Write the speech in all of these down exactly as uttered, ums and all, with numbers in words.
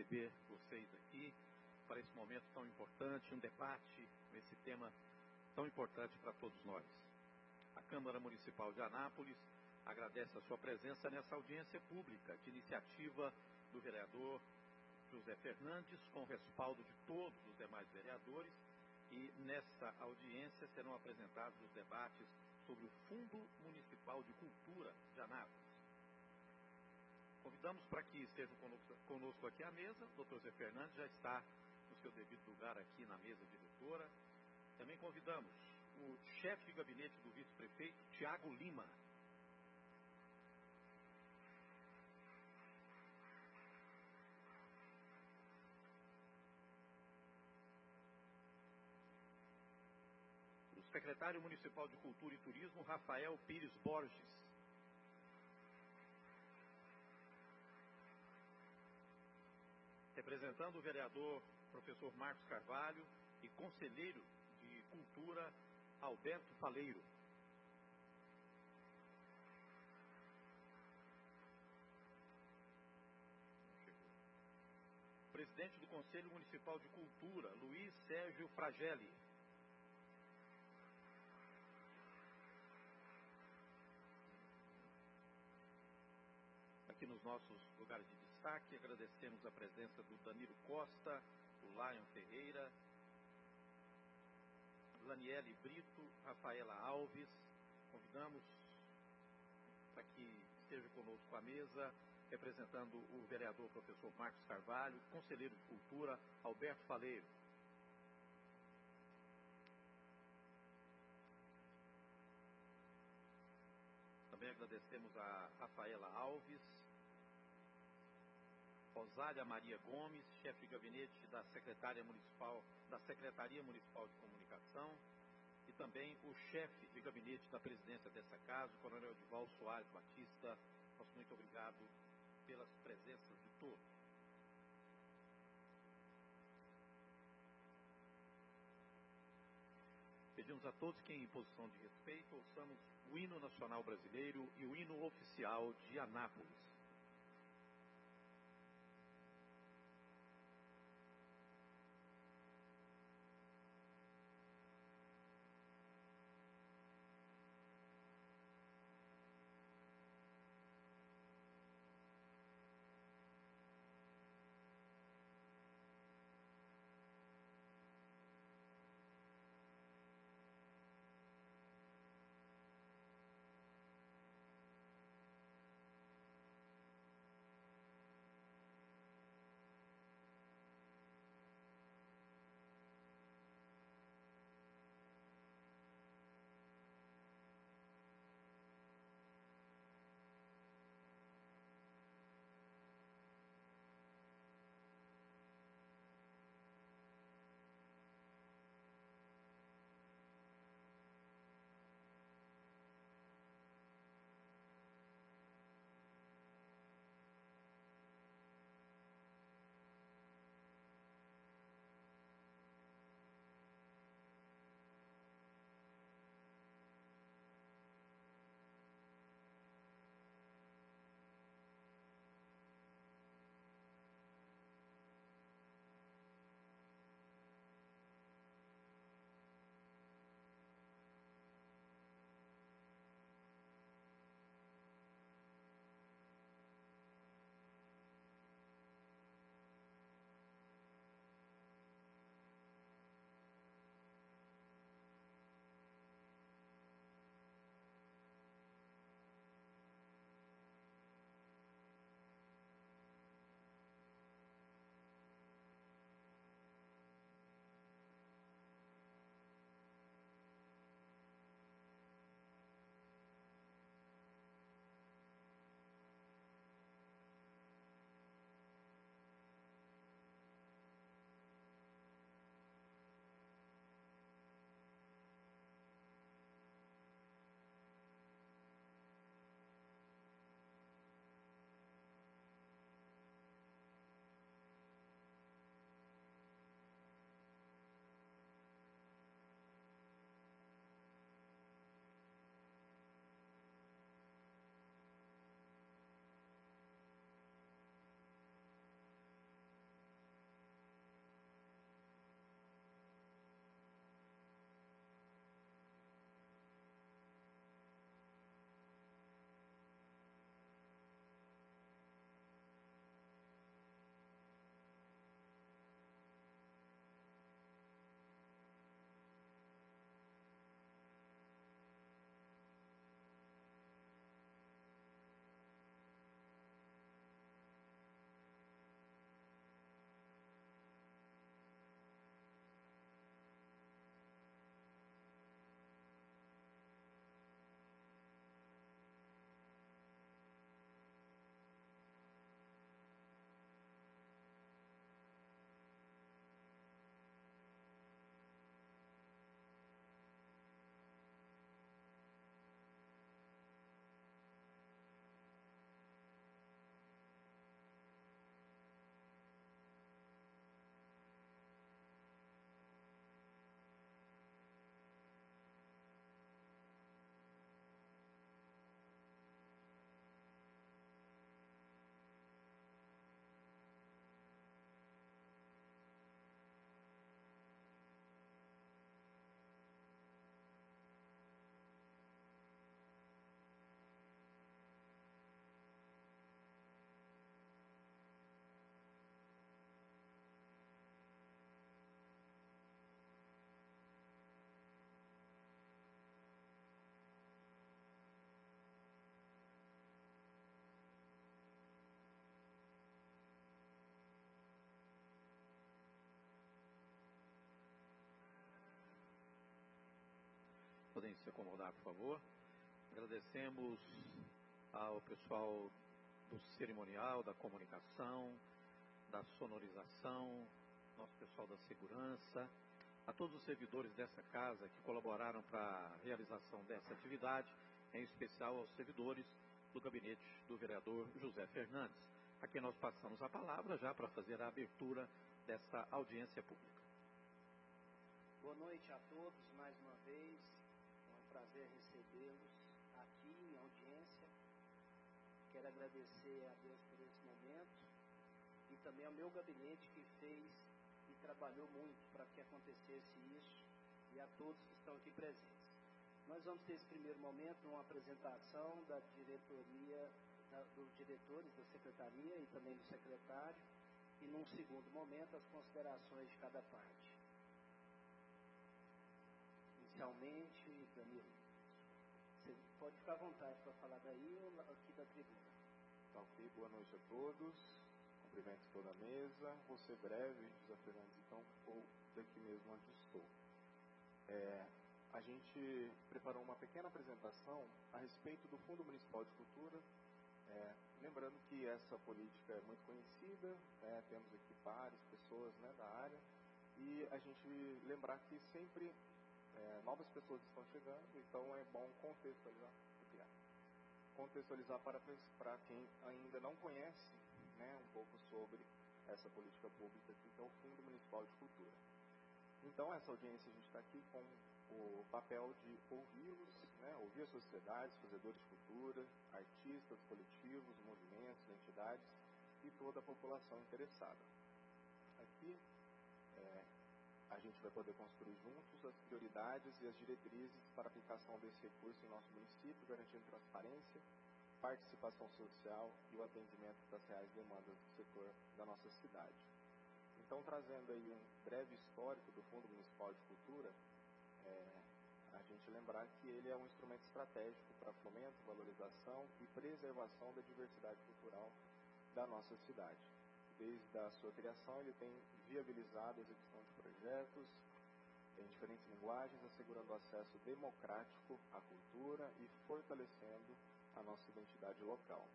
receber vocês aqui para esse momento tão importante, um debate, esse tema tão importante para todos nós. A Câmara Municipal de Anápolis agradece a sua presença nessa audiência pública, de iniciativa do vereador José Fernandes, com o respaldo de todos os demais vereadores, e nessa audiência serão apresentados os debates sobre o Fundo Municipal de Cultura de Anápolis. Convidamos para que esteja conosco, conosco aqui à mesa, o doutor Zé Fernandes já está no seu devido lugar aqui na mesa diretora. Também convidamos o chefe de gabinete do vice-prefeito, Tiago Lima. O secretário municipal de Cultura e Turismo, Rafael Pires Borges. Representando o vereador professor Marcos Carvalho e conselheiro de Cultura, Alberto Faleiro. Presidente do Conselho Municipal de Cultura, Luiz Sérgio Fragelli. Aqui nos nossos lugares de destaque, agradecemos a presença do Danilo Costa, do Lion Ferreira, Laniele Brito, Rafaela Alves. Convidamos para que esteja conosco à mesa, representando o vereador professor Marcos Carvalho, conselheiro de Cultura, Alberto Faleiro. Também agradecemos a Rafaela Alves, Rosália Maria Gomes, chefe de gabinete da Secretaria Municipal, da Secretaria Municipal de Comunicação, e também o chefe de gabinete da presidência dessa casa, o coronel Edival Soares Batista. Nosso muito obrigado pelas presenças de todos. Pedimos a todos que, em posição de respeito, ouçamos o hino nacional brasileiro e o hino oficial de Anápolis. se acomodar, por favor. Agradecemos ao pessoal do cerimonial, da comunicação, da sonorização, nosso pessoal da segurança, a todos os servidores dessa casa que colaboraram para a realização dessa atividade, em especial aos servidores do gabinete do vereador José Fernandes, a quem nós passamos a palavra já para fazer a abertura dessa audiência pública. Boa noite a todos, mais uma vez, é um prazer recebê-los aqui em audiência. Quero agradecer a Deus por esse momento e também ao meu gabinete que fez e trabalhou muito para que acontecesse isso, e a todos que estão aqui presentes. Nós vamos ter esse primeiro momento, uma apresentação da diretoria, da, dos diretores da secretaria e também do secretário, e num segundo momento as considerações de cada parte. Inicialmente, Danilo, você pode ficar à vontade para falar daí ou aqui da tribuna. Tá ok, boa noite a todos. Cumprimento toda a mesa. Vou ser breve, José Fernandes, então vou daqui mesmo onde estou. É, a gente preparou uma pequena apresentação a respeito do Fundo Municipal de Cultura. É, lembrando que essa política é muito conhecida, é, temos aqui várias pessoas, né, da área, e a gente lembrar que sempre é, novas pessoas estão chegando, então é bom contextualizar, contextualizar para, para quem ainda não conhece, né, um pouco sobre essa política pública aqui, que é o Fundo Municipal de Cultura. Então, essa audiência, a gente está aqui com o papel de ouvi-los, né, ouvir a sociedade, fazedores de cultura, artistas, coletivos, movimentos, entidades e toda a população interessada. Aqui, é, a gente vai poder construir juntos as prioridades e as diretrizes para a aplicação desse recurso em nosso município, garantindo transparência, participação social e o atendimento das reais demandas do setor da nossa cidade. Então, trazendo aí um breve histórico do Fundo Municipal de Cultura, é, a gente lembrar que ele é um instrumento estratégico para fomento, valorização e preservação da diversidade cultural da nossa cidade. Desde a sua criação, ele tem viabilizado a execução de projetos em diferentes linguagens, assegurando acesso democrático à cultura e fortalecendo a nossa identidade local.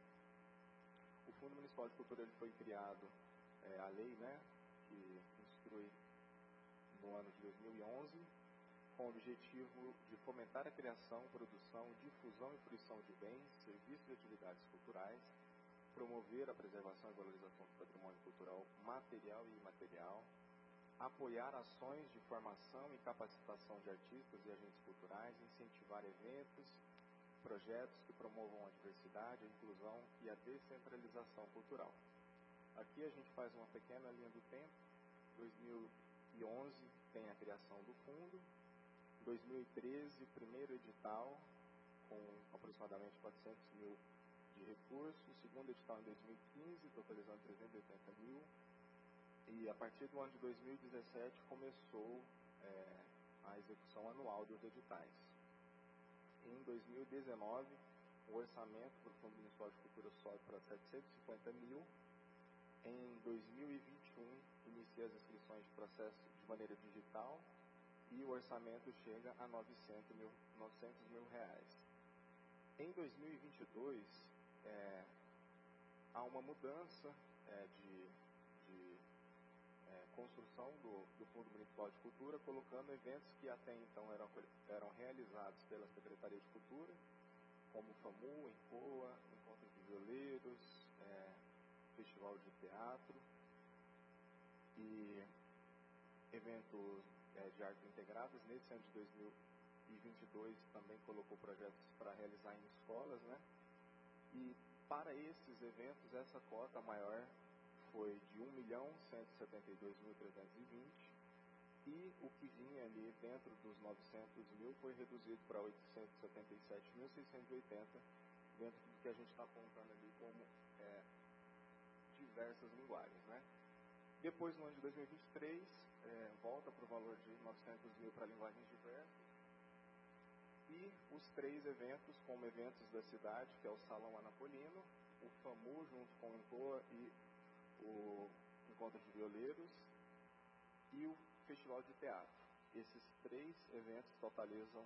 O Fundo Municipal de Cultura ele foi criado, é, a lei, né, que instrui no ano de dois mil e onze, com o objetivo de fomentar a criação, produção, difusão e fruição de bens, serviços e atividades culturais, promover a preservação e valorização do patrimônio cultural material e imaterial, apoiar ações de formação e capacitação de artistas e agentes culturais, incentivar eventos, projetos que promovam a diversidade, a inclusão e a descentralização cultural. Aqui a gente faz uma pequena linha do tempo. dois mil e onze tem a criação do fundo. dois mil e treze, primeiro edital, com aproximadamente quatrocentos mil de recursos. Segundo edital em dois mil e quinze, totalizando trezentos e oitenta mil. E a partir do ano de dois mil e dezessete começou é, a execução anual dos editais. Em dois mil e dezenove, o orçamento para o Fundo Municipal de Cultura sobe para setecentos e cinquenta mil. Em dois mil e vinte e um, inicia as inscrições de processo de maneira digital e o orçamento chega a novecentos mil reais. Em dois mil e vinte e dois, é, há uma mudança é, de, de é, construção do, do Fundo Municipal de Cultura, colocando eventos que até então eram, eram realizados pela Secretaria de Cultura, como o FAMU, ENCOA, Encontro de Violeiros, é, Festival de Teatro e eventos é, de arte integradas. Nesse ano de dois mil e vinte e dois também colocou projetos para realizar em escolas, né? E para esses eventos, essa cota maior foi de um milhão cento e setenta e dois mil trezentos e vinte, e o que vinha ali dentro dos novecentos mil foi reduzido para oitocentos e setenta e sete mil seiscentos e oitenta, dentro do que a gente está apontando ali como é, diversas linguagens, né? Depois, no ano de dois mil e vinte e três, é, volta para o valor de novecentos mil para linguagens diversas. E os três eventos, como eventos da cidade, que é o Salão Anapolino, o FAMU, junto com o ENCOA e o Encontro de Violeiros, e o Festival de Teatro. Esses três eventos totalizam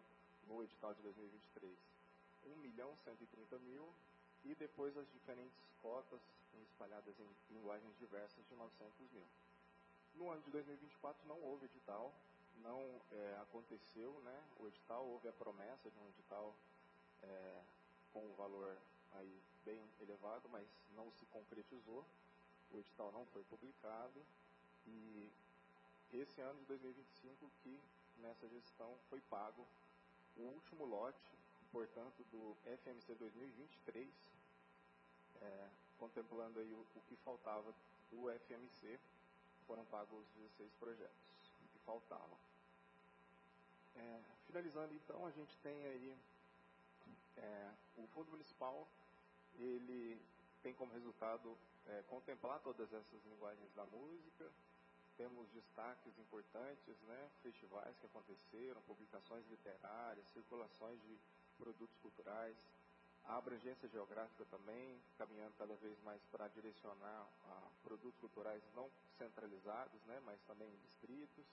no edital de dois mil e vinte e três, um milhão cento e trinta mil, e depois as diferentes cotas espalhadas em linguagens diversas de novecentos mil. No ano de dois mil e vinte e quatro não houve edital, não é, aconteceu, né, o edital, houve a promessa de um edital é, com um valor aí bem elevado, mas não se concretizou, o edital não foi publicado, e esse ano de dois mil e vinte e cinco que nessa gestão foi pago o último lote, portanto, do F M C dois mil e vinte e três, é, contemplando aí o, o que faltava do F M C, foram pagos os dezesseis projetos que faltavam. É, finalizando então, a gente tem aí é, o Fundo Municipal, ele tem como resultado é, contemplar todas essas linguagens da música. Temos destaques importantes, né, festivais que aconteceram, publicações literárias, circulações de produtos culturais, a abrangência geográfica também, caminhando cada vez mais para direcionar a produtos culturais não centralizados, né, mas também em distritos.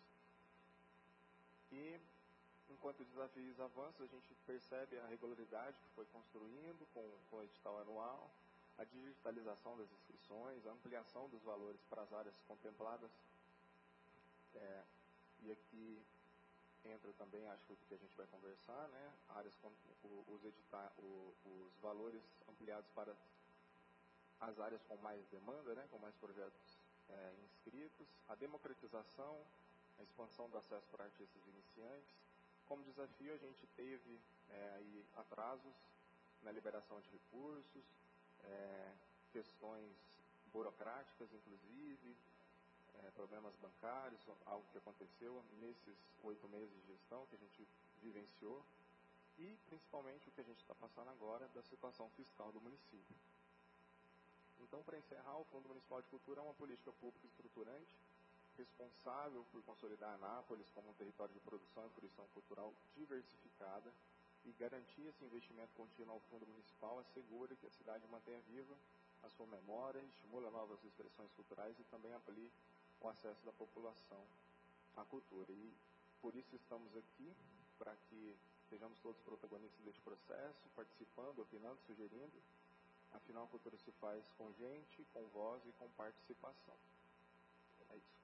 E, enquanto os desafios avançam, a gente percebe a regularidade que foi construindo com, com o edital anual, a digitalização das inscrições, a ampliação dos valores para as áreas contempladas. É, e aqui entra também, acho que o que a gente vai conversar, né, áreas com os, edita, o, os valores ampliados para as áreas com mais demanda, né, com mais projetos é, inscritos, a democratização, a expansão do acesso para artistas iniciantes. Como desafio, a gente teve é, aí atrasos na liberação de recursos, é, questões burocráticas, inclusive, É, problemas bancários, algo que aconteceu nesses oito meses de gestão que a gente vivenciou, e principalmente o que a gente está passando agora da situação fiscal do município. Então, para encerrar, o Fundo Municipal de Cultura é uma política pública estruturante, responsável por consolidar Anápolis como um território de produção e fruição cultural diversificada, e garantir esse investimento contínuo ao Fundo Municipal assegura que a cidade mantenha viva a sua memória, estimula novas expressões culturais e também amplie o acesso da população à cultura. E por isso estamos aqui, para que sejamos todos protagonistas deste processo, participando, opinando, sugerindo. Afinal, a cultura se faz com gente, com voz e com participação. É isso.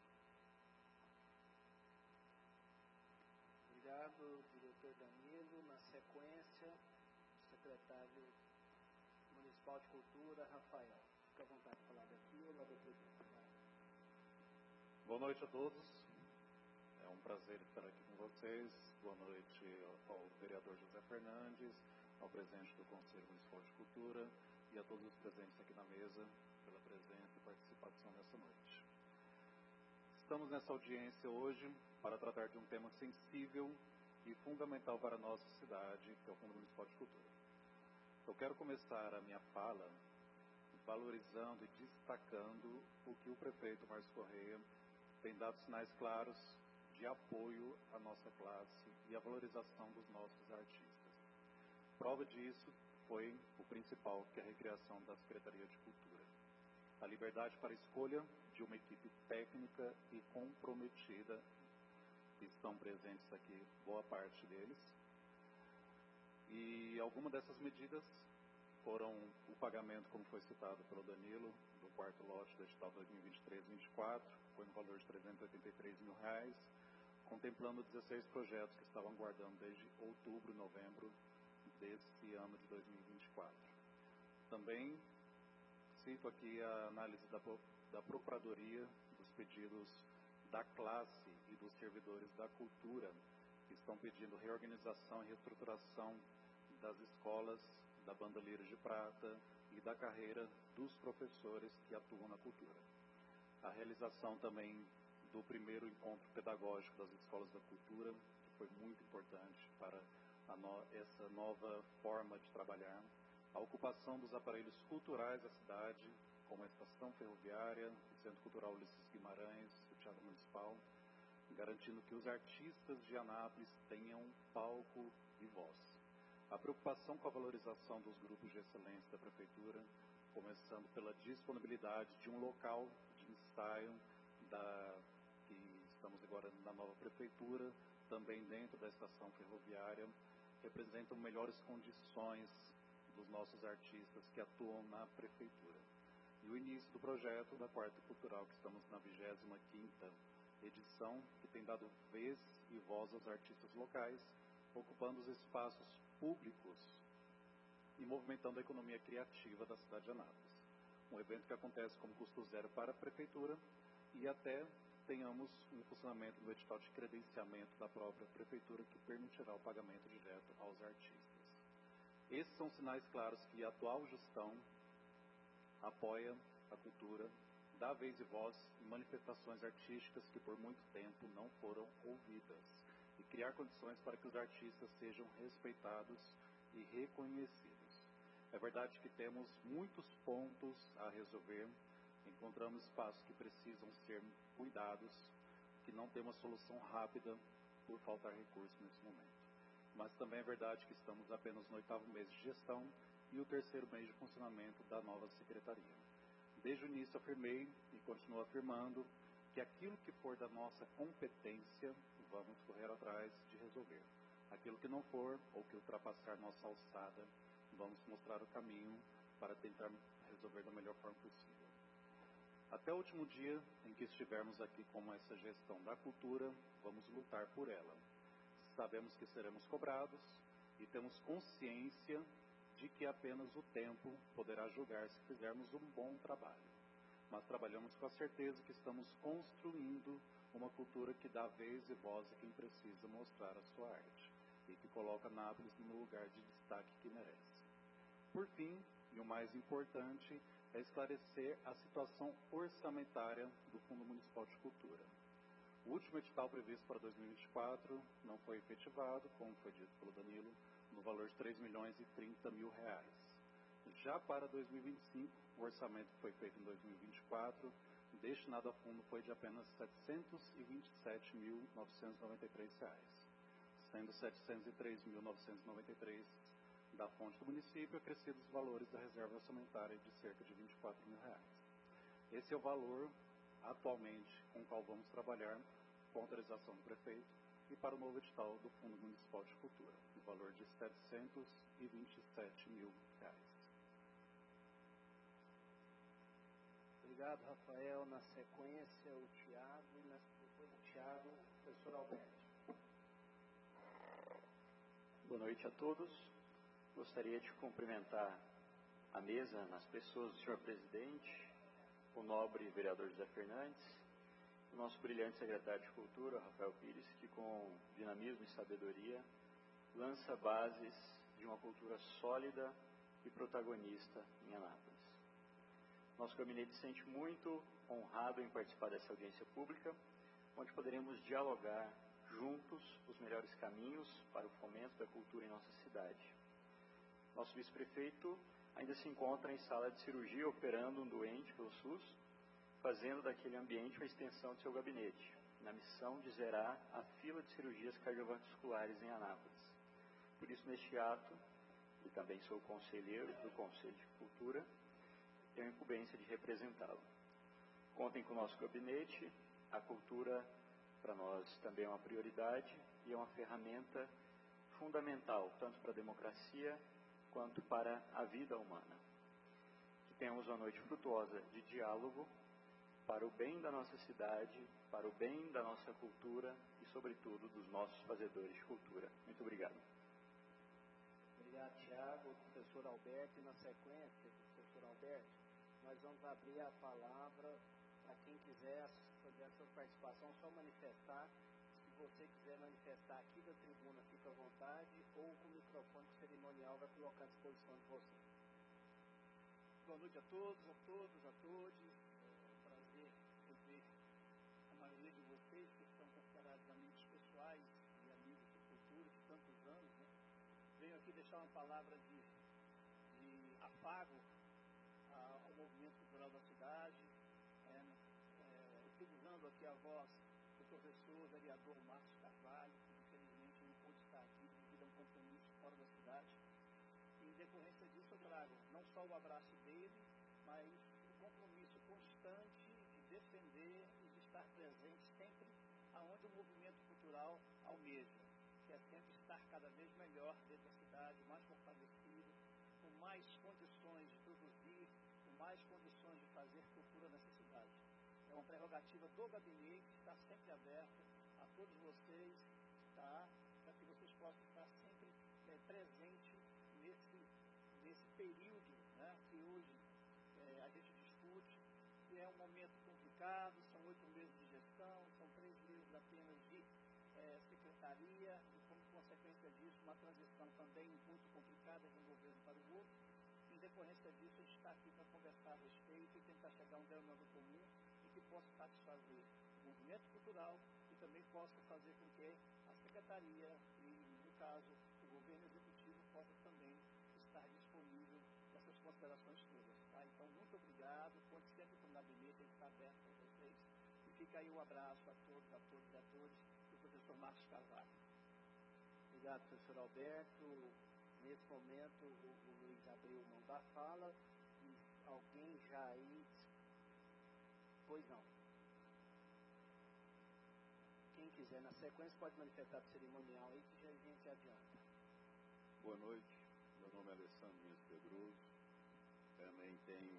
Obrigado, diretor Danilo. Na sequência, o secretário municipal de cultura, Rafael. Fica à vontade de falar daqui ou lá do tribunal. Boa noite a todos. É um prazer estar aqui com vocês. Boa noite ao vereador José Fernandes, ao presidente do Conselho Municipal de Cultura e a todos os presentes aqui na mesa pela presença e participação nessa noite. Estamos nessa audiência hoje para tratar de um tema sensível e fundamental para a nossa cidade, que é o Fundo Municipal de Cultura. Eu quero começar a minha fala valorizando e destacando o que o prefeito Márcio Correia tem dado sinais claros de apoio à nossa classe e à valorização dos nossos artistas. Prova disso foi o principal, que é a recriação da Secretaria de Cultura. A liberdade para a escolha de uma equipe técnica e comprometida, que estão presentes aqui, boa parte deles. E algumas dessas medidas foram o pagamento, como foi citado pelo Danilo, do quarto lote do edital dois mil e vinte e três vinte e quatro, foi no valor de trezentos e oitenta e três mil reais, contemplando dezesseis projetos que estavam aguardando desde outubro e novembro desse ano de dois mil e vinte e quatro. Também cito aqui a análise da, da Procuradoria dos pedidos da classe e dos servidores da cultura, que estão pedindo reorganização e reestruturação das escolas da Bandoleiros de Prata e da carreira dos professores que atuam na cultura. A realização também do primeiro encontro pedagógico das escolas da cultura, que foi muito importante para a no, essa nova forma de trabalhar. A ocupação dos aparelhos culturais da cidade, como a Estação Ferroviária, o Centro Cultural Ulisses Guimarães, o Teatro Municipal, garantindo que os artistas de Anápolis tenham palco e voz. A preocupação com a valorização dos grupos de excelência da Prefeitura, começando pela disponibilidade de um local de ensaio, da, que estamos agora na nova Prefeitura, também dentro da Estação Ferroviária, representam melhores condições dos nossos artistas que atuam na prefeitura. E o início do projeto da Quarta Cultural, que estamos na vigésima quinta edição, que tem dado vez e voz aos artistas locais, ocupando os espaços públicos e movimentando a economia criativa da cidade de Anápolis. Um evento que acontece como custo zero para a prefeitura e até tenhamos um funcionamento do edital de credenciamento da própria prefeitura que permitirá o pagamento direto aos artistas. Esses são sinais claros que a atual gestão apoia a cultura, dá vez e voz em manifestações artísticas que por muito tempo não foram ouvidas e criar condições para que os artistas sejam respeitados e reconhecidos. É verdade que temos muitos pontos a resolver, encontramos espaços que precisam ser cuidados, que não tem uma solução rápida por faltar recursos nesse momento. Mas também é verdade que estamos apenas no oitavo mês de gestão e o terceiro mês de funcionamento da nova secretaria. Desde o início afirmei e continuo afirmando que aquilo que for da nossa competência, vamos correr atrás de resolver. Aquilo que não for, ou que ultrapassar nossa alçada, vamos mostrar o caminho para tentar resolver da melhor forma possível. Até o último dia em que estivermos aqui com essa gestão da cultura, vamos lutar por ela. Sabemos que seremos cobrados e temos consciência de que apenas o tempo poderá julgar se fizermos um bom trabalho. Mas trabalhamos com a certeza que estamos construindo uma cultura que dá vez e voz a quem precisa mostrar a sua arte e que coloca Anápolis no lugar de destaque que merece. Por fim, e o mais importante, é esclarecer a situação orçamentária do Fundo Municipal de Cultura. O último edital previsto para dois mil e vinte e quatro não foi efetivado, como foi dito pelo Danilo, no valor de três milhões e trinta mil reais. Já para dois mil e vinte e cinco, o orçamento que foi feito em dois mil e vinte e quatro, destinado a fundo foi de apenas setecentos e vinte e sete mil novecentos e noventa e três reais, sendo setecentos e três mil novecentos e noventa e três da fonte do município, acrescidos os valores da reserva orçamentária de cerca de vinte e quatro mil reais. Esse é o valor, atualmente, com o qual vamos trabalhar com autorização do prefeito e para o novo edital do Fundo Municipal de Cultura, no valor de setecentos e vinte e sete mil reais. Obrigado, Rafael. Na sequência, o Tiago, e na, depois do Tiago, o professor Alberto. Boa noite a todos. Gostaria de cumprimentar a mesa nas pessoas do senhor presidente, o nobre vereador José Fernandes, o nosso brilhante secretário de Cultura, Rafael Pires, que com dinamismo e sabedoria lança bases de uma cultura sólida e protagonista em Anápolis. Nosso gabinete se sente muito honrado em participar dessa audiência pública, onde poderemos dialogar juntos os melhores caminhos para o fomento da cultura em nossa cidade. Nosso vice-prefeito ainda se encontra em sala de cirurgia operando um doente pelo SUS, fazendo daquele ambiente uma extensão de seu gabinete, na missão de zerar a fila de cirurgias cardiovasculares em Anápolis. Por isso, neste ato, e também sou conselheiro do Conselho de Cultura, tenho a incumbência de representá-lo. Contem com o nosso gabinete, a cultura para nós também é uma prioridade e é uma ferramenta fundamental, tanto para a democracia quanto para a vida humana. Que tenhamos uma noite frutuosa de diálogo para o bem da nossa cidade, para o bem da nossa cultura e, sobretudo, dos nossos fazedores de cultura. Muito obrigado. Obrigado, Tiago. Professor Alberto. E na sequência, professor Alberto, nós vamos abrir a palavra para quem quiser fazer a sua participação, só manifestar. Se você quiser manifestar aqui da tribuna, fica à vontade, ou com o microfone cerimonial vai colocar à disposição de você. Boa noite a todos, a todos, a todos. É um prazer ver a maioria de vocês que são considerados amigos pessoais e amigos de cultura de tantos anos, né? Venho aqui deixar uma palavra de, de afago ao movimento cultural da cidade, é, é, utilizando aqui a voz do professor vereador Márcio Carvalho, que infelizmente não pôde estar aqui devido a um compromisso fora da cidade. E em decorrência disso eu trago não só o abraço dele, mas o compromisso constante de defender e de estar presente sempre aonde o movimento cultural almeja, que é sempre estar cada vez melhor dentro mais condições de produzir, com mais condições de fazer cultura nessa cidade. É uma prerrogativa do gabinete, está sempre aberta a todos vocês, tá? Para que vocês possam estar sempre é, presentes nesse, nesse período, né, que hoje é, a gente discute, que é um momento complicado, são oito meses de gestão, são três meses apenas de é, secretaria, e como consequência disso, uma transição também muito complicada de um governo para o outro. Em decorrência disso, a gente está aqui para conversar a respeito e tentar chegar a um denominador comum e que possa satisfazer o movimento cultural e também possa fazer com que a secretaria e, no caso, o governo executivo possa também estar disponível dessas considerações todas. Tá? Então, muito obrigado, conte sempre com o gabinete, ele está aberto para vocês. E fica aí um abraço a todos, a todos e a todos, do professor Marcos Carvalho. Obrigado, professor Alberto. Nesse momento, o, o Luiz abriu mão da fala. E alguém já aí... Pois não. Quem quiser, na sequência, pode manifestar o cerimonial aí, que já a gente adianta. Boa noite. Meu nome é Alessandro Mies Pedroso. Também tenho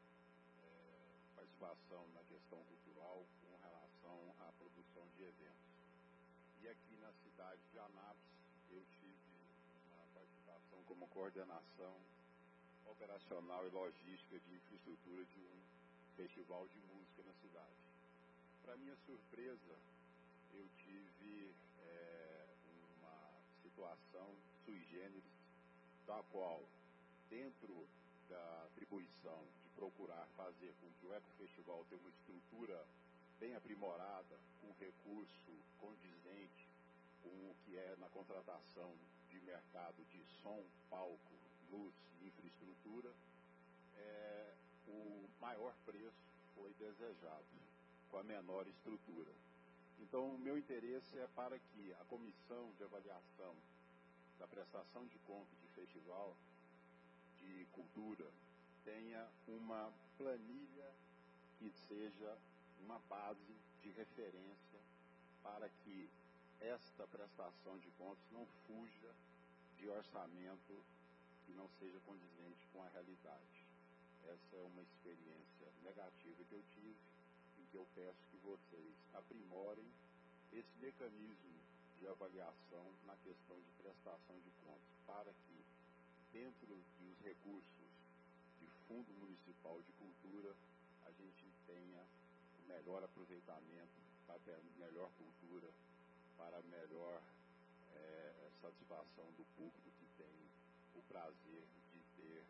é, participação na questão cultural com relação à produção de eventos. E aqui na cidade de Anápolis, eu tive uma participação como coordenação operacional e logística de infraestrutura de um festival de música na cidade. Para minha surpresa, eu tive é, uma situação sui generis, da qual, dentro da atribuição de procurar fazer com que o Ecofestival tenha uma estrutura bem aprimorada, com recurso condizente com o que é na contratação de mercado de som, palco, luz e infraestrutura, é, o maior preço foi desejado, com a menor estrutura. Então, o meu interesse é para que a comissão de avaliação da prestação de contas de festival de cultura tenha uma planilha que seja uma base de referência para que esta prestação de contas não fuja de orçamento que não seja condizente com a realidade. Essa é uma experiência negativa que eu tive e que eu peço que vocês aprimorem esse mecanismo de avaliação na questão de prestação de contas, para que, dentro dos recursos de Fundo Municipal de Cultura, a gente tenha o melhor aproveitamento para a melhor cultura, para a melhor é, satisfação do público que tem o prazer de ter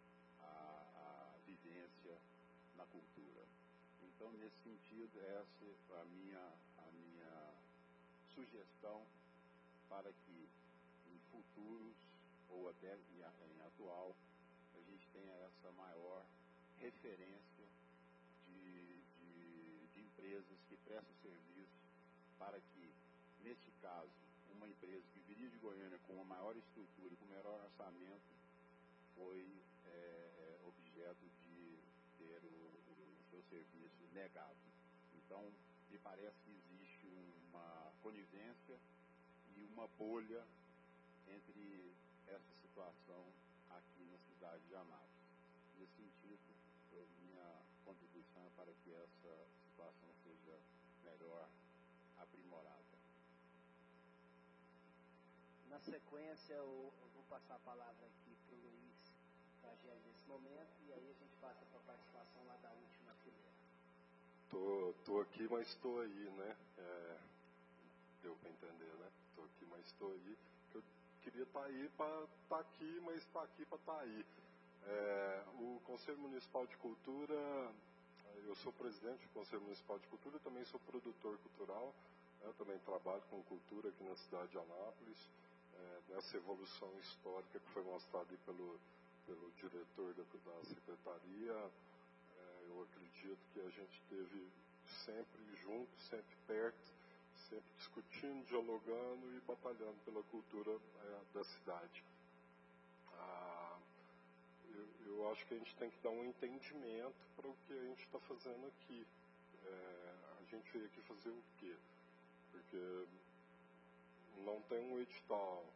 a, a vivência na cultura. Então, nesse sentido, essa é a minha, a minha sugestão para que em futuros, ou até em, em atual, a gente tenha essa maior referência de, de, de empresas que prestam serviço para que, neste caso, uma empresa que viria de Goiânia com uma maior estrutura e com melhor orçamento foi é, é, objeto de ter o, o seu serviço negado. Então, me parece que existe uma conivência e uma bolha entre essa situação aqui na cidade de Anápolis. Nesse sentido, a minha contribuição é para que essa situação seja melhor aprimorada. Na sequência, eu, eu vou passar a palavra aqui para o Luiz Tragédia nesse momento, e aí a gente passa para a participação lá da última fileira. Tô, tô aqui, mas estou aí, né? É, deu para entender, né? Tô aqui, mas estou aí. Eu queria estar tá aí para estar tá aqui, mas estar tá aqui para estar tá aí. É, o Conselho Municipal de Cultura, eu sou presidente do Conselho Municipal de Cultura, também sou produtor cultural, né? Também trabalho com cultura aqui na cidade de Anápolis, é, nessa evolução histórica que foi mostrada aí pelo, pelo diretor da, da secretaria. Eu acredito que a gente esteve sempre junto, sempre perto, sempre discutindo, dialogando e batalhando pela cultura é, da cidade. Ah, eu, eu acho que a gente tem que dar um entendimento para o que a gente está fazendo aqui. É, a gente veio aqui fazer o quê? Porque não tem um edital,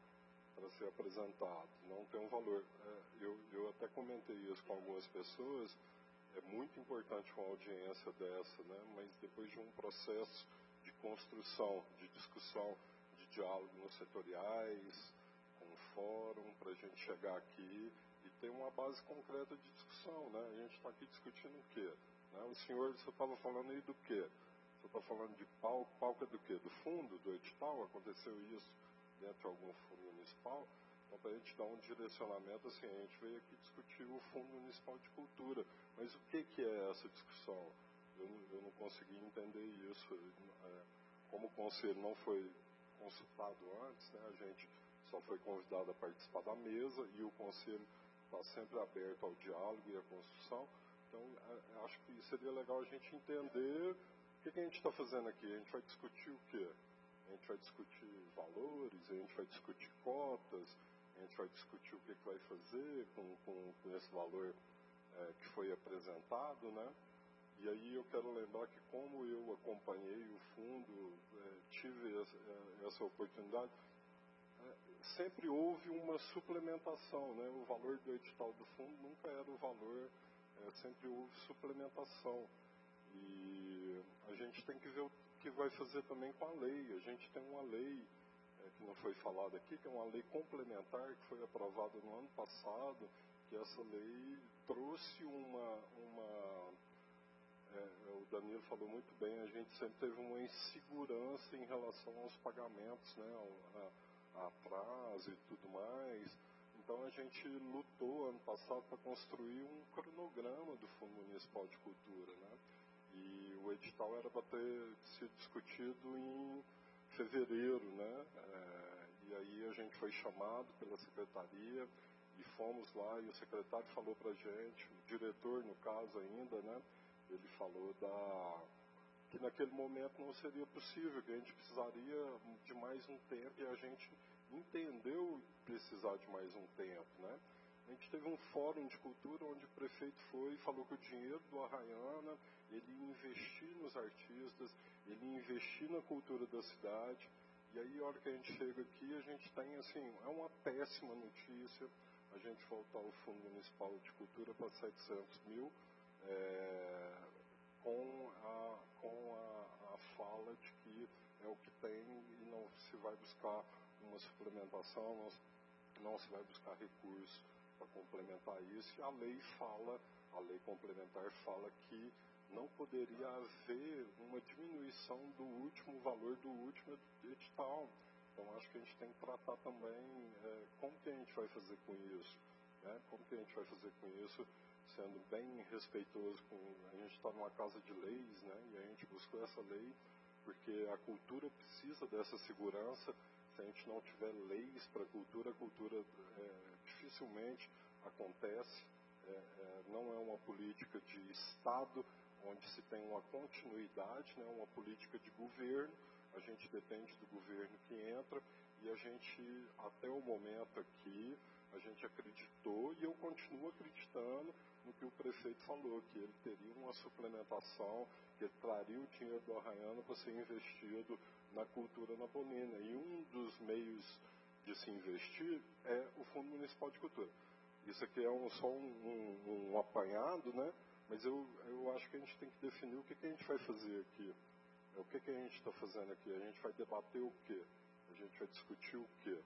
para ser apresentado, não tem um valor. É, eu, eu até comentei isso com algumas pessoas, é muito importante uma audiência dessa, né? Mas depois de um processo de construção, de discussão, de diálogo nos setoriais, com um fórum, para a gente chegar aqui e ter uma base concreta de discussão, né? A gente está aqui discutindo o quê? Né? O senhor, você estava falando aí do quê? Você está falando de palco, palco é do quê? Do fundo, do edital? Aconteceu isso dentro de algum fundo municipal? Então, para a gente dar um direcionamento, assim, a gente veio aqui discutir o Fundo Municipal de Cultura. Mas o que, que é essa discussão? Eu, eu não consegui entender isso. É, como o conselho não foi consultado antes, né, a gente só foi convidado a participar da mesa e o conselho está sempre aberto ao diálogo e à construção. Então, é, acho que seria legal a gente entender o que, que a gente está fazendo aqui. A gente vai discutir o quê? A gente vai discutir valores, a gente vai discutir cotas, a gente vai discutir o que, que vai fazer com, com, com esse valor é, que foi apresentado, né? E aí eu quero lembrar que como eu acompanhei o fundo, é, tive essa, essa oportunidade, é, sempre houve uma suplementação, né? O valor do edital do fundo nunca era o valor, é, sempre houve suplementação. E a gente tem que ver o que vai fazer também com a lei. A gente tem uma lei é, que não foi falada aqui, que é uma lei complementar que foi aprovada no ano passado, que essa lei trouxe uma... uma é, o Danilo falou muito bem, a gente sempre teve uma insegurança em relação aos pagamentos, né, a, a prazo e tudo mais. Então a gente lutou ano passado para construir um cronograma do Fundo Municipal de Cultura, né? E o edital era para ter sido discutido em fevereiro, né? É, e aí a gente foi chamado pela secretaria e fomos lá e o secretário falou para a gente, o diretor no caso ainda, né? Ele falou da, que naquele momento não seria possível, que a gente precisaria de mais um tempo e a gente entendeu precisar de mais um tempo, né? A gente teve um fórum de cultura onde o prefeito foi e falou que o dinheiro do Arraiana, ele ia investir nos artistas, ele ia investir na cultura da cidade. E aí, a hora que a gente chega aqui, a gente tem, assim, é uma péssima notícia a gente voltar o Fundo Municipal de Cultura para setecentos mil, é, com, a, com a, a fala de que é o que tem e não se vai buscar uma suplementação, não, não se vai buscar recurso para complementar isso, e a lei fala, a lei complementar fala que não poderia haver uma diminuição do último valor do último edital. Então acho que a gente tem que tratar também é, como que a gente vai fazer com isso, né? Como que a gente vai fazer com isso, sendo bem respeitoso com... A gente está numa casa de leis, né? E a gente buscou essa lei porque a cultura precisa dessa segurança. Se a gente não tiver leis para a cultura, a cultura é, dificilmente acontece. É, é, não é uma política de Estado onde se tem uma continuidade, né, uma política de governo. A gente depende do governo que entra e a gente, até o momento aqui, a gente acreditou e eu continuo acreditando no que o prefeito falou, que ele teria uma suplementação, que ele traria o dinheiro do Arraiana para ser investido na cultura napolina. E um dos meios de se investir é o Fundo Municipal de Cultura. Isso aqui é um, só um, um, um apanhado, né? Mas eu, eu acho que a gente tem que definir o que, que a gente vai fazer aqui. O que, que a gente está fazendo aqui? A gente vai debater o quê? A gente vai discutir o quê?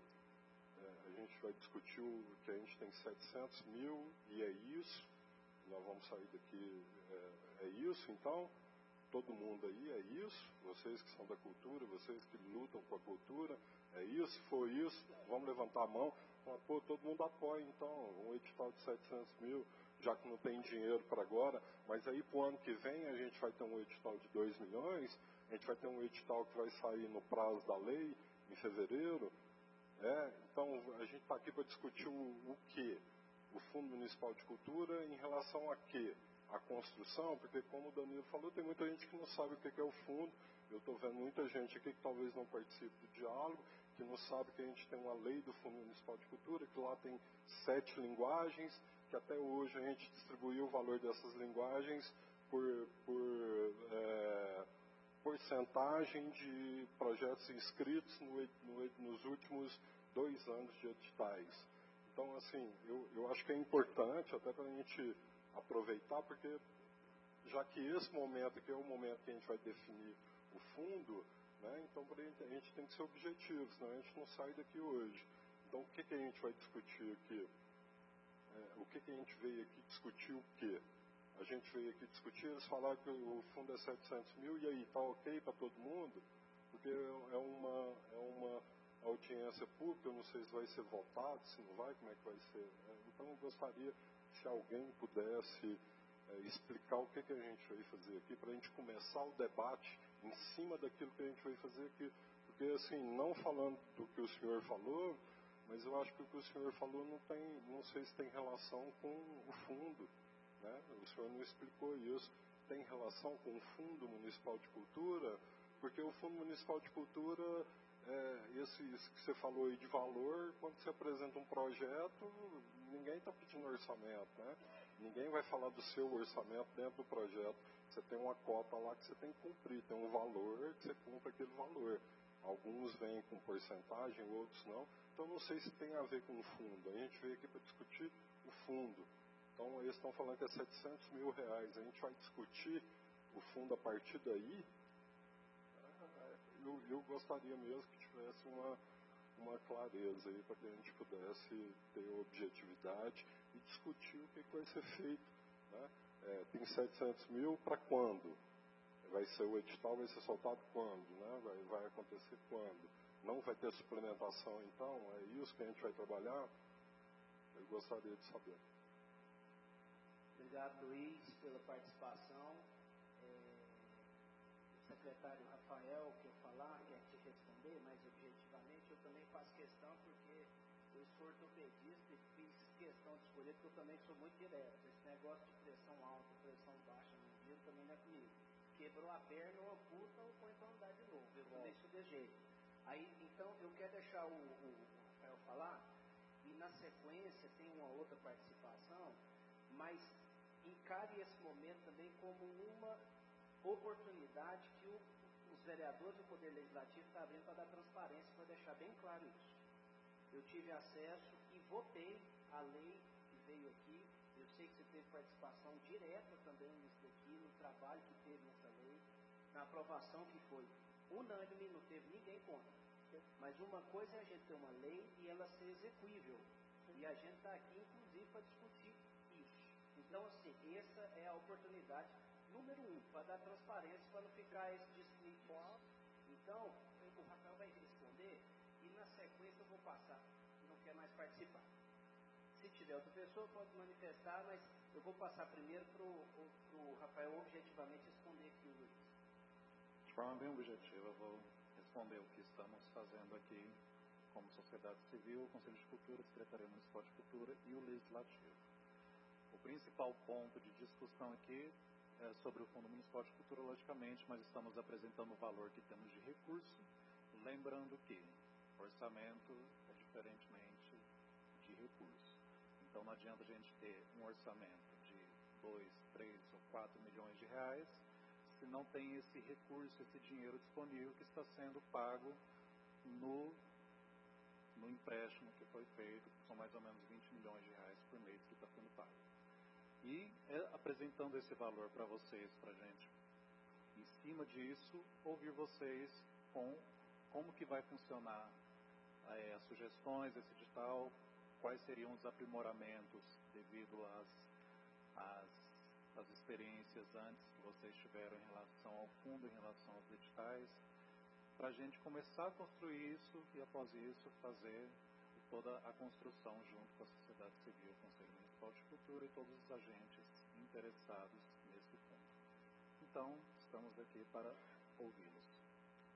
É, a gente vai discutir o que a gente tem setecentos mil e é isso. Nós vamos sair daqui, é, é isso então? Todo mundo aí, é isso? Vocês que são da cultura, vocês que lutam com a cultura, é isso? For isso, vamos levantar a mão. Pô, todo mundo apoia então um edital de setecentos mil, já que não tem dinheiro para agora, mas aí para o ano que vem a gente vai ter um edital de dois milhões, a gente vai ter um edital que vai sair no prazo da lei, em fevereiro. É, então a gente está aqui para discutir o, o quê? O Fundo Municipal de Cultura em relação a quê? A construção, porque como o Danilo falou, tem muita gente que não sabe o que é o fundo. Eu estou vendo muita gente aqui que talvez não participe do diálogo, que não sabe que a gente tem uma lei do Fundo Municipal de Cultura, que lá tem sete linguagens, que até hoje a gente distribuiu o valor dessas linguagens por, por é, porcentagem de projetos inscritos no, no, nos últimos dois anos de editais. Então, assim, eu, eu acho que é importante até para a gente aproveitar, porque já que esse momento aqui é o momento que a gente vai definir o fundo, né, então a gente tem que ser objetivo, senão a gente não sai daqui hoje. Então, o que, que a gente vai discutir aqui? É, o que, que a gente veio aqui discutir o quê? A gente veio aqui discutir, eles falaram que o fundo é setecentos mil, e aí, tá ok para todo mundo? Porque é uma, é uma audiência pública, eu não sei se vai ser votado, se não vai, como é que vai ser. Então, eu gostaria, se alguém pudesse é, explicar o que, que a gente veio fazer aqui, para a gente começar o debate em cima daquilo que a gente veio fazer aqui. Porque, assim, não falando do que o senhor falou, mas eu acho que o que o senhor falou não tem, não sei se tem relação com o fundo, né? O senhor não explicou isso. Tem relação com o Fundo Municipal de Cultura, porque o Fundo Municipal de Cultura, é, esse, isso que você falou aí de valor, quando você apresenta um projeto, ninguém está pedindo orçamento, né? Ninguém vai falar do seu orçamento dentro do projeto. Você tem uma cota lá que você tem que cumprir, tem um valor que você cumpre aquele valor. Alguns vêm com porcentagem, outros não. Então, não sei se tem a ver com o fundo. A gente veio aqui para discutir o fundo. Então, eles estão falando que é setecentos mil reais. A gente vai discutir o fundo a partir daí. Eu, eu gostaria mesmo que tivesse uma, uma clareza aí, para que a gente pudesse ter objetividade e discutir o que, que vai ser feito, né? É, tem setecentos mil para quando? Vai ser o edital, vai ser soltado quando, né? Vai, vai acontecer quando? Não vai ter suplementação, então? É isso que a gente vai trabalhar? Eu gostaria de saber. Obrigado, Luiz, pela participação. É, o secretário Rafael quer falar, quer te responder, mas objetivamente eu também faço questão, porque eu sou ortopedista e fiz questão de escolher, porque eu também sou muito direto. Esse negócio de pressão alta, pressão baixa no dia também não é comigo. Quebrou a perna, ou amputa, ou põe para andar de novo. Eu também sou de jeito. Aí, então, eu quero deixar o, o, o Rafael falar, e na sequência tem uma outra participação, mas encare esse momento também como uma oportunidade que o, os vereadores do Poder Legislativo estão abrindo para dar transparência, para deixar bem claro isso. Eu tive acesso e votei a lei que veio aqui. Eu sei que você teve participação direta também nisso daqui, no trabalho que teve nessa lei, na aprovação que foi unânime, não teve ninguém contra. Mas uma coisa é a gente ter uma lei e ela ser execuível. E a gente está aqui, inclusive, para discutir isso. Então, assim, essa é a oportunidade número um, para dar transparência, para não ficar esse discurso. Então, o Rafael vai responder e na sequência eu vou passar. Não quer mais participar. Se tiver outra pessoa, pode manifestar, mas eu vou passar primeiro para o Rafael objetivamente responder aqui o Luiz. De forma bem objetiva, eu vou responder o que estamos fazendo aqui como Sociedade Civil, Conselho de Cultura, Secretaria Municipal de Cultura e o Legislativo. O principal ponto de discussão aqui é sobre o Fundo Municipal de Cultura, logicamente, mas estamos apresentando o valor que temos de recurso, lembrando que orçamento é diferentemente de recurso. Então não adianta a gente ter um orçamento de dois, três ou quatro milhões de reais se não tem esse recurso, esse dinheiro disponível que está sendo pago no, no empréstimo que foi feito, que são mais ou menos vinte milhões de reais por mês que está sendo pago. E é, apresentando esse valor para vocês, para a gente, em cima disso, ouvir vocês com como que vai funcionar é, as sugestões, esse edital, quais seriam os aprimoramentos devido às, às, às experiências antes que vocês tiveram em relação ao fundo, em relação aos editais, para a gente começar a construir isso e, após isso, fazer toda a construção junto com a sociedade civil, o Conselho Municipal de Cultura e todos os agentes interessados nesse fundo. Então, estamos aqui para ouvi-los.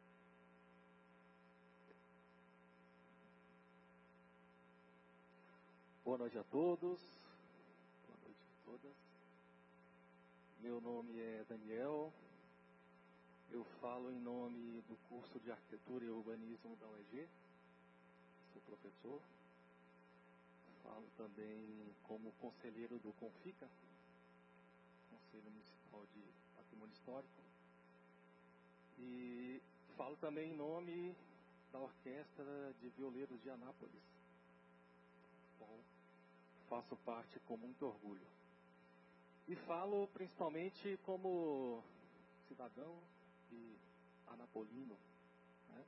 Boa noite a todos, boa noite a todas. Meu nome é Daniel, eu falo em nome do curso de Arquitetura e Urbanismo da U E G, sou professor, falo também como conselheiro do CONFICA, Conselho Municipal de Patrimônio Histórico, e falo também em nome da Orquestra de Violeiros de Anápolis. Bom, faço parte com muito orgulho. E falo principalmente como cidadão e anapolino, né?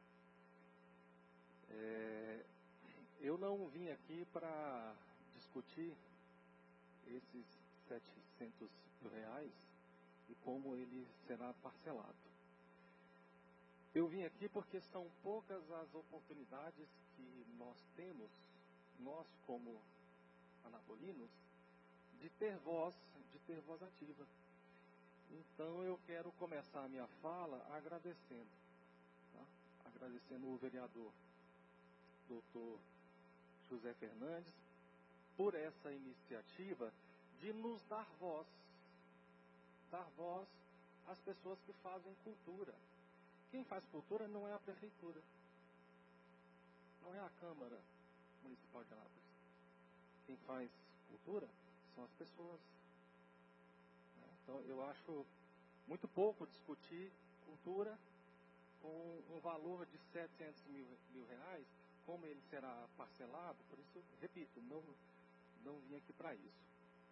É, eu não vim aqui para discutir esses setecentos mil reais e como ele será parcelado. Eu vim aqui porque são poucas as oportunidades que nós temos, nós como anapolinos, de ter voz, de ter voz ativa. Então eu quero começar a minha fala agradecendo, tá? Agradecendo o vereador doutor José Fernandes por essa iniciativa de nos dar voz, dar voz às pessoas que fazem cultura. Quem faz cultura não é a prefeitura, não é a Câmara Municipal de Anápolis. Quem faz cultura são as pessoas. Então eu acho muito pouco discutir cultura com um valor de setecentos mil, mil reais, como ele será parcelado. Por isso, repito, não, não vim aqui para isso.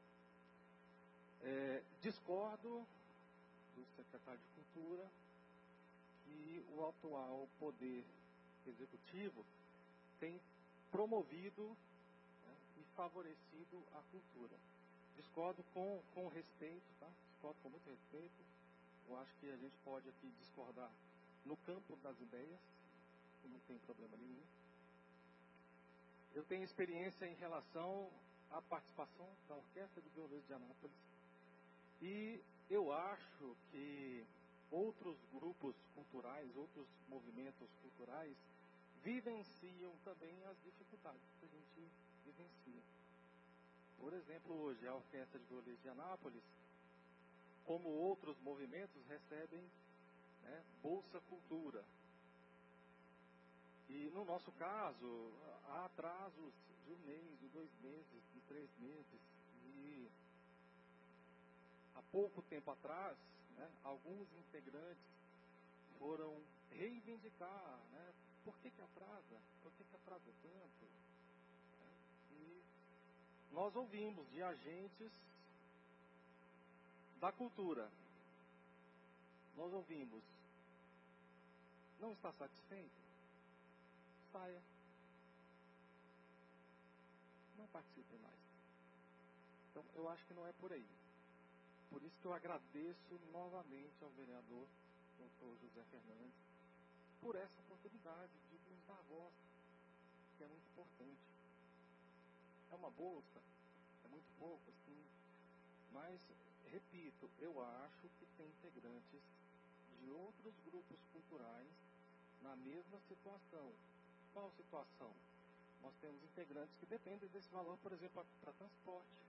É, discordo do secretário de Cultura que o atual Poder Executivo tem promovido, né, e favorecido a cultura. Discordo com, com respeito, tá? Discordo com muito respeito. Eu acho que a gente pode aqui discordar no campo das ideias, não tem problema nenhum. Eu tenho experiência em relação à participação da Orquestra de Violeiros de Anápolis e eu acho que outros grupos culturais, outros movimentos culturais vivenciam também as dificuldades que a gente vivencia. Por exemplo, hoje a Orquestra de Violeiros de Anápolis, como outros movimentos, recebem, né, Bolsa Cultura. E no nosso caso, há atrasos de um mês, de dois meses, de três meses. E há pouco tempo atrás, né, alguns integrantes foram reivindicar, né, por que que atrasa? Por que que atrasa tanto? E nós ouvimos de agentes da cultura, nós ouvimos, não está satisfeito? Saia. Não participe mais. Então, eu acho que não é por aí. Por isso que eu agradeço novamente ao vereador doutor José Fernandes por essa oportunidade de nos dar voz, que é muito importante. É uma bolsa, é muito pouco, assim, mas, repito, eu acho que tem integrantes de outros grupos culturais na mesma situação. Qual situação? Nós temos integrantes que dependem desse valor, por exemplo, para transporte.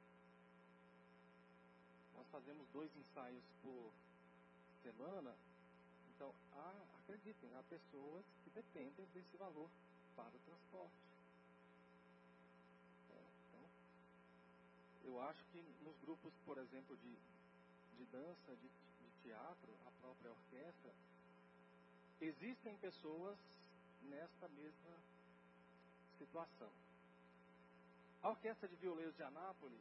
Nós fazemos dois ensaios por semana, então, há, acreditem, há pessoas que dependem desse valor para o transporte. É, então, eu acho que nos grupos, por exemplo, de, de dança, de, de teatro, a própria orquestra, existem pessoas nesta mesma situação. A Orquestra de Violeiros de Anápolis,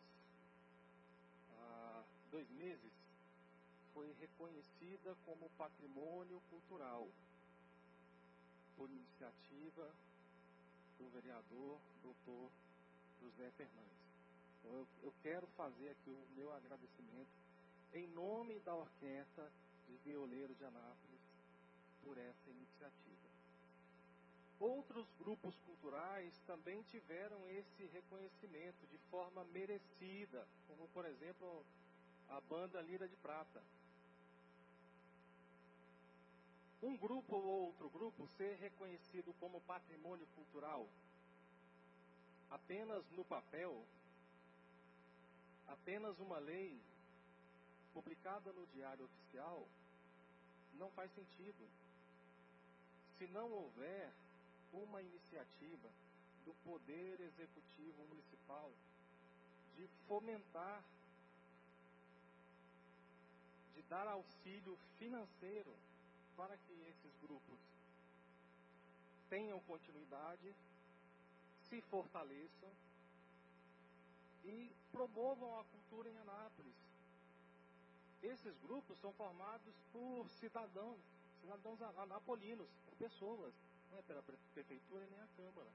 há dois meses, foi reconhecida como patrimônio cultural por iniciativa do vereador doutor José Fernandes. Então, eu, eu quero fazer aqui o meu agradecimento em nome da Orquestra de Violeiros de Anápolis por essa iniciativa. Outros grupos culturais também tiveram esse reconhecimento de forma merecida, como, por exemplo, a banda Lira de Prata. Um grupo ou outro grupo ser reconhecido como patrimônio cultural apenas no papel, apenas uma lei publicada no Diário Oficial, não faz sentido. Se não houver uma iniciativa do Poder Executivo Municipal de fomentar, de dar auxílio financeiro para que esses grupos tenham continuidade, se fortaleçam e promovam a cultura em Anápolis. Esses grupos são formados por cidadãos, cidadãos anapolinos, por pessoas, não é pela prefeitura nem a Câmara.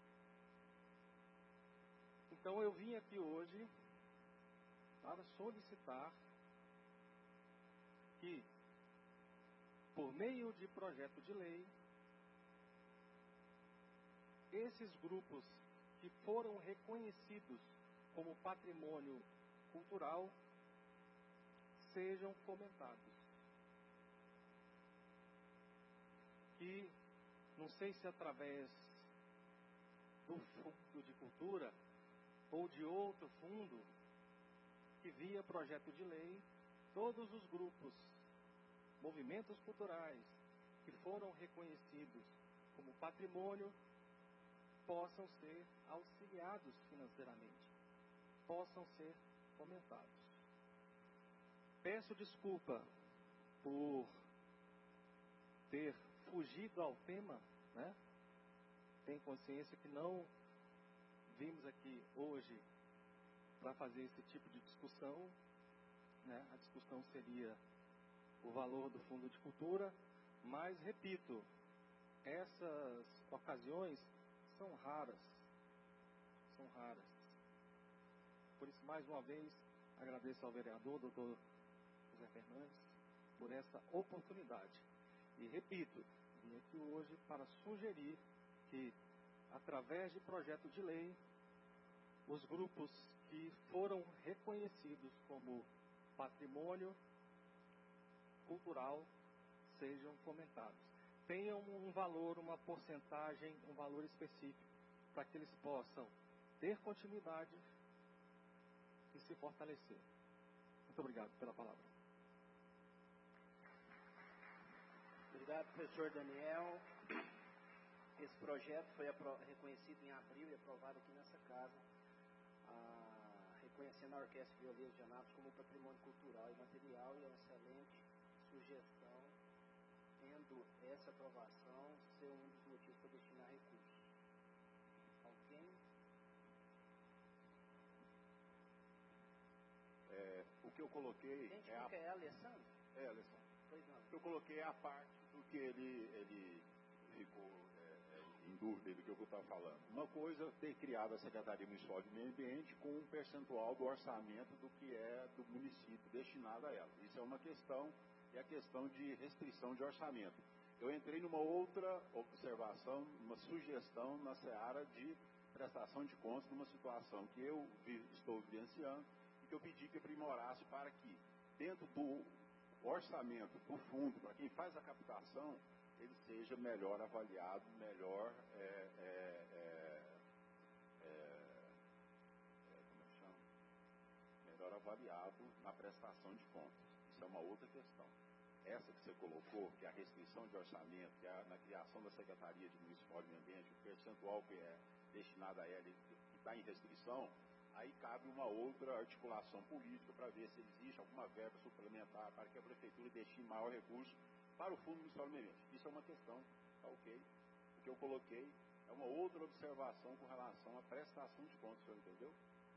Então eu vim aqui hoje para solicitar que, por meio de projeto de lei, esses grupos que foram reconhecidos como patrimônio cultural sejam fomentados. Que, não sei se através do Fundo de Cultura ou de outro fundo, que via projeto de lei, todos os grupos, movimentos culturais que foram reconhecidos como patrimônio possam ser auxiliados financeiramente, possam ser fomentados. Peço desculpa por ter fugido ao tema, né? Tenho consciência que não vimos aqui hoje para fazer esse tipo de discussão, né? A discussão seria o valor do Fundo de Cultura, mas, repito, essas ocasiões são raras, são raras. Por isso, mais uma vez, agradeço ao vereador, doutor José Fernandes, por essa oportunidade. E, repito, vim aqui hoje para sugerir que, através de projeto de lei, os grupos que foram reconhecidos como patrimônio cultural sejam fomentados. Tenham um valor, uma porcentagem, um valor específico, para que eles possam ter continuidade e se fortalecer. Muito obrigado pela palavra. Obrigado, professor Daniel. Esse projeto foi reconhecido em abril e aprovado aqui nessa casa, ah, reconhecendo a Orquestra Violeiro de Anápolis como patrimônio cultural e material, e é uma excelente sugestão, tendo essa aprovação ser um dos motivos para destinar recursos. Alguém? É, o que eu coloquei Quem é a... é Alessandro? É, Alessandro. Pois não. O que eu coloquei é a parte do que ele, ele ficou é, é, em dúvida do que eu estava falando. Uma coisa é ter criado a Secretaria Municipal de Meio Ambiente com um percentual do orçamento do que é do município destinado a ela. Isso é uma questão, é a questão de restrição de orçamento. Eu entrei numa outra observação, uma sugestão na seara de prestação de contas, numa situação que eu vi, estou vivenciando e que eu pedi que aprimorasse para que, dentro do orçamento do fundo, para quem faz a captação, ele seja melhor avaliado, melhor é, é, é, é, é, como é que chama? Melhor avaliado na prestação de contas. Isso é uma outra questão. Essa que você colocou, que é a restrição de orçamento, que é na criação da Secretaria de Municipal de Meio Ambiente, o percentual que é destinado a ela, que está em restrição, aí cabe uma outra articulação política para ver se existe alguma verba suplementar para que a Prefeitura destine maior recurso para o Fundo Municipal de Meio Ambiente. Isso é uma questão, tá ok? O que eu coloquei é uma outra observação com relação à prestação de contas, o senhor entendeu?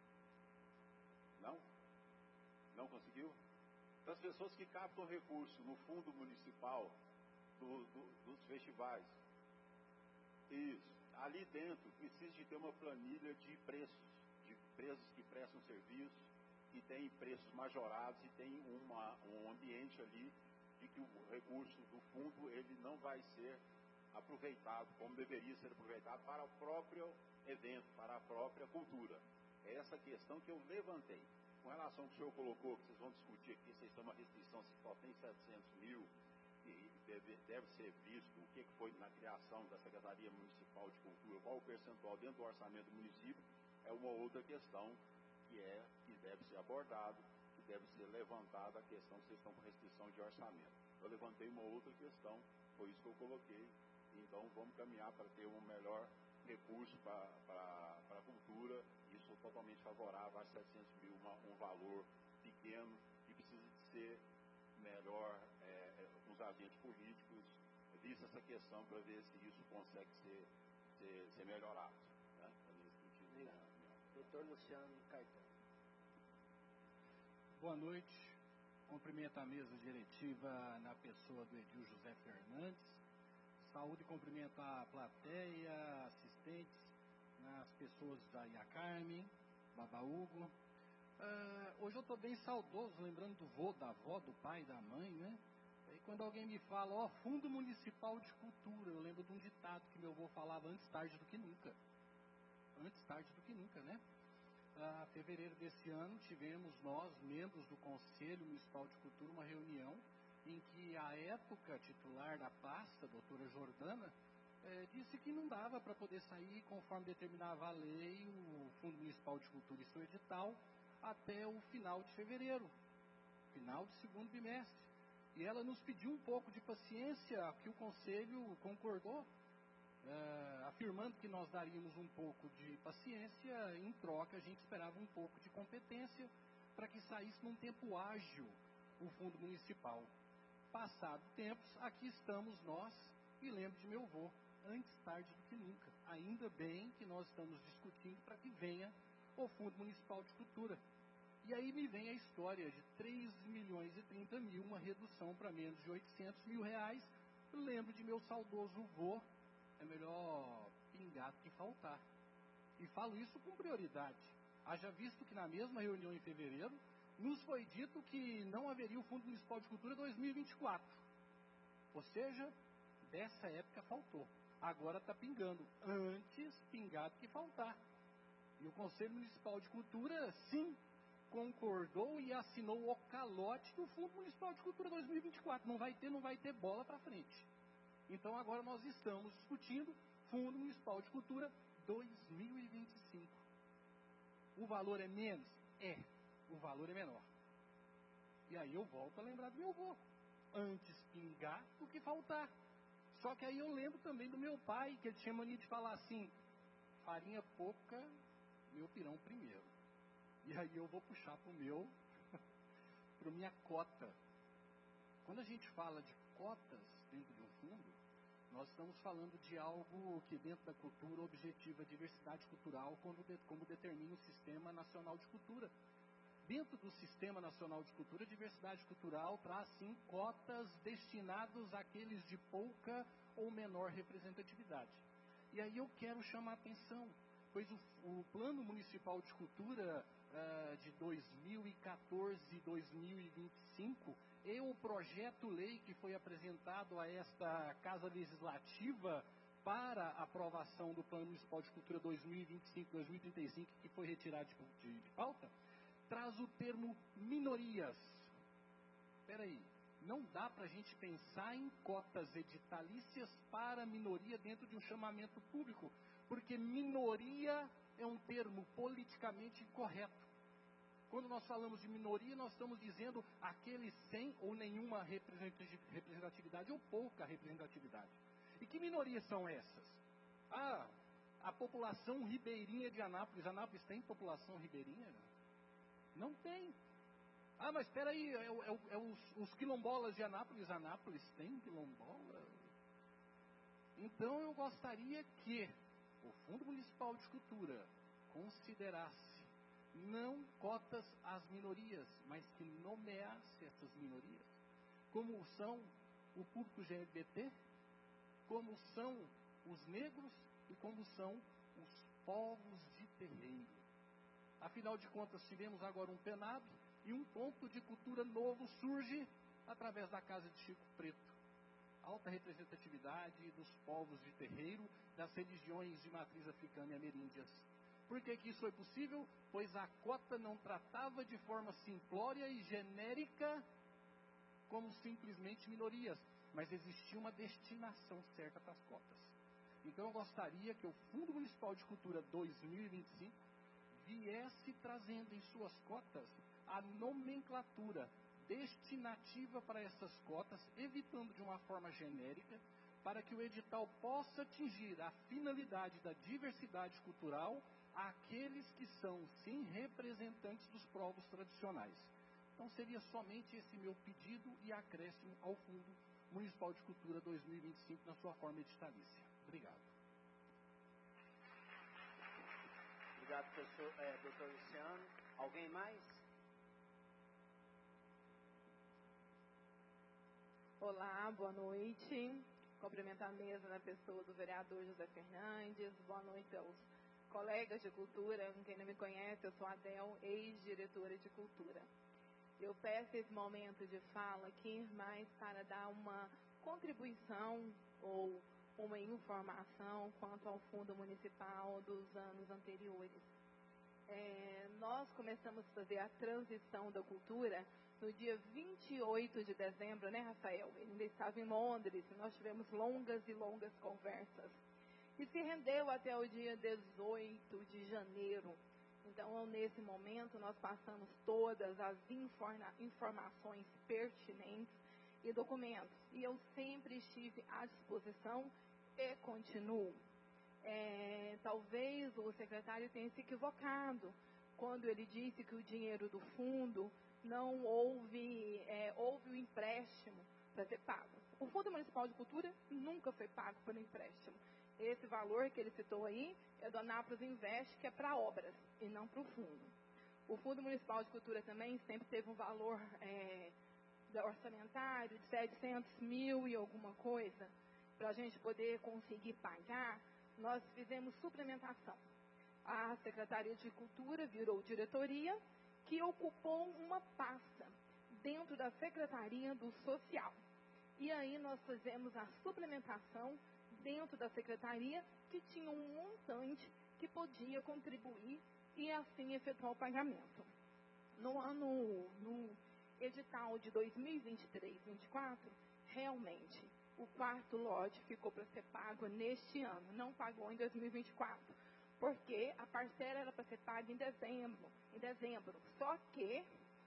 Não? Não conseguiu? Das pessoas que captam recurso no Fundo Municipal do, do, dos festivais. Isso. Ali dentro precisa de ter uma planilha de preços, de empresas que prestam serviços, que têm preços majorados e tem uma, um ambiente ali de que o recurso do fundo ele não vai ser aproveitado como deveria ser aproveitado para o próprio evento, para a própria cultura. É essa questão que eu levantei. Com relação ao que o senhor colocou, que vocês vão discutir aqui, vocês têm uma restrição, se só tem setecentos mil, e deve, deve ser visto o que foi na criação da Secretaria Municipal de Cultura, qual o percentual dentro do orçamento do município, é uma outra questão que, é, que deve ser abordada, que deve ser levantada a questão se vocês estão com restrição de orçamento. Eu levantei uma outra questão, foi isso que eu coloquei, então vamos caminhar para ter um melhor recurso para a cultura, isso totalmente favorável a setecentos mil, uma, um valor pequeno que precisa de ser melhor é, com os agentes políticos vista essa questão para ver se isso consegue ser, ser, ser melhorado. Né? Nesse sentido. Obrigado. Doutor Luciano Caetano. Boa noite. Cumprimento a mesa diretiva na pessoa do Edil José Fernandes. Saúde e cumprimento a plateia, assistentes, as pessoas da Ia Carmen, Baba Hugo. Uh, hoje eu estou bem saudoso, lembrando do vô, da avó, do pai, da mãe, né? E quando alguém me fala, ó, Fundo Municipal de Cultura, eu lembro de um ditado que meu avô falava, antes tarde do que nunca. Antes tarde do que nunca, né? Em uh, fevereiro desse ano, tivemos nós, membros do Conselho Municipal de Cultura, uma reunião em que a época titular da pasta, a doutora Jordana, eh, disse que não dava para poder sair, conforme determinava a lei, o Fundo Municipal de Cultura e seu edital, até o final de fevereiro, final do segundo bimestre. E ela nos pediu um pouco de paciência, que o Conselho concordou, eh, afirmando que nós daríamos um pouco de paciência, em troca a gente esperava um pouco de competência, para que saísse num tempo ágil o Fundo Municipal. Passado tempos, aqui estamos nós, e lembro de meu avô, antes tarde do que nunca. Ainda bem que nós estamos discutindo para que venha o Fundo Municipal de Cultura. E aí me vem a história de três milhões e trinta mil, uma redução para menos de oitocentos mil reais. Eu lembro de meu saudoso vô, é melhor pingar do que faltar. E falo isso com prioridade. Haja visto que na mesma reunião em fevereiro, nos foi dito que não haveria o Fundo Municipal de Cultura dois mil e vinte e quatro. Ou seja, dessa época faltou. Agora está pingando. Antes, pingado que faltar. E o Conselho Municipal de Cultura, sim, concordou e assinou o calote do Fundo Municipal de Cultura dois mil e vinte e quatro. Não vai ter, não vai ter bola para frente. Então agora nós estamos discutindo Fundo Municipal de Cultura dois mil e vinte e cinco. O valor é menos? É. O valor é menor. E aí eu volto a lembrar do meu avô. Antes pingar do que faltar. Só que aí eu lembro também do meu pai, que ele tinha mania de falar assim, farinha pouca, meu pirão primeiro. E aí eu vou puxar pro meu, pro minha cota. Quando a gente fala de cotas dentro de um fundo, nós estamos falando de algo que dentro da cultura objetiva a diversidade cultural, como, de, como determina o Sistema Nacional de Cultura. Dentro do Sistema Nacional de Cultura, a diversidade cultural traz, sim, cotas destinadas àqueles de pouca ou menor representatividade. E aí eu quero chamar a atenção, pois o, o Plano Municipal de Cultura uh, de dois mil e quatorze a dois mil e vinte e cinco e o projeto-lei que foi apresentado a esta Casa Legislativa para aprovação do Plano Municipal de Cultura dois mil e vinte e cinco a dois mil e trinta e cinco, que foi retirado de, de, de pauta, traz o termo minorias. Espera aí, não dá para a gente pensar em cotas editalícias para minoria dentro de um chamamento público, porque minoria é um termo politicamente incorreto. Quando nós falamos de minoria, nós estamos dizendo aqueles sem ou nenhuma representatividade ou pouca representatividade. E que minorias são essas? Ah, a população ribeirinha de Anápolis. Anápolis tem população ribeirinha? Não tem. Ah, mas espera aí, é, é, é os, os quilombolas de Anápolis. Anápolis tem quilombola? Então eu gostaria que o Fundo Municipal de Cultura considerasse não cotas às minorias, mas que nomeasse essas minorias, como são o público L G B T, como são os negros e como são os povos de terreiro. Afinal de contas, tivemos agora um penado e um ponto de cultura novo surge através da Casa de Chico Preto. Alta representatividade dos povos de terreiro, das religiões de matriz africana e ameríndias. Por que que isso foi possível? Pois a cota não tratava de forma simplória e genérica como simplesmente minorias, mas existia uma destinação certa para as cotas. Então eu gostaria que o Fundo Municipal de Cultura dois mil e vinte e cinco viesse trazendo em suas cotas a nomenclatura destinativa para essas cotas, evitando de uma forma genérica, para que o edital possa atingir a finalidade da diversidade cultural àqueles que são, sim, representantes dos povos tradicionais. Então seria somente esse meu pedido e acréscimo ao Fundo Municipal de Cultura dois mil e vinte e cinco na sua forma editalícia. Obrigado. Obrigado, professor, é, doutor Luciano. Alguém mais? Olá, boa noite. Cumprimento a mesa na pessoa do vereador José Fernandes. Boa noite aos colegas de cultura. Quem não me conhece, eu sou a Adel, ex-diretora de cultura. Eu peço esse momento de fala aqui mais para dar uma contribuição ou uma informação quanto ao Fundo Municipal dos anos anteriores. É, nós começamos a fazer a transição da cultura no dia vinte e oito de dezembro, né, Rafael? Ele ainda estava em Londres e nós tivemos longas e longas conversas. E se rendeu até o dia dezoito de janeiro. Então, nesse momento, nós passamos todas as informa- informações pertinentes e documentos. E eu sempre estive à disposição e continuo. É, talvez o secretário tenha se equivocado quando ele disse que o dinheiro do fundo não houve, é, houve o empréstimo para ser pago. O Fundo Municipal de Cultura nunca foi pago por empréstimo. Esse valor que ele citou aí é do Anápolis Invest, que é para obras e não para o fundo. O Fundo Municipal de Cultura também sempre teve um valor é, orçamentário de setecentos mil e alguma coisa. Para a gente poder conseguir pagar, nós fizemos suplementação. A Secretaria de Cultura virou diretoria, que ocupou uma pasta dentro da Secretaria do Social. E aí nós fizemos a suplementação dentro da secretaria, que tinha um montante que podia contribuir e assim efetuar o pagamento. No ano, no edital de dois mil e vinte e três, vinte e quatro, realmente o quarto lote ficou para ser pago neste ano, não pagou em dois mil e vinte e quatro, porque a parcela era para ser paga em dezembro, em dezembro. Só que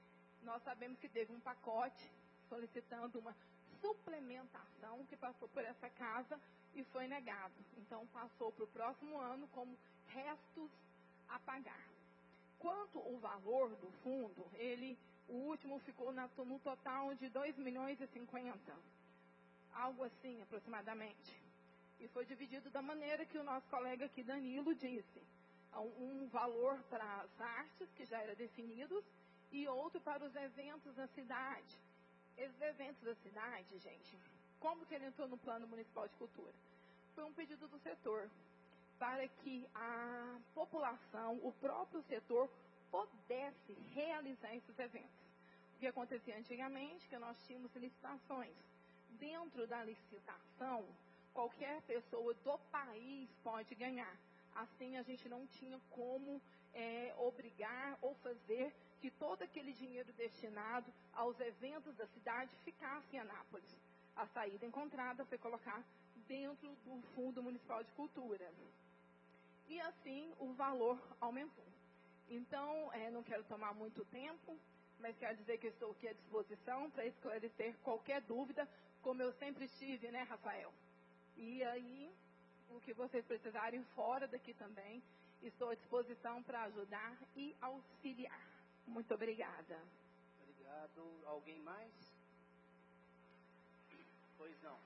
nós sabemos que teve um pacote solicitando uma suplementação que passou por essa casa e foi negado. Então, passou para o próximo ano como restos a pagar. Quanto ao valor do fundo, ele, o último ficou na, no total de dois milhões e cinquenta, algo assim aproximadamente. E foi dividido da maneira que o nosso colega aqui, Danilo, disse. Um valor para as artes, que já era definidos, e outro para os eventos da cidade. Esses eventos da cidade, gente, como que ele entrou no Plano Municipal de Cultura? Foi um pedido do setor, para que a população, o próprio setor, pudesse realizar esses eventos. O que acontecia antigamente, que nós tínhamos licitações. Dentro da licitação, qualquer pessoa do país pode ganhar. Assim, a gente não tinha como é, obrigar ou fazer que todo aquele dinheiro destinado aos eventos da cidade ficasse em Anápolis. A saída encontrada foi colocar dentro do Fundo Municipal de Cultura. E assim, o valor aumentou. Então, é, não quero tomar muito tempo, mas quero dizer que estou aqui à disposição para esclarecer qualquer dúvida, como eu sempre estive, né, Rafael? E aí, o que vocês precisarem fora daqui também, estou à disposição para ajudar e auxiliar. Muito obrigada. Obrigado. Alguém mais? Pois não.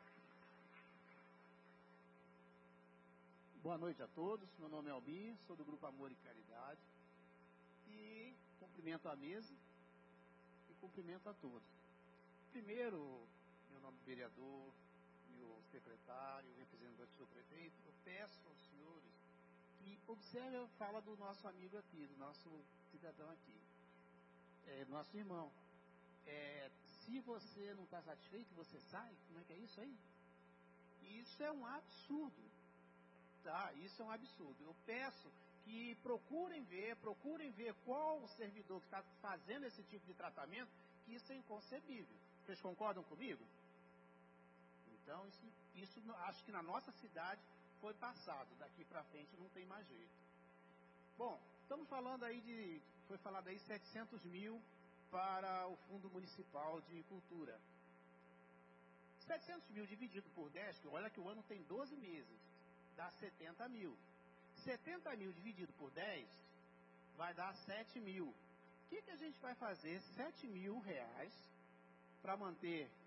Boa noite a todos. Meu nome é Albinho, sou do Grupo Amor e Caridade. E cumprimento a mesa e cumprimento a todos. Primeiro, meu nome é vereador, meu secretário, representante do prefeito, eu peço aos senhores que observem a fala do nosso amigo aqui, do nosso cidadão aqui, é, nosso irmão. É, se você não está satisfeito, você sai? Como é que é isso aí? Isso é um absurdo. Tá, isso é um absurdo. Eu peço que procurem ver, procurem ver qual o servidor que está fazendo esse tipo de tratamento, que isso é inconcebível. Vocês concordam comigo? Então, isso, isso acho que na nossa cidade foi passado. Daqui para frente não tem mais jeito. Bom, estamos falando aí de, foi falado aí setecentos mil para o Fundo Municipal de Cultura. setecentos mil dividido por dez, olha que o ano tem doze meses, dá setenta mil. setenta mil dividido por dez vai dar sete mil. O que, que a gente vai fazer? sete mil reais para manter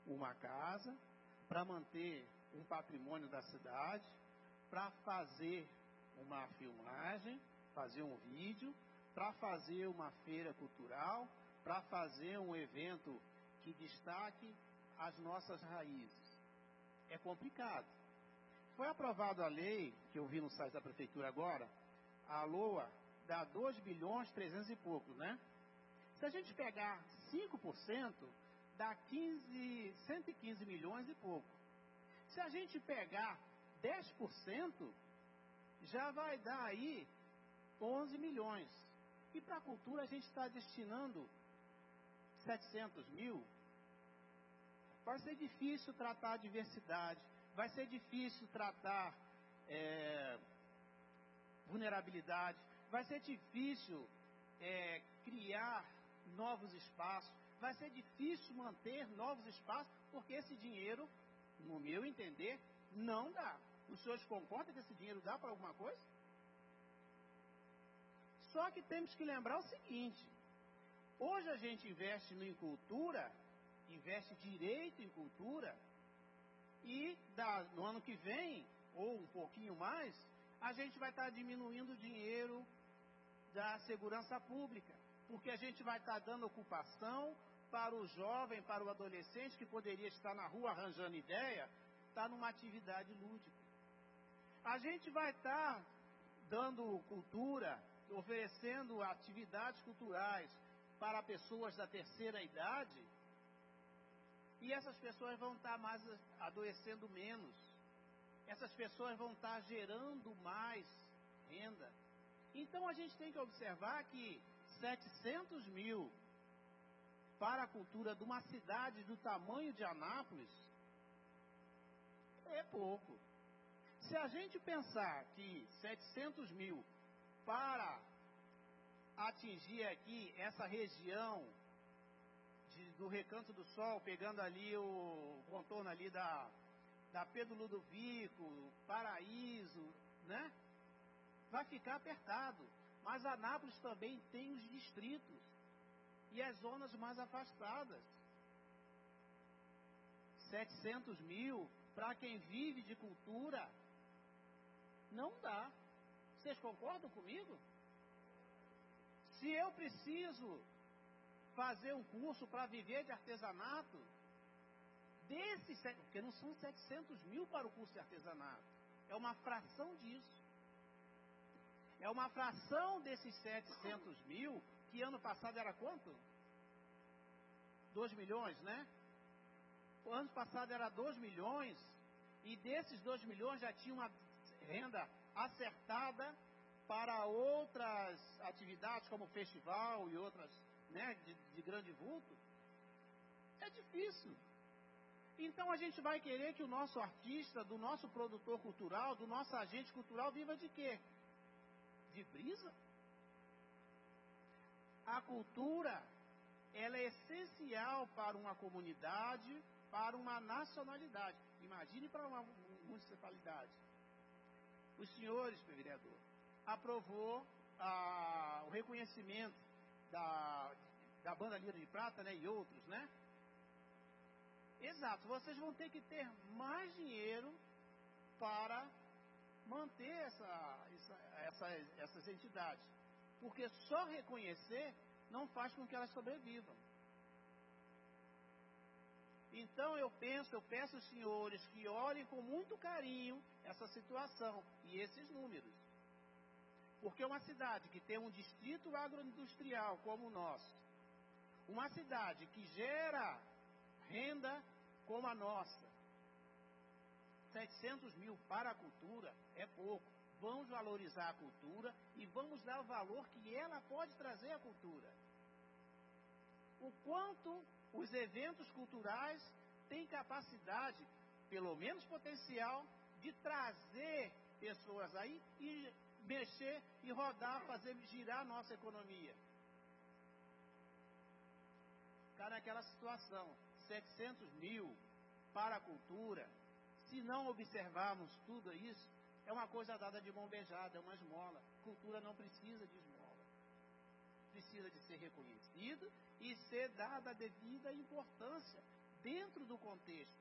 uma casa, para manter um patrimônio da cidade, para fazer uma filmagem, fazer um vídeo, para fazer uma feira cultural, para fazer um evento que destaque as nossas raízes. É complicado. Foi aprovada a lei, que eu vi no site da prefeitura agora, a LOA dá dois bilhões trezentos e pouco, né? Se a gente pegar cinco por cento, dá quinze, cento e quinze milhões e pouco. Se a gente pegar dez por cento, já vai dar aí onze milhões. E para a cultura a gente está destinando setecentos mil. Vai ser difícil tratar a diversidade, vai ser difícil tratar é, vulnerabilidade, vai ser difícil é, criar novos espaços, vai ser difícil manter novos espaços, porque esse dinheiro, no meu entender, não dá. Os senhores concordam que esse dinheiro dá para alguma coisa? Só que temos que lembrar o seguinte: hoje a gente investe em cultura, investe direito em cultura, e da, no ano que vem, ou um pouquinho mais, a gente vai estar diminuindo o dinheiro da segurança pública, porque a gente vai estar dando ocupação para o jovem, para o adolescente que poderia estar na rua arranjando ideia, estar numa atividade lúdica. A gente vai estar dando cultura, oferecendo atividades culturais para pessoas da terceira idade, e essas pessoas vão estar mais adoecendo menos. Essas pessoas vão estar gerando mais renda. Então a gente tem que observar que setecentos mil para a cultura de uma cidade do tamanho de Anápolis é pouco. Se a gente pensar que setecentos mil para atingir aqui essa região de, do Recanto do Sol, pegando ali o contorno ali da, da Pedro Ludovico, Paraíso, né? Vai ficar apertado. Mas Anápolis também tem os distritos e as zonas mais afastadas. setecentos mil para quem vive de cultura não dá. Vocês concordam comigo? Se eu preciso fazer um curso para viver de artesanato, desses, porque não são setecentos mil para o curso de artesanato, é uma fração disso. É uma fração desses setecentos mil, que ano passado era quanto? dois milhões, né? O ano passado era dois milhões, e desses dois milhões já tinha uma renda acertada para outras atividades, como festival e outras, né, de, de grande vulto. É difícil. Então a gente vai querer que o nosso artista, do nosso produtor cultural, do nosso agente cultural, viva de quê? De brisa? A cultura, ela é essencial para uma comunidade, para uma nacionalidade. Imagine para uma municipalidade. Os senhores, vereador, aprovou ah, o reconhecimento da, da Banda Lira de Prata, né, e outros, né? Exato, vocês vão ter que ter mais dinheiro para manter essa, essa, essa, essas entidades, porque só reconhecer não faz com que elas sobrevivam. Então eu penso, eu peço aos senhores que olhem com muito carinho essa situação e esses números, porque uma cidade que tem um distrito agroindustrial como o nosso, uma cidade que gera renda como a nossa, setecentos mil para a cultura é pouco. Vamos valorizar a cultura e vamos dar o valor que ela pode trazer à cultura. O quanto os eventos culturais têm capacidade, pelo menos potencial, de trazer pessoas aí e mexer e rodar, fazer girar a nossa economia. Está naquela situação, setecentos mil para a cultura. Se não observarmos tudo isso, é uma coisa dada de mão beijada, é uma esmola. Cultura não precisa de esmola. Precisa de ser reconhecido e ser dada a devida importância dentro do contexto.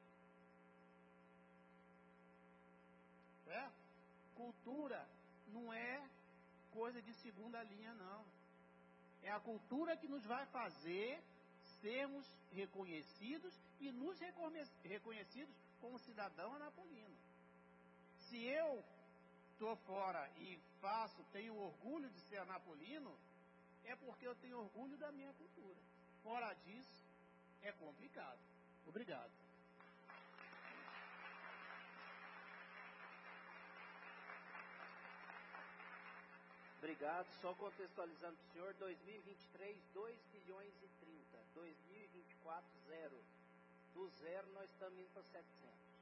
É? Cultura não é coisa de segunda linha, não. É a cultura que nos vai fazer sermos reconhecidos e nos reconhecidos como cidadão anapolino. Se eu estou fora e faço, tenho orgulho de ser anapolino, é porque eu tenho orgulho da minha cultura. Fora disso, é complicado. Obrigado. Obrigado. Só contextualizando para o senhor, dois mil e vinte e três, dois bilhões e trinta. dois mil e vinte e quatro, zero. Do zero nós estamos indo para setecentos.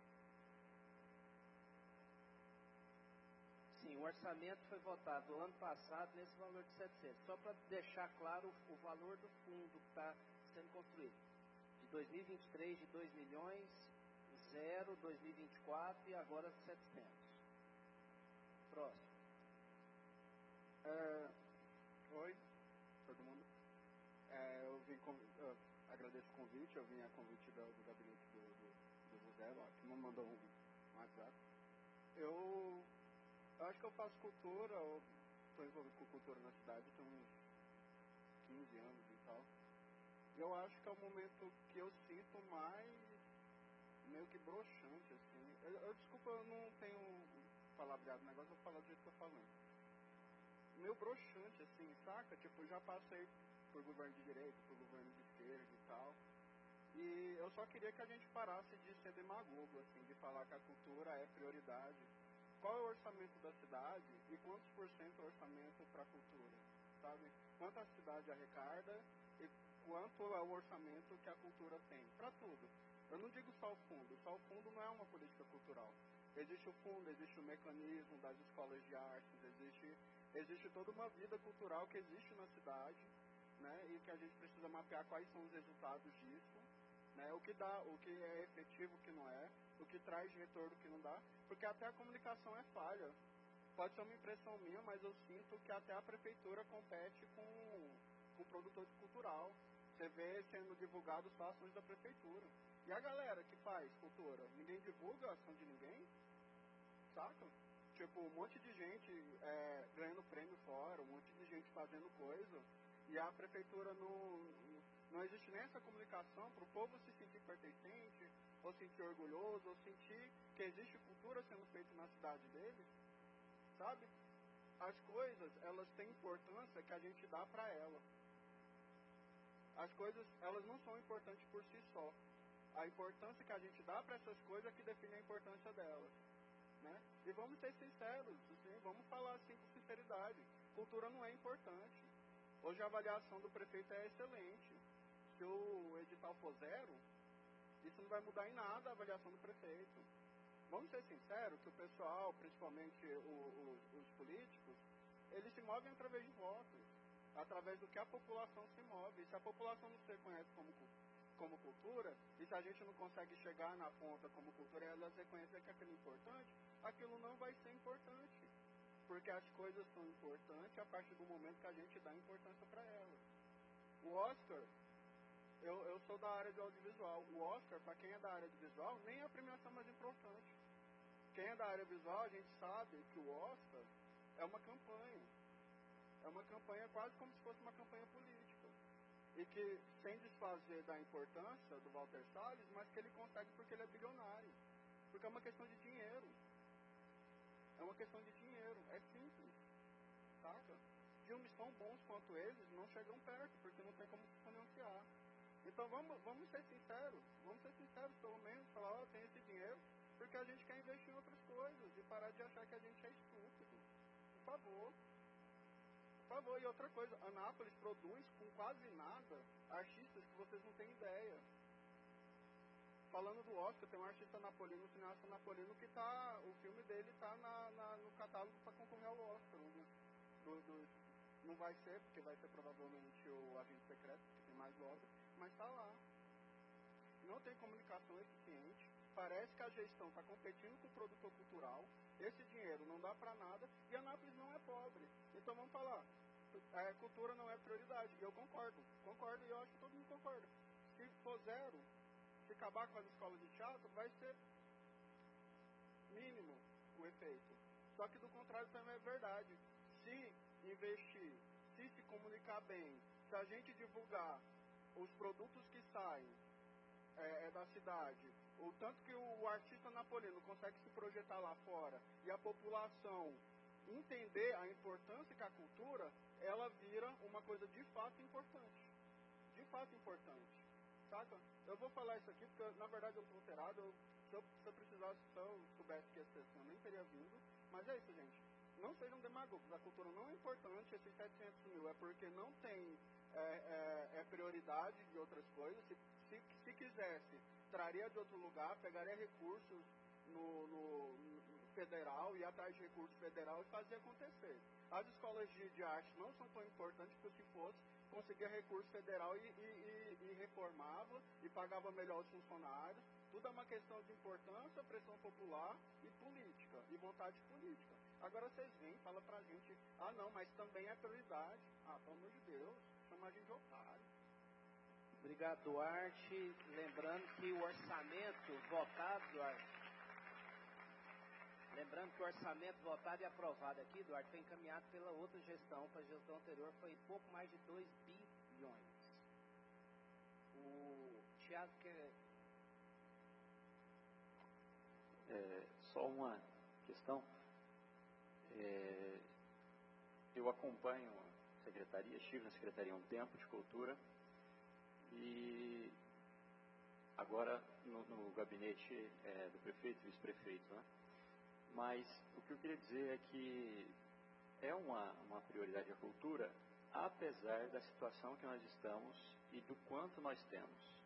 Sim, o orçamento foi votado ano passado nesse valor de setecentos. Só para deixar claro o, o valor do fundo que está sendo construído. De dois mil e vinte e três, de dois milhões, zero, dois mil e vinte e quatro e agora setecentos. Próximo. É, oi, todo mundo. É, eu vim com, eu agradeço o convite, eu vim a convite do, do gabinete do, do, do José, ó, que me mandou um, um WhatsApp. Eu, eu acho que eu faço cultura, estou envolvido com cultura na cidade, tem uns quinze anos e tal. E eu acho que é o momento que eu sinto mais meio que broxante, assim. Eu, eu desculpa, eu não tenho palavreado o negócio, eu vou falar do jeito que eu tô falando. Meio broxante, assim, saca? Tipo, eu já passei por governo de direita, por governo de esquerda e tal. E eu só queria que a gente parasse de ser demagogo, assim, de falar que a cultura é prioridade. Qual é o orçamento da cidade e quantos por cento é o orçamento para a cultura, sabe? Quanto a cidade arrecada e quanto é o orçamento que a cultura tem, para tudo. Eu não digo só o fundo, só o fundo não é uma política cultural. Existe o fundo, existe o mecanismo das escolas de artes, existe, existe toda uma vida cultural que existe na cidade, né, e que a gente precisa mapear quais são os resultados disso, né, o que dá, o que é efetivo, o que não é, o que traz de retorno, o que não dá, porque até a comunicação é falha. Pode ser uma impressão minha, mas eu sinto que até a prefeitura compete com, com o produtor cultural. Você vê sendo divulgado só ações da prefeitura. E a galera que faz cultura? Ninguém divulga a ação de ninguém? Saca? Tipo, um monte de gente é, ganhando prêmio fora, um monte de gente fazendo coisa, e a prefeitura não, não existe nem essa comunicação para o povo se sentir pertencente, ou sentir orgulhoso, ou sentir que existe cultura sendo feita na cidade deles, sabe? As coisas, elas têm importância que a gente dá para elas. As coisas, elas não são importantes por si só. A importância que a gente dá para essas coisas é que define a importância delas. Né? E vamos ser sinceros, assim, vamos falar assim com sinceridade. Cultura não é importante. Hoje a avaliação do prefeito é excelente. Se o edital for zero, isso não vai mudar em nada a avaliação do prefeito. Vamos ser sinceros que o pessoal, principalmente o, o, os políticos, eles se movem através de votos, através do que a população se move. E se a população não se reconhece como como cultura, e se a gente não consegue chegar na ponta como cultura e elas reconhecer que aquilo é importante, aquilo não vai ser importante. Porque as coisas são importantes a partir do momento que a gente dá importância para elas. O Oscar, eu, eu sou da área de audiovisual, o Oscar, para quem é da área de visual, nem é a premiação mais importante. Quem é da área visual, a gente sabe que o Oscar é uma campanha. É uma campanha quase como se fosse uma campanha política. E que, sem desfazer da importância do Walter Salles, mas que ele consegue porque ele é bilionário. Porque é uma questão de dinheiro. É uma questão de dinheiro. É simples. Saca? Filmes tão bons quanto eles não chegam perto, porque não tem como se financiar. Então vamos, vamos ser sinceros. Vamos ser sinceros, pelo menos. Falar, ó, oh, tem esse dinheiro, porque a gente quer investir em outras coisas. E parar de achar que a gente é estúpido. Por favor. Por favor, e outra coisa, Anápolis produz com quase nada artistas que vocês não têm ideia. Falando do Oscar, tem um artista napolino, um cineasta napolino, que tá, o filme dele tá na, na, no catálogo para concorrer ao Oscar. Do, do, do, não vai ser, porque vai ser provavelmente o Agente Secreto, que tem mais Oscar, mas tá lá. Não tem comunicação eficiente, parece que a gestão está competindo com o produtor cultural, esse dinheiro não dá para nada, e Anápolis não é pobre. Então vamos falar, é, cultura não é prioridade. E eu concordo, concordo, e eu acho que todo mundo concorda. Se for zero, se acabar com as escolas de teatro, vai ser mínimo o efeito. Só que do contrário também é verdade. Se investir, se se comunicar bem, se a gente divulgar os produtos que saem é, é da cidade, o tanto que o, o artista napolino consegue se projetar lá fora e a população entender a importância que a cultura, ela vira uma coisa de fato importante. De fato importante. Saca? Eu vou falar isso aqui porque, na verdade, eu estou alterado. Eu, se, eu, se eu precisasse, se eu soubesse que ia ser assim, eu nem teria vindo. Mas é isso, gente. Não sejam demagogos. A cultura não é importante. Esses setecentos mil é porque não tem é, é, é prioridade de outras coisas. Se, se, se quisesse, traria de outro lugar, pegaria recursos no, no, no federal, ia atrás de recurso federal e fazia acontecer. As escolas de, de arte não são tão importantes porque, se fosse, conseguia recurso federal e, e, e, e reformava e pagava melhor os funcionários. Tudo é uma questão de importância, pressão popular e política, e vontade política. Agora vocês vêm e falam pra gente, ah não, mas também é prioridade. Ah, pelo amor de Deus, chama a gente de otário. Obrigado, Duarte. Lembrando que o orçamento votado, Duarte, lembrando que o orçamento votado e aprovado aqui, Duarte, foi encaminhado pela outra gestão, para a gestão anterior, foi pouco mais de dois bilhões. O Thiago quer... É, só uma questão. É, eu acompanho a secretaria, estive na secretaria há um tempo de cultura e agora no, no gabinete é, do prefeito e vice-prefeito, né? Mas o que eu queria dizer é que é uma, uma prioridade a cultura, apesar da situação que nós estamos e do quanto nós temos.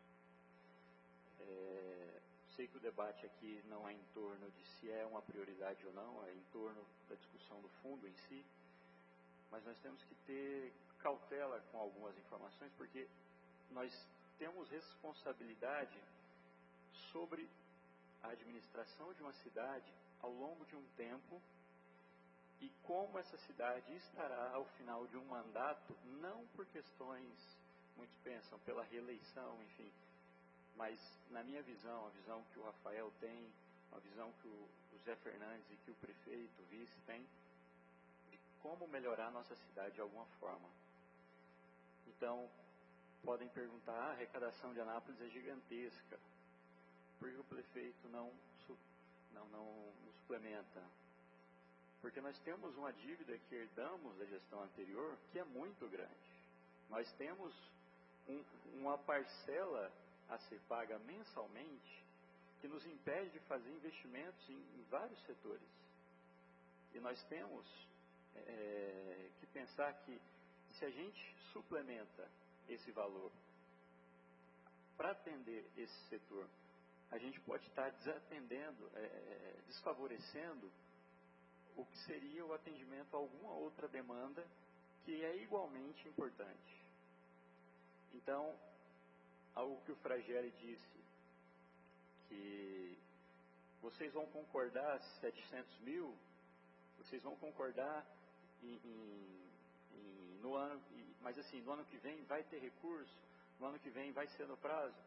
É, sei que o debate aqui não é em torno de se é uma prioridade ou não, é em torno da discussão do fundo em si, mas nós temos que ter cautela com algumas informações, porque nós temos responsabilidade sobre a administração de uma cidade ao longo de um tempo e como essa cidade estará ao final de um mandato, não por questões, muitos pensam, pela reeleição, enfim, mas na minha visão, a visão que o Rafael tem, a visão que o, o Zé Fernandes e que o prefeito, o vice tem, de como melhorar a nossa cidade de alguma forma. Então, podem perguntar, ah, a arrecadação de Anápolis é gigantesca, por que o prefeito não, não, não, não suplementa? Porque nós temos uma dívida que herdamos da gestão anterior que é muito grande. Nós temos um, uma parcela a ser paga mensalmente que nos impede de fazer investimentos em, em vários setores. E nós temos é, que pensar que se a gente suplementa esse valor para atender esse setor, a gente pode estar desatendendo, é, desfavorecendo o que seria o atendimento a alguma outra demanda que é igualmente importante. Então, algo que o Fragelli disse, que vocês vão concordar setecentos mil, vocês vão concordar em, em, em, no ano, mas assim, no ano que vem vai ter recurso, no ano que vem vai ser no prazo.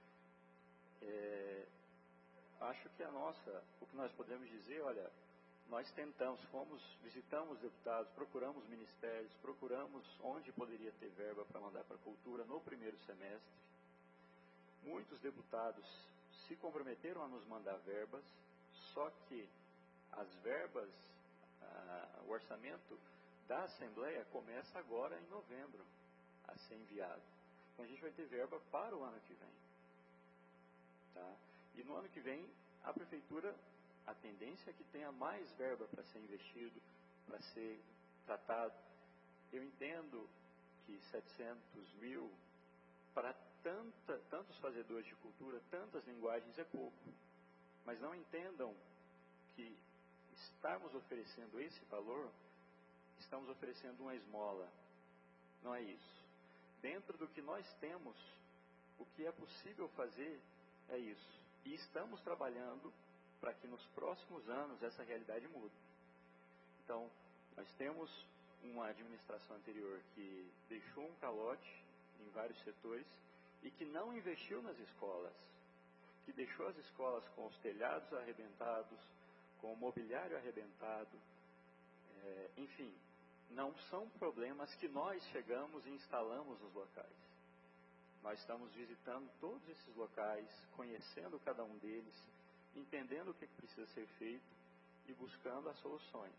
É, acho que a nossa, o que nós podemos dizer, olha, nós tentamos, fomos, visitamos deputados, procuramos ministérios, procuramos onde poderia ter verba para mandar para a cultura no primeiro semestre. Muitos deputados se comprometeram a nos mandar verbas, só que as verbas, ah, o orçamento da Assembleia começa agora em novembro a ser enviado. Então a gente vai ter verba para o ano que vem. Tá? E no ano que vem a Prefeitura, a tendência é que tenha mais verba para ser investido, para ser tratado. Eu entendo que setecentos mil para tanta, tantos fazedores de cultura, tantas linguagens é pouco. Mas não entendam que estarmos oferecendo esse valor, estamos oferecendo uma esmola. Não é isso. Dentro do que nós temos, o que é possível fazer é isso. E estamos trabalhando para que nos próximos anos essa realidade mude. Então, nós temos uma administração anterior que deixou um calote em vários setores e que não investiu nas escolas. que deixou as escolas com os telhados arrebentados, com o mobiliário arrebentado, é, enfim, não são problemas que nós chegamos e instalamos nos locais. Nós estamos visitando todos esses locais, conhecendo cada um deles, entendendo o que precisa ser feito e buscando as soluções.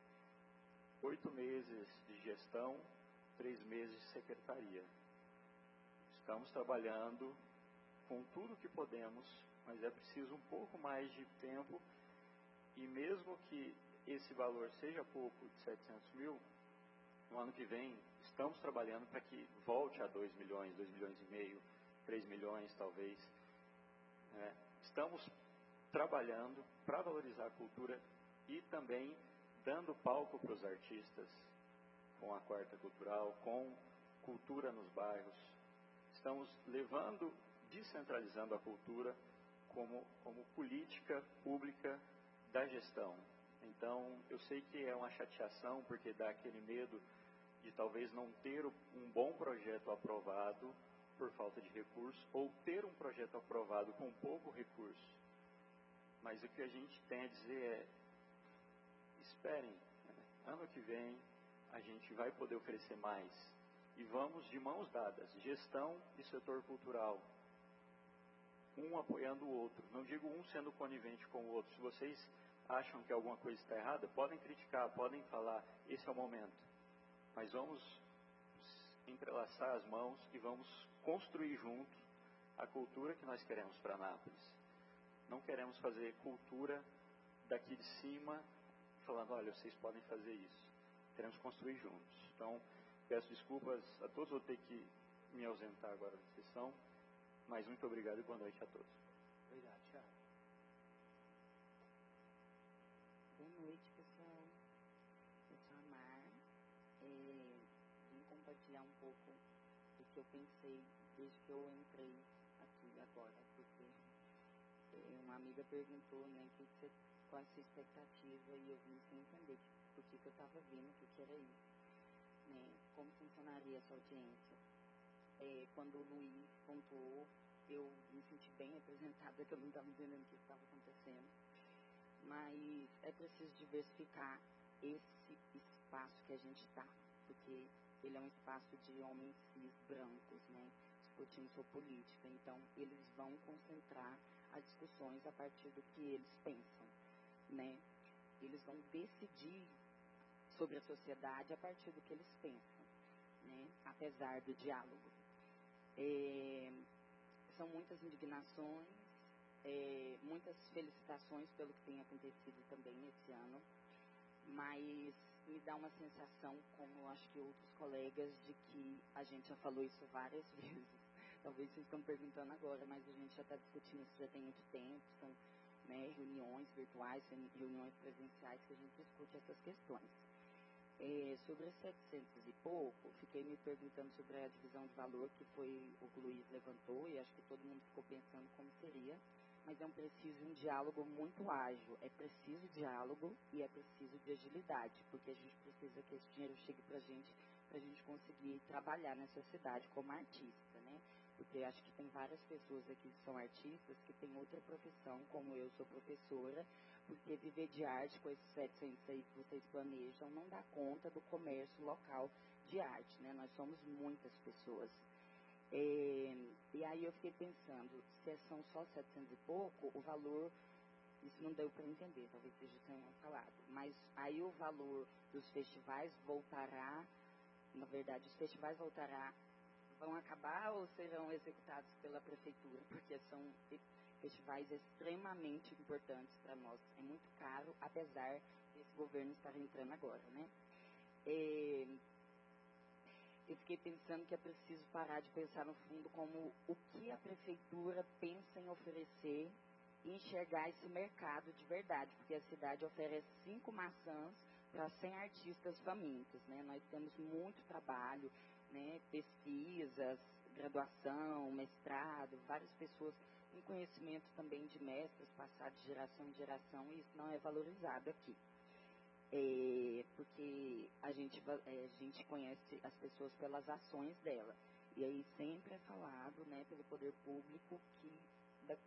Oito meses de gestão, três meses de secretaria. Estamos trabalhando com tudo que podemos, mas é preciso um pouco mais de tempo, e mesmo que esse valor seja pouco, de setecentos mil, no ano que vem estamos trabalhando para que volte a dois milhões, dois milhões e meio, três milhões talvez. É, estamos trabalhando para valorizar a cultura e também dando palco para os artistas com a Quarta Cultural, com cultura nos bairros. Estamos levando, descentralizando a cultura como, como política pública da gestão. Então, eu sei que é uma chateação, porque dá aquele medo de talvez não ter um bom projeto aprovado por falta de recurso, ou ter um projeto aprovado com pouco recurso. Mas o que a gente tem a dizer é, esperem, né? Ano que vem a gente vai poder oferecer mais. E vamos de mãos dadas, gestão e setor cultural, um apoiando o outro. Não digo um sendo conivente com o outro. Se vocês acham que alguma coisa está errada, podem criticar, podem falar, esse é o momento. Mas vamos entrelaçar as mãos e vamos construir juntos a cultura que nós queremos para Anápolis. Não queremos fazer cultura daqui de cima, falando, olha, vocês podem fazer isso. Queremos construir juntos. Então, peço desculpas a todos, vou ter que me ausentar agora da sessão, mas muito obrigado e boa noite a todos. Obrigado, Thiago. Boa noite, pessoal. Eu sou a Mar. É, vim compartilhar um pouco do que eu pensei desde que eu entrei aqui agora, porque é, uma amiga perguntou, né, que você, qual a sua expectativa, e eu vim sem entender por que eu estava vindo, o que era isso, né, como funcionaria essa audiência. É, quando o Luiz pontuou, eu me senti bem representada, que eu não estava entendendo o que estava acontecendo, mas é preciso diversificar esse espaço que a gente está, porque ele é um espaço de homens cis brancos, né, discutindo sobre política. Então, eles vão concentrar as discussões a partir do que eles pensam, né. Eles vão decidir sobre a sociedade a partir do que eles pensam, né, apesar do diálogo. É, são muitas indignações, é, muitas felicitações pelo que tem acontecido também nesse ano, mas me dá uma sensação, como acho que outros colegas, de que a gente já falou isso várias vezes. Talvez vocês estão perguntando agora, mas a gente já está discutindo isso já tem muito tempo. São, né, reuniões virtuais, reuniões presenciais que a gente discute essas questões. É, sobre os setecentos e pouco, fiquei me perguntando sobre a divisão de valor, que foi o que o Luiz levantou, e acho que todo mundo ficou pensando como seria. Mas é um preciso um diálogo muito ágil, é preciso diálogo e é preciso de agilidade, porque a gente precisa que esse dinheiro chegue para a gente, para a gente conseguir trabalhar nessa cidade como artista, né? Porque acho que tem várias pessoas aqui que são artistas, que têm outra profissão, como eu sou professora, porque viver de arte com esses setecentos aí que vocês planejam não dá conta do comércio local de arte, né? Nós somos muitas pessoas. É, e aí eu fiquei pensando, se são só setecentos e pouco, o valor, isso não deu para entender, talvez vocês já tenham falado, mas aí o valor dos festivais voltará, na verdade os festivais voltará, vão acabar ou serão executados pela prefeitura, porque são festivais extremamente importantes para nós, é muito caro, apesar desse governo estar entrando agora, né? É, eu fiquei pensando que é preciso parar de pensar no fundo como o que a prefeitura pensa em oferecer e enxergar esse mercado de verdade, porque a cidade oferece cinco maçãs para cem artistas famintos, né? Nós temos muito trabalho, né? Pesquisas, graduação, mestrado, várias pessoas com conhecimento também de mestres passados de geração em geração, e isso não é valorizado aqui. É, porque a gente, é, a gente conhece as pessoas pelas ações dela. E aí sempre é falado, né, pelo poder público que da,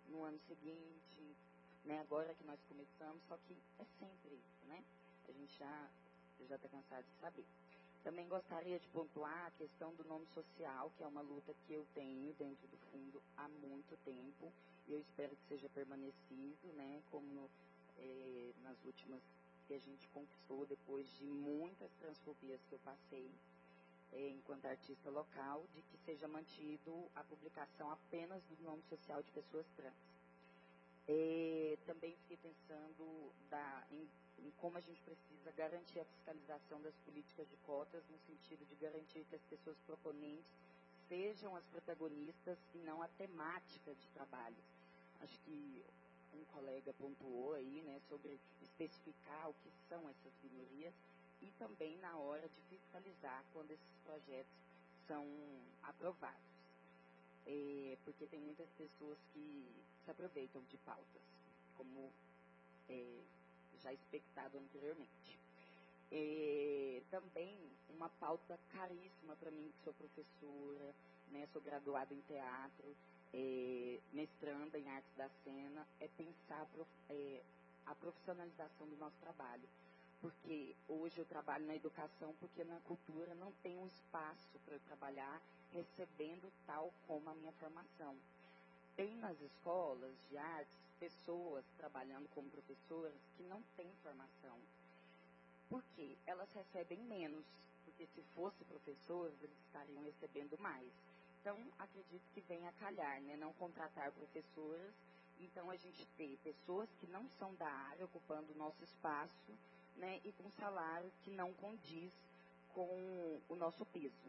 no ano seguinte, né, agora que nós começamos, só que é sempre isso, né? A gente já já está cansado de saber. Também gostaria de pontuar a questão do nome social, que é uma luta que eu tenho dentro do fundo há muito tempo, e eu espero que seja permanecido, né, como é, nas últimas que a gente conquistou depois de muitas transfobias que eu passei, é, enquanto artista local, de que seja mantido a publicação apenas do nome social de pessoas trans. É, também fiquei pensando da, em, em como a gente precisa garantir a fiscalização das políticas de cotas, no sentido de garantir que as pessoas proponentes sejam as protagonistas e não a temática de trabalho. Acho que um colega pontuou aí, né, sobre especificar o que são essas minorias e também na hora de fiscalizar quando esses projetos são aprovados. É, porque tem muitas pessoas que se aproveitam de pautas, como é, já expectado anteriormente. É, também uma pauta caríssima para mim, que sou professora, né, sou graduada em teatro, é, mestranda em artes da cena, é pensar prof, é, a profissionalização do nosso trabalho. Porque hoje eu trabalho na educação, porque na cultura não tem um espaço para eu trabalhar recebendo tal como a minha formação. Tem nas escolas de artes pessoas trabalhando como professoras que não têm formação. Por quê? Elas recebem menos, porque se fosse professoras, eles estariam recebendo mais. Então, acredito que venha a calhar, né? Não contratar professoras. Então, a gente tem pessoas que não são da área ocupando o nosso espaço, né? E com salário que não condiz com o nosso peso.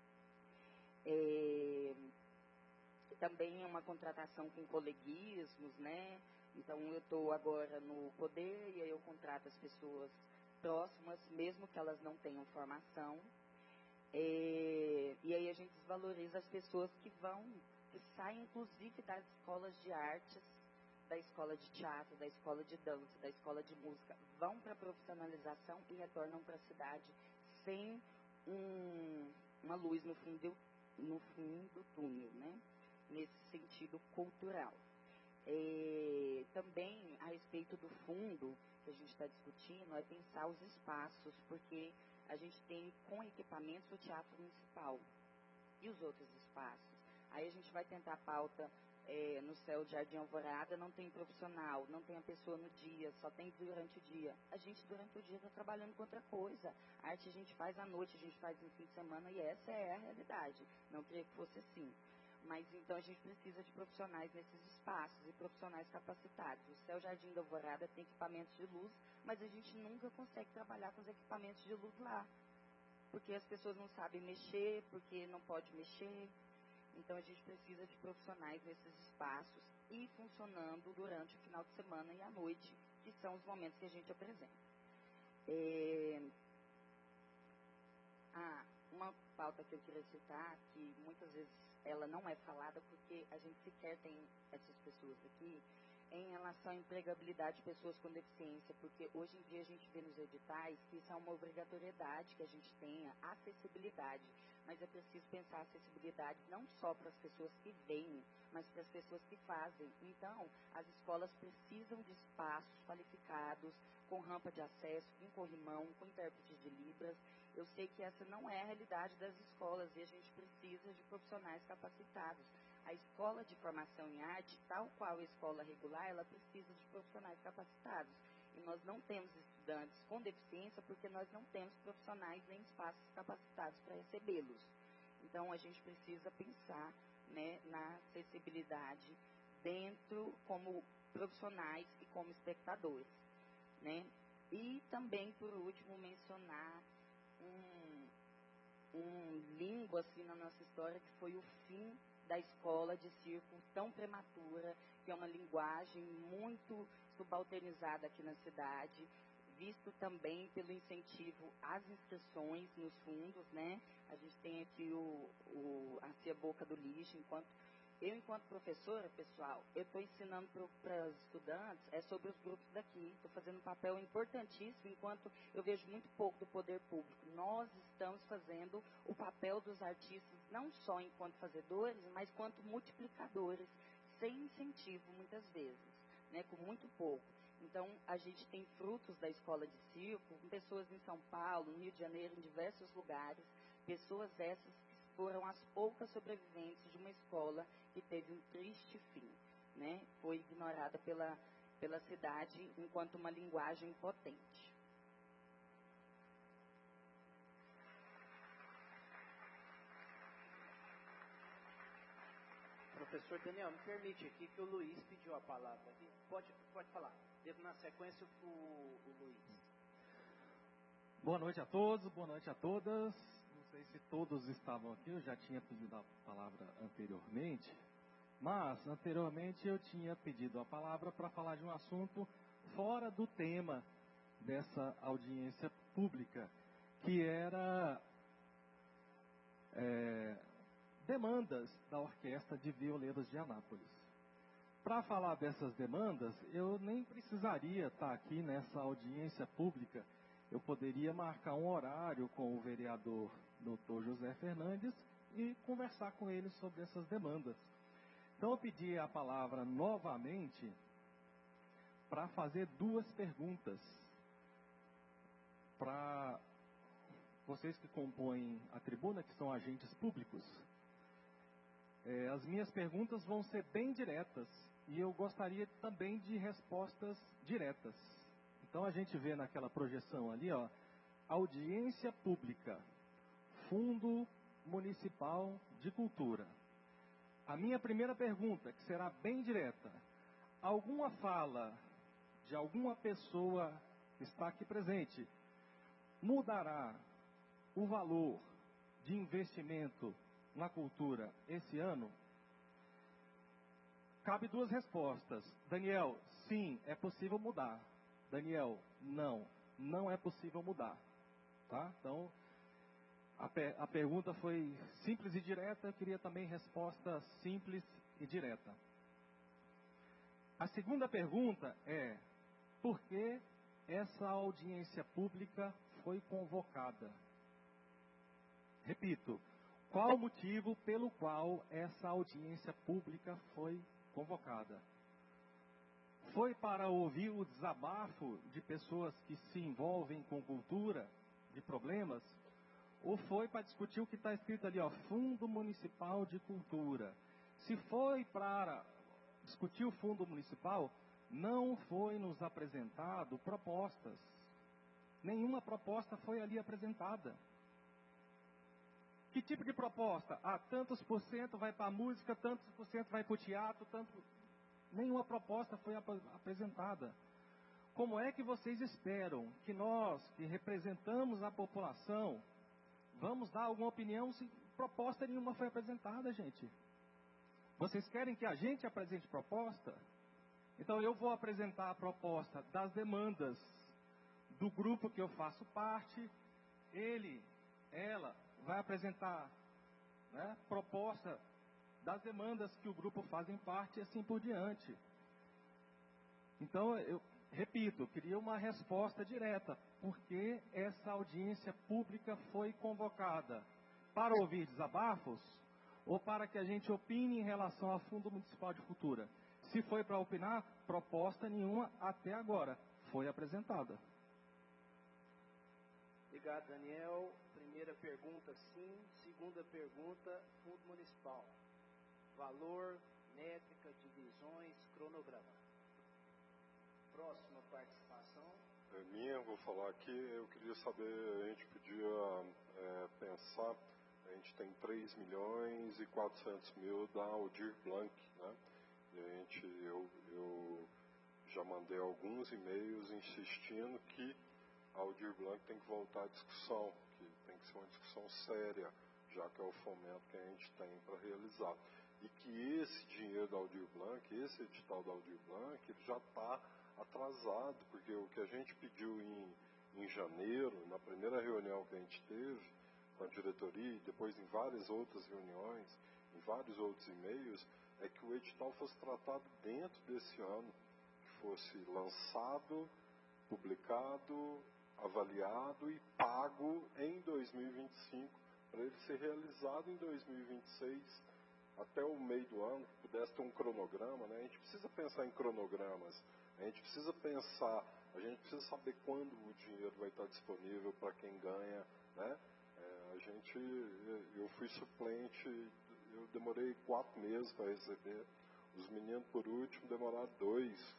É... Também é uma contratação com coleguismos, né? Então, eu estou agora no poder e aí eu contrato as pessoas próximas, mesmo que elas não tenham formação. É, e aí a gente desvaloriza as pessoas que vão, que saem inclusive das escolas de artes, da escola de teatro, da escola de dança, da escola de música, vão para a profissionalização e retornam para a cidade sem um, uma luz no fim, do, no fim do túnel, né? Nesse sentido cultural. É, também a respeito do fundo que a gente está discutindo é pensar os espaços, porque a gente tem com equipamentos o teatro municipal e os outros espaços. Aí a gente vai tentar a pauta é, no Céu de Jardim Alvorada, não tem profissional, não tem a pessoa no dia, só tem durante o dia. A gente durante o dia está trabalhando com outra coisa. A arte a gente faz à noite, a gente faz no fim de semana e essa é a realidade. Não queria que fosse assim. Mas então a gente precisa de profissionais nesses espaços e profissionais capacitados. O Céu Jardim da Alvorada tem equipamentos de luz, mas a gente nunca consegue trabalhar com os equipamentos de luz lá. Porque as pessoas não sabem mexer, porque não pode mexer. Então a gente precisa de profissionais nesses espaços e funcionando durante o final de semana e à noite, que são os momentos que a gente apresenta. É... Ah, uma pauta que eu queria citar, que muitas vezes ela não é falada porque a gente sequer tem essas pessoas aqui, é em relação à empregabilidade de pessoas com deficiência, porque hoje em dia a gente vê nos editais que isso é uma obrigatoriedade que a gente tenha acessibilidade, mas é preciso pensar a acessibilidade não só para as pessoas que vêm, mas para as pessoas que fazem. Então, as escolas precisam de espaços qualificados, com rampa de acesso, com corrimão, com intérprete de Libras. Eu sei que essa não é a realidade das escolas e a gente precisa de profissionais capacitados. A escola de formação em arte, tal qual a escola regular, ela precisa de profissionais capacitados. E nós não temos estudantes com deficiência porque nós não temos profissionais nem espaços capacitados para recebê-los. Então, a gente precisa pensar, né, na acessibilidade dentro como profissionais e como espectadores, né? E também, por último, mencionar um, um limbo assim, na nossa história, que foi o fim da escola de circo tão prematura, que é uma linguagem muito subalternizada aqui na cidade, visto também pelo incentivo às inscrições nos fundos, né? A gente tem aqui o, o, a boca do lixo, enquanto eu, enquanto professora, pessoal, eu estou ensinando para os estudantes é sobre os grupos daqui. Estou fazendo um papel importantíssimo, enquanto eu vejo muito pouco do poder público. Nós estamos fazendo o papel dos artistas, não só enquanto fazedores, mas quanto multiplicadores. sem incentivo muitas vezes, né, com muito pouco. Então, a gente tem frutos da escola de circo, com pessoas em São Paulo, no Rio de Janeiro, em diversos lugares, pessoas essas que foram as poucas sobreviventes de uma escola que teve um triste fim, né? Foi ignorada pela, pela cidade enquanto uma linguagem potente. Professor Daniel, me permite aqui que o Luiz pediu a palavra. Pode, pode falar. Devo na sequência o, o Luiz. Boa noite a todos, boa noite a todas. Não sei se todos estavam aqui, eu já tinha pedido a palavra anteriormente, mas anteriormente eu tinha pedido a palavra para falar de um assunto fora do tema dessa audiência pública, que era é, demandas da Orquestra de Violeiros de Anápolis. Para falar dessas demandas, eu nem precisaria estar aqui nessa audiência pública. Eu poderia marcar um horário com o vereador doutor José Fernandes e conversar com ele sobre essas demandas. Então eu pedi a palavra novamente para fazer duas perguntas para vocês que compõem a tribuna, que são agentes públicos. É, as minhas perguntas vão ser bem diretas e eu gostaria também de respostas diretas. Então a gente vê naquela projeção ali, ó, audiência pública, Fundo Municipal de Cultura. A minha primeira pergunta, que será bem direta: alguma fala de alguma pessoa que está aqui presente mudará o valor de investimento na cultura esse ano? Cabe duas respostas. Daniel, sim, é possível mudar. Daniel, não, não é possível mudar. Tá? Então, a, per a pergunta foi simples e direta, eu queria também resposta simples e direta. A segunda pergunta é: por que essa audiência pública foi convocada? Repito, qual o motivo pelo qual essa audiência pública foi convocada? Foi para ouvir o desabafo de pessoas que se envolvem com cultura, de problemas? Ou foi para discutir o que está escrito ali, ó, Fundo Municipal de Cultura? Se foi para discutir o Fundo Municipal, não foi nos apresentado propostas. Nenhuma proposta foi ali apresentada. Que tipo de proposta? Ah, tantos por cento vai para a música, tantos por cento vai para o teatro, tanto... Nenhuma proposta foi ap apresentada. Como é que vocês esperam que nós, que representamos a população, vamos dar alguma opinião se proposta nenhuma foi apresentada, gente? Vocês querem que a gente apresente proposta? Então eu vou apresentar a proposta das demandas do grupo que eu faço parte. Ele, ela, vai apresentar, né, proposta das demandas que o grupo fazem parte e assim por diante. Então, eu repito, eu queria uma resposta direta. Por que essa audiência pública foi convocada? Para ouvir desabafos? Ou para que a gente opine em relação ao Fundo Municipal de Cultura? Se foi para opinar, proposta nenhuma até agora foi apresentada. Obrigado, Daniel. Primeira pergunta, sim. Segunda pergunta, Fundo Municipal. Valor, métrica, divisões, cronograma. Próxima participação. É minha, vou falar aqui. Eu queria saber, a gente podia é, pensar, a gente tem três milhões e quatrocentos mil da Aldir Blanc, né? E a gente, eu, eu já mandei alguns e-mails insistindo que a Aldir Blanc tem que voltar à discussão, que tem que ser uma discussão séria, já que é o fomento que a gente tem para realizar. E que esse dinheiro da Aldir Blanc, esse edital da Aldir Blanc, ele já está atrasado, porque o que a gente pediu em, em janeiro, na primeira reunião que a gente teve com a diretoria, e depois em várias outras reuniões, em vários outros e-mails, é que o edital fosse tratado dentro desse ano, que fosse lançado, publicado, avaliado e pago em dois mil e vinte e cinco, para ele ser realizado em dois mil e vinte e seis. até o meio do ano, pudesse ter um cronograma, né? A gente precisa pensar em cronogramas, a gente precisa pensar, a gente precisa saber quando o dinheiro vai estar disponível para quem ganha, né? É, a gente, eu fui suplente, eu demorei quatro meses para receber, os meninos por último demoraram dois,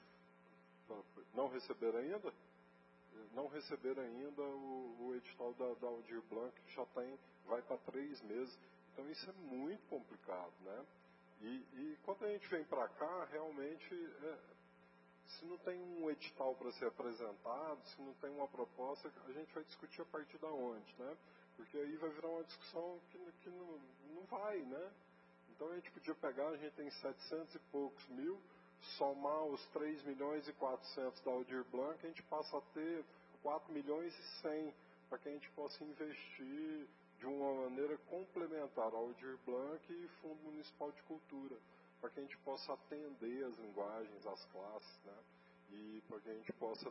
não receberam ainda? Não receberam ainda o, o edital da, da Aldir Blanc, que já tem, vai para três meses. Então isso é muito complicado, né? E, e quando a gente vem para cá, realmente, é, se não tem um edital para ser apresentado, se não tem uma proposta, a gente vai discutir a partir da onde, né? Porque aí vai virar uma discussão que, que não, não vai, né? Então a gente podia pegar, a gente tem setecentos e poucos mil, somar os três milhões e quatrocentos da Aldir Blanc, a gente passa a ter quatro milhões e cem para que a gente possa investir de uma maneira complementar ao Aldir Blanc e Fundo Municipal de Cultura, para que a gente possa atender as linguagens, as classes, né? E para que a gente possa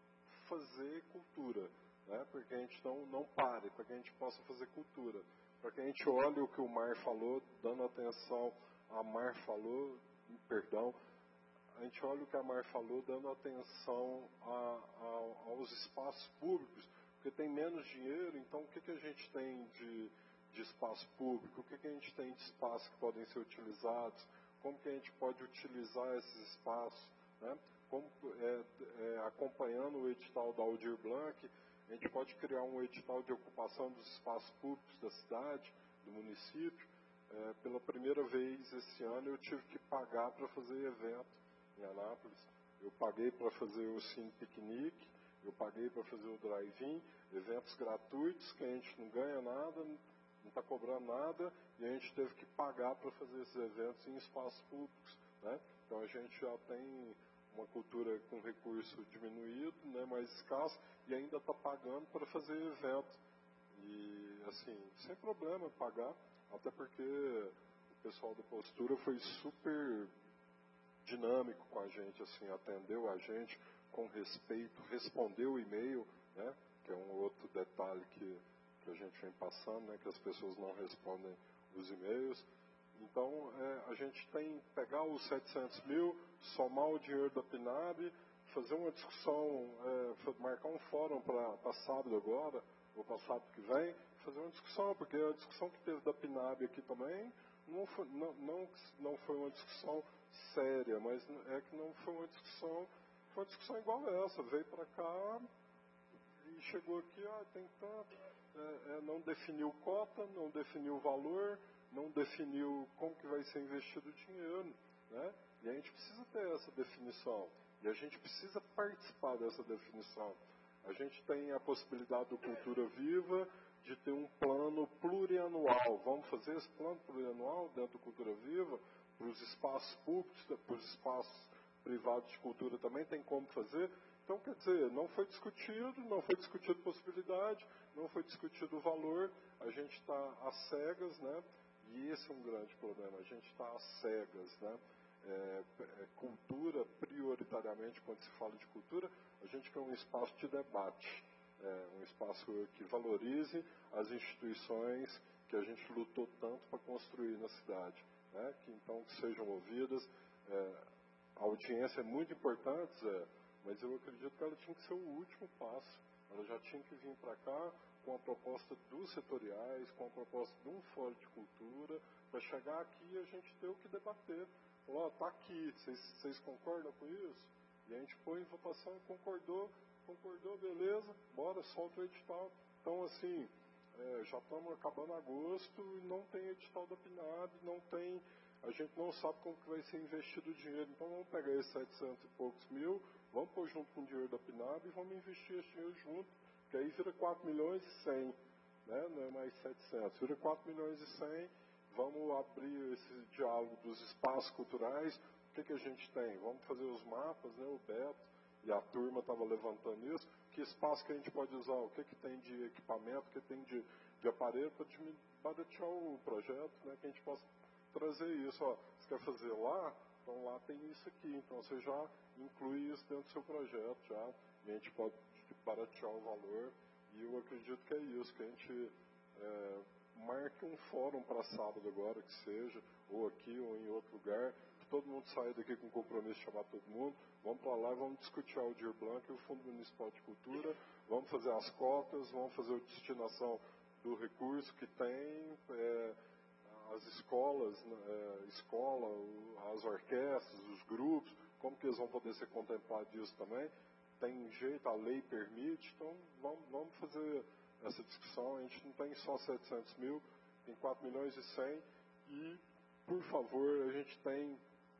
fazer cultura, né? Para que a gente não, não pare, para que a gente possa fazer cultura, para que a gente olhe o que o Mar falou, dando atenção a Mar falou, perdão, a gente olha o que a Mar falou, dando atenção a, a, aos espaços públicos, porque tem menos dinheiro, então o que, que a gente tem de, de espaço público, o que, que a gente tem de espaços que podem ser utilizados, como que a gente pode utilizar esses espaços, né? Como, é, é, acompanhando o edital da Aldir Blanc, a gente pode criar um edital de ocupação dos espaços públicos da cidade, do município. É, pela primeira vez esse ano eu tive que pagar para fazer evento em Anápolis. Eu paguei para fazer o Cine Piquenique, eu paguei para fazer o drive-in, eventos gratuitos que a gente não ganha nada, não está cobrando nada, e a gente teve que pagar para fazer esses eventos em espaços públicos, né? Então a gente já tem uma cultura com recurso diminuído, né, mais escasso, e ainda está pagando para fazer evento. E assim, sem problema pagar, até porque o pessoal da Postura foi super dinâmico com a gente, assim, atendeu a gente com respeito, respondeu o e-mail, né, que é um outro detalhe que, que a gente vem passando, né, que as pessoas não respondem os e-mails. Então, é, a gente tem que pegar os setecentos mil, somar o dinheiro da P N A B, fazer uma discussão, é, marcar um fórum para sábado agora, ou para sábado que vem, fazer uma discussão, porque a discussão que teve da P N A B aqui também não foi, não, não, não foi uma discussão séria, mas é que não foi uma discussão, foi uma discussão igual essa, veio para cá e chegou aqui, ah, tem tanto, é, é, não definiu cota, não definiu valor, não definiu como que vai ser investido o dinheiro, né? E a gente precisa ter essa definição, e a gente precisa participar dessa definição. A gente tem a possibilidade do Cultura Viva de ter um plano plurianual. Vamos fazer esse plano plurianual dentro do Cultura Viva, para os espaços públicos, para os espaços privados de cultura também tem como fazer. Então, quer dizer, não foi discutido, não foi discutido possibilidade, não foi discutido o valor, a gente está às cegas, né? E esse é um grande problema, a gente está às cegas, né? É, é, cultura, prioritariamente, quando se fala de cultura, a gente quer um espaço de debate, é, um espaço que valorize as instituições que a gente lutou tanto para construir na cidade, né? Que então que sejam ouvidas. É, a audiência é muito importante, Zé, mas eu acredito que ela tinha que ser o último passo. Ela já tinha que vir para cá com a proposta dos setoriais, com a proposta de um fórum de cultura, para chegar aqui e a gente ter o que debater. Falar, ó, tá aqui, vocês concordam com isso? E a gente põe em votação, concordou, concordou, beleza, bora, solta o edital. Então, assim, é, já estamos acabando agosto e não tem edital da P N A B, não tem, a gente não sabe como que vai ser investido o dinheiro. Então vamos pegar esses setecentos e poucos mil, vamos pôr junto com o dinheiro da P N A B e vamos investir esse dinheiro junto, que aí vira quatro milhões e cem, né? Não é mais setecentos, vira quatro milhões e cem, vamos abrir esse diálogo dos espaços culturais. O que, que a gente tem? Vamos fazer os mapas, né? O Beto e a turma estava levantando isso. Que espaço que a gente pode usar? O que, que tem de equipamento, o que tem de, de aparelho para baratear o projeto, né? Que a gente possa trazer isso. Ó, você quer fazer lá? Então lá tem isso aqui. Então você já inclui isso dentro do seu projeto já. E a gente pode baratear o valor. E eu acredito que é isso, que a gente é, marque um fórum para sábado agora, que seja, ou aqui ou em outro lugar, que todo mundo saia daqui com compromisso de chamar todo mundo, vamos para lá, vamos discutir a Aldir Blanc e o Fundo Municipal de Cultura, vamos fazer as cotas, vamos fazer a destinação do recurso que tem, é, as escolas, é, escola, as orquestras, os grupos, como que eles vão poder ser contemplados disso também. Tem jeito, a lei permite, então vamos, vamos fazer essa discussão. A gente não tem só setecentos mil, tem quatro milhões e cem, e, por favor, a gente tem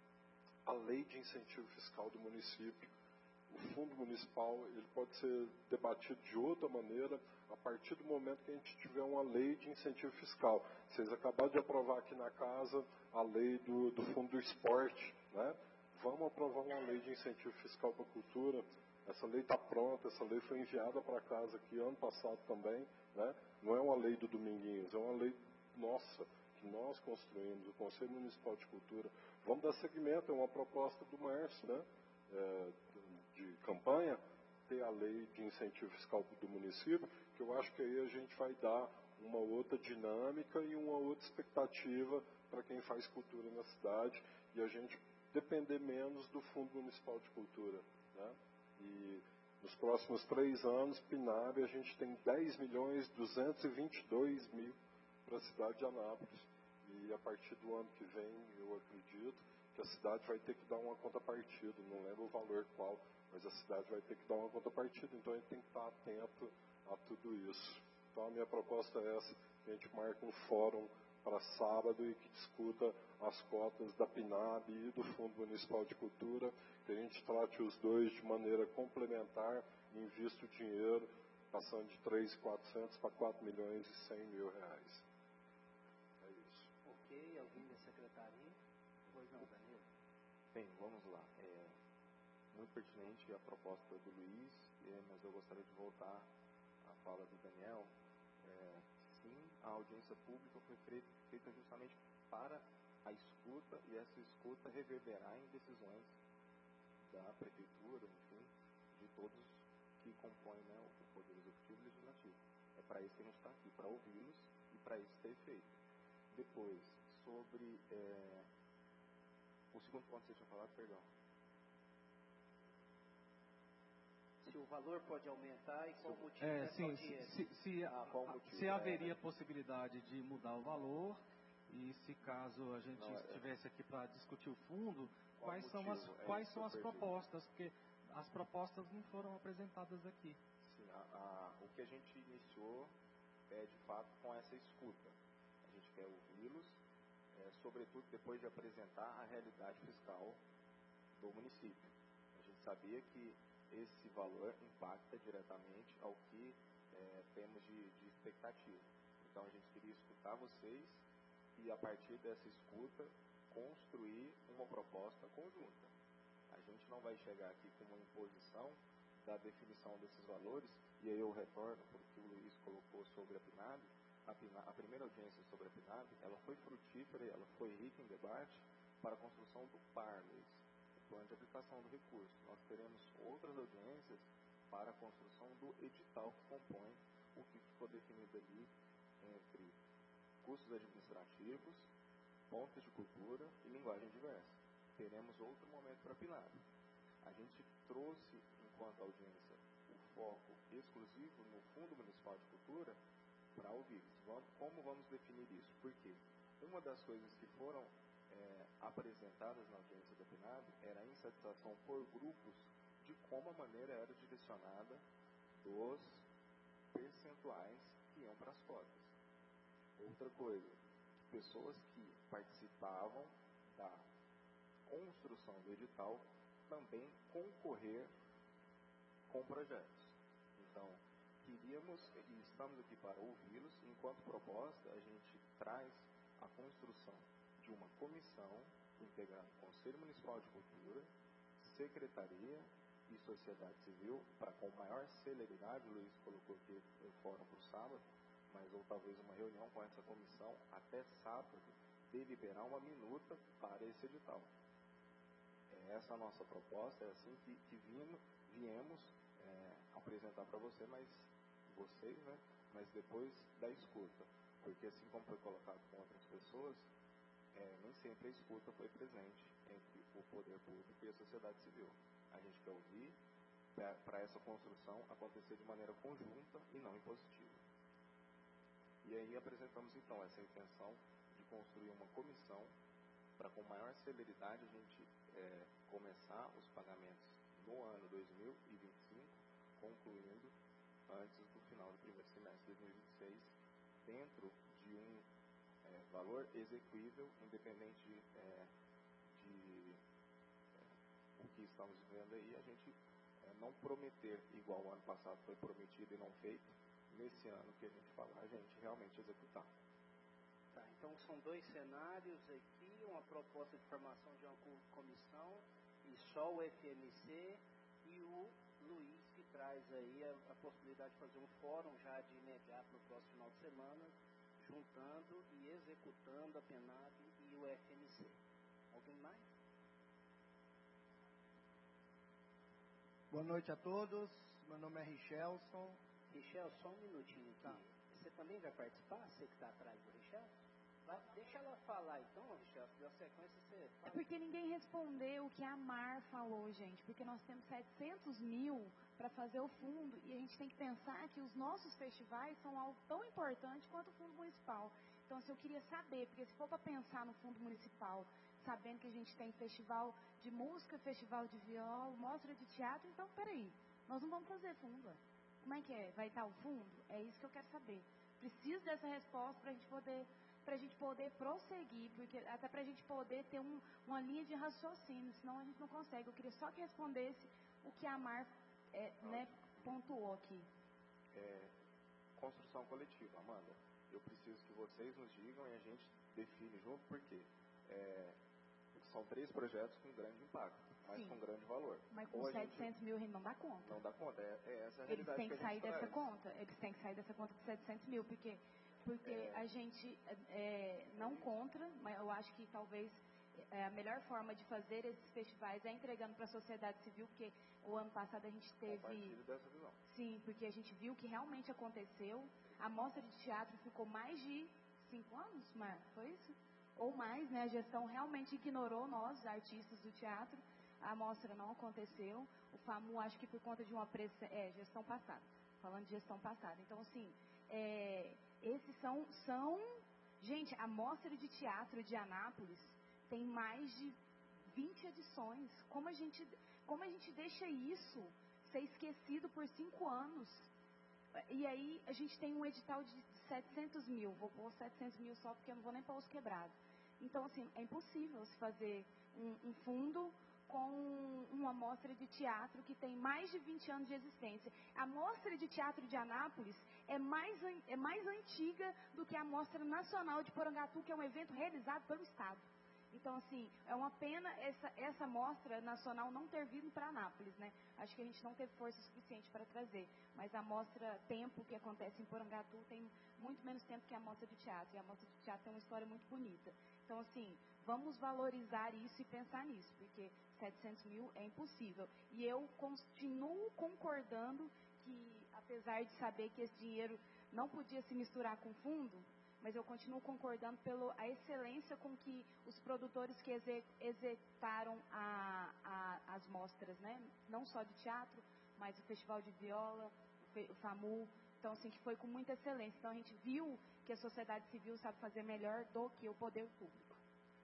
a lei de incentivo fiscal do município. O fundo municipal, ele pode ser debatido de outra maneira a partir do momento que a gente tiver uma lei de incentivo fiscal. Vocês acabaram de aprovar aqui na casa a lei do, do fundo do esporte, né? Vamos aprovar uma lei de incentivo fiscal para a cultura. Essa lei está pronta, essa lei foi enviada para casa aqui ano passado também, né? Não é uma lei do Dominguinhos, é uma lei nossa, que nós construímos, o Conselho Municipal de Cultura. Vamos dar seguimento, é uma proposta do Márcio, né? É, de campanha, ter a lei de incentivo fiscal do município, que eu acho que aí a gente vai dar uma outra dinâmica e uma outra expectativa para quem faz cultura na cidade, e a gente depender menos do Fundo Municipal de Cultura, né? E nos próximos três anos, PNAB, a gente tem dez milhões duzentos e vinte e dois mil para a cidade de Anápolis. E a partir do ano que vem, eu acredito que a cidade vai ter que dar uma contrapartida, não lembro o valor qual, mas a cidade vai ter que dar uma contrapartida, então a gente tem que estar atento a tudo isso. Então a minha proposta é essa, que a gente marque um fórum para sábado e que discuta as cotas da PNAB e do Fundo Municipal de Cultura, que a gente trate os dois de maneira complementar e invista o dinheiro, passando de três milhões e quatrocentos para quatro milhões e cem mil reais. É isso. Ok, alguém da secretaria? Pois não, Danilo? Bem, vamos lá. É muito pertinente a proposta do Luiz, é, mas eu gostaria de voltar à fala do Daniel. É, sim, a audiência pública foi feita justamente para a escuta, e essa escuta reverberar em decisões da prefeitura, enfim, de todos que compõem, né, o Poder Executivo e Legislativo. É para isso que a gente está aqui, para ouvi-los e para isso ter feito. Depois, sobre é, o segundo ponto que você tinha falado, perdão. Se o valor pode aumentar e qual o motivo é, dessa sim, audiência? Se, se, ah, qual motivo? se haveria é, possibilidade de mudar o valor, e se caso a gente não, é, estivesse aqui para discutir o fundo, quais motivo? são as, é quais isso, são as perfeito. propostas, porque as propostas não foram apresentadas aqui. Sim, a, a, o que a gente iniciou é de fato com essa escuta. A gente quer ouvi-los, é, sobretudo depois de apresentar a realidade fiscal do município. A gente sabia que esse valor impacta diretamente ao que é, temos de, de expectativa. Então a gente queria escutar vocês e, a partir dessa escuta, construir uma proposta conjunta. A gente não vai chegar aqui com uma imposição da definição desses valores, e aí eu retorno porque o Luiz colocou sobre a PNAB. A, PNAB, a primeira audiência sobre a PNAB, ela foi frutífera, ela foi rica em debate para a construção do PARLES, o Plano de Aplicação do Recurso. Nós teremos outras audiências para a construção do edital que compõe o que ficou definido ali entre custos administrativos, pontos de cultura e linguagem diversa. Teremos outro momento para a PNAB. A gente trouxe, enquanto audiência, o foco exclusivo no Fundo Municipal de Cultura para ouvir. Como vamos definir isso? Porque uma das coisas que foram é, apresentadas na audiência da PNAB era a insatisfação por grupos de como a maneira era direcionada dos percentuais que iam para as cotas. Outra coisa, pessoas que participavam da construção do edital também concorrer com projetos. Então, queríamos e estamos aqui para ouvi-los. Enquanto proposta, a gente traz a construção de uma comissão integrando o Conselho Municipal de Cultura, Secretaria e Sociedade Civil, para com maior celeridade. O Luiz colocou aqui o fórum para o sábado, mas ou talvez uma reunião com essa comissão até sábado, deliberar uma minuta para esse edital. É essa a nossa proposta, é assim que, que vimos, viemos é, apresentar para você, mas vocês, né? Mas depois da escuta. Porque assim como foi colocado com outras pessoas, é, nem sempre a escuta foi presente entre o poder público e a sociedade civil. A gente quer ouvir para essa construção acontecer de maneira conjunta e não impositiva. E aí apresentamos então essa intenção de construir uma comissão para com maior celeridade a gente é, começar os pagamentos no ano dois mil e vinte e cinco, concluindo antes do final do primeiro semestre de dois mil e vinte e seis, dentro de um é, valor execuível, independente é, de é, o que estamos vendo aí, a gente é, não prometer igual o ano passado foi prometido e não feito, nesse ano que a gente falar, a gente realmente executar. Tá, então são dois cenários aqui, uma proposta de formação de uma comissão, e só o F M C e o Luiz que traz aí a, a possibilidade de fazer um fórum já de imediato no próximo final de semana, juntando e executando a PENAB e o F M C. Alguém mais? Boa noite a todos, meu nome é Richelson. Richel, só um minutinho aqui. Tá. Você também vai participar? Você que está atrás do Richel? Vai, deixa ela falar então, Richel, se der sequência você fala. É porque ninguém respondeu o que a Mar falou, gente, porque nós temos setecentos mil para fazer o fundo e a gente tem que pensar que os nossos festivais são algo tão importante quanto o fundo municipal. Então, assim, eu queria saber, porque se for para pensar no fundo municipal, sabendo que a gente tem festival de música, festival de viola, mostra de teatro, então, peraí, nós não vamos fazer fundo. Como é que é? Vai estar o fundo? É isso que eu quero saber. Preciso dessa resposta para a gente poder, para a gente poder prosseguir, porque até para a gente poder ter um, uma linha de raciocínio, senão a gente não consegue. Eu queria só que respondesse o que a Mar é, né, pontuou aqui. É, construção coletiva, Amanda. Eu preciso que vocês nos digam e a gente define junto, porque é, são três projetos com grande impacto, mas Sim. com grande valor. Mas com setecentos mil não dá conta. Não dá conta, é, é essa a Eles realidade têm que, que a sair gente dessa traz. conta, eles têm que sair dessa conta de setecentos mil, porque, porque é. a gente é, não contra, mas eu acho que talvez é, a melhor forma de fazer esses festivais é entregando para a sociedade civil, porque o ano passado a gente teve... Compartilho dessa visão. Sim, porque a gente viu que realmente aconteceu. A mostra de teatro ficou mais de cinco anos, Mar, foi isso? Ou mais, né? A gestão realmente ignorou nós, artistas do teatro. A mostra não aconteceu. O FAMU, acho que por conta de uma pressão... É, gestão passada. Falando de gestão passada. Então, assim, é, esses são, são... Gente, a mostra de teatro de Anápolis tem mais de vinte edições. Como a gente, como a gente deixa isso ser esquecido por cinco anos? E aí a gente tem um edital de setecentos mil. Vou pôr setecentos mil só porque eu não vou nem pôr os quebrados. Então, assim, é impossível se fazer um, um fundo com uma mostra de teatro que tem mais de vinte anos de existência. A mostra de teatro de Anápolis é mais, é mais antiga do que a Mostra Nacional de Porangatu, que é um evento realizado pelo Estado. Então, assim, é uma pena essa, essa mostra nacional não ter vindo para Anápolis, né? Acho que a gente não teve força suficiente para trazer. Mas a mostra Tempo, que acontece em Porangatu, tem muito menos tempo que a mostra de teatro. E a mostra de teatro tem uma história muito bonita. Então, assim, vamos valorizar isso e pensar nisso, porque setecentos mil é impossível. E eu continuo concordando que, apesar de saber que esse dinheiro não podia se misturar com fundo, mas eu continuo concordando pela excelência com que os produtores que exec, executaram a, a, as mostras, né? Não só de teatro, mas o Festival de Viola, o, Fe, o FAMU, então assim, que foi com muita excelência. Então a gente viu que a sociedade civil sabe fazer melhor do que o poder público.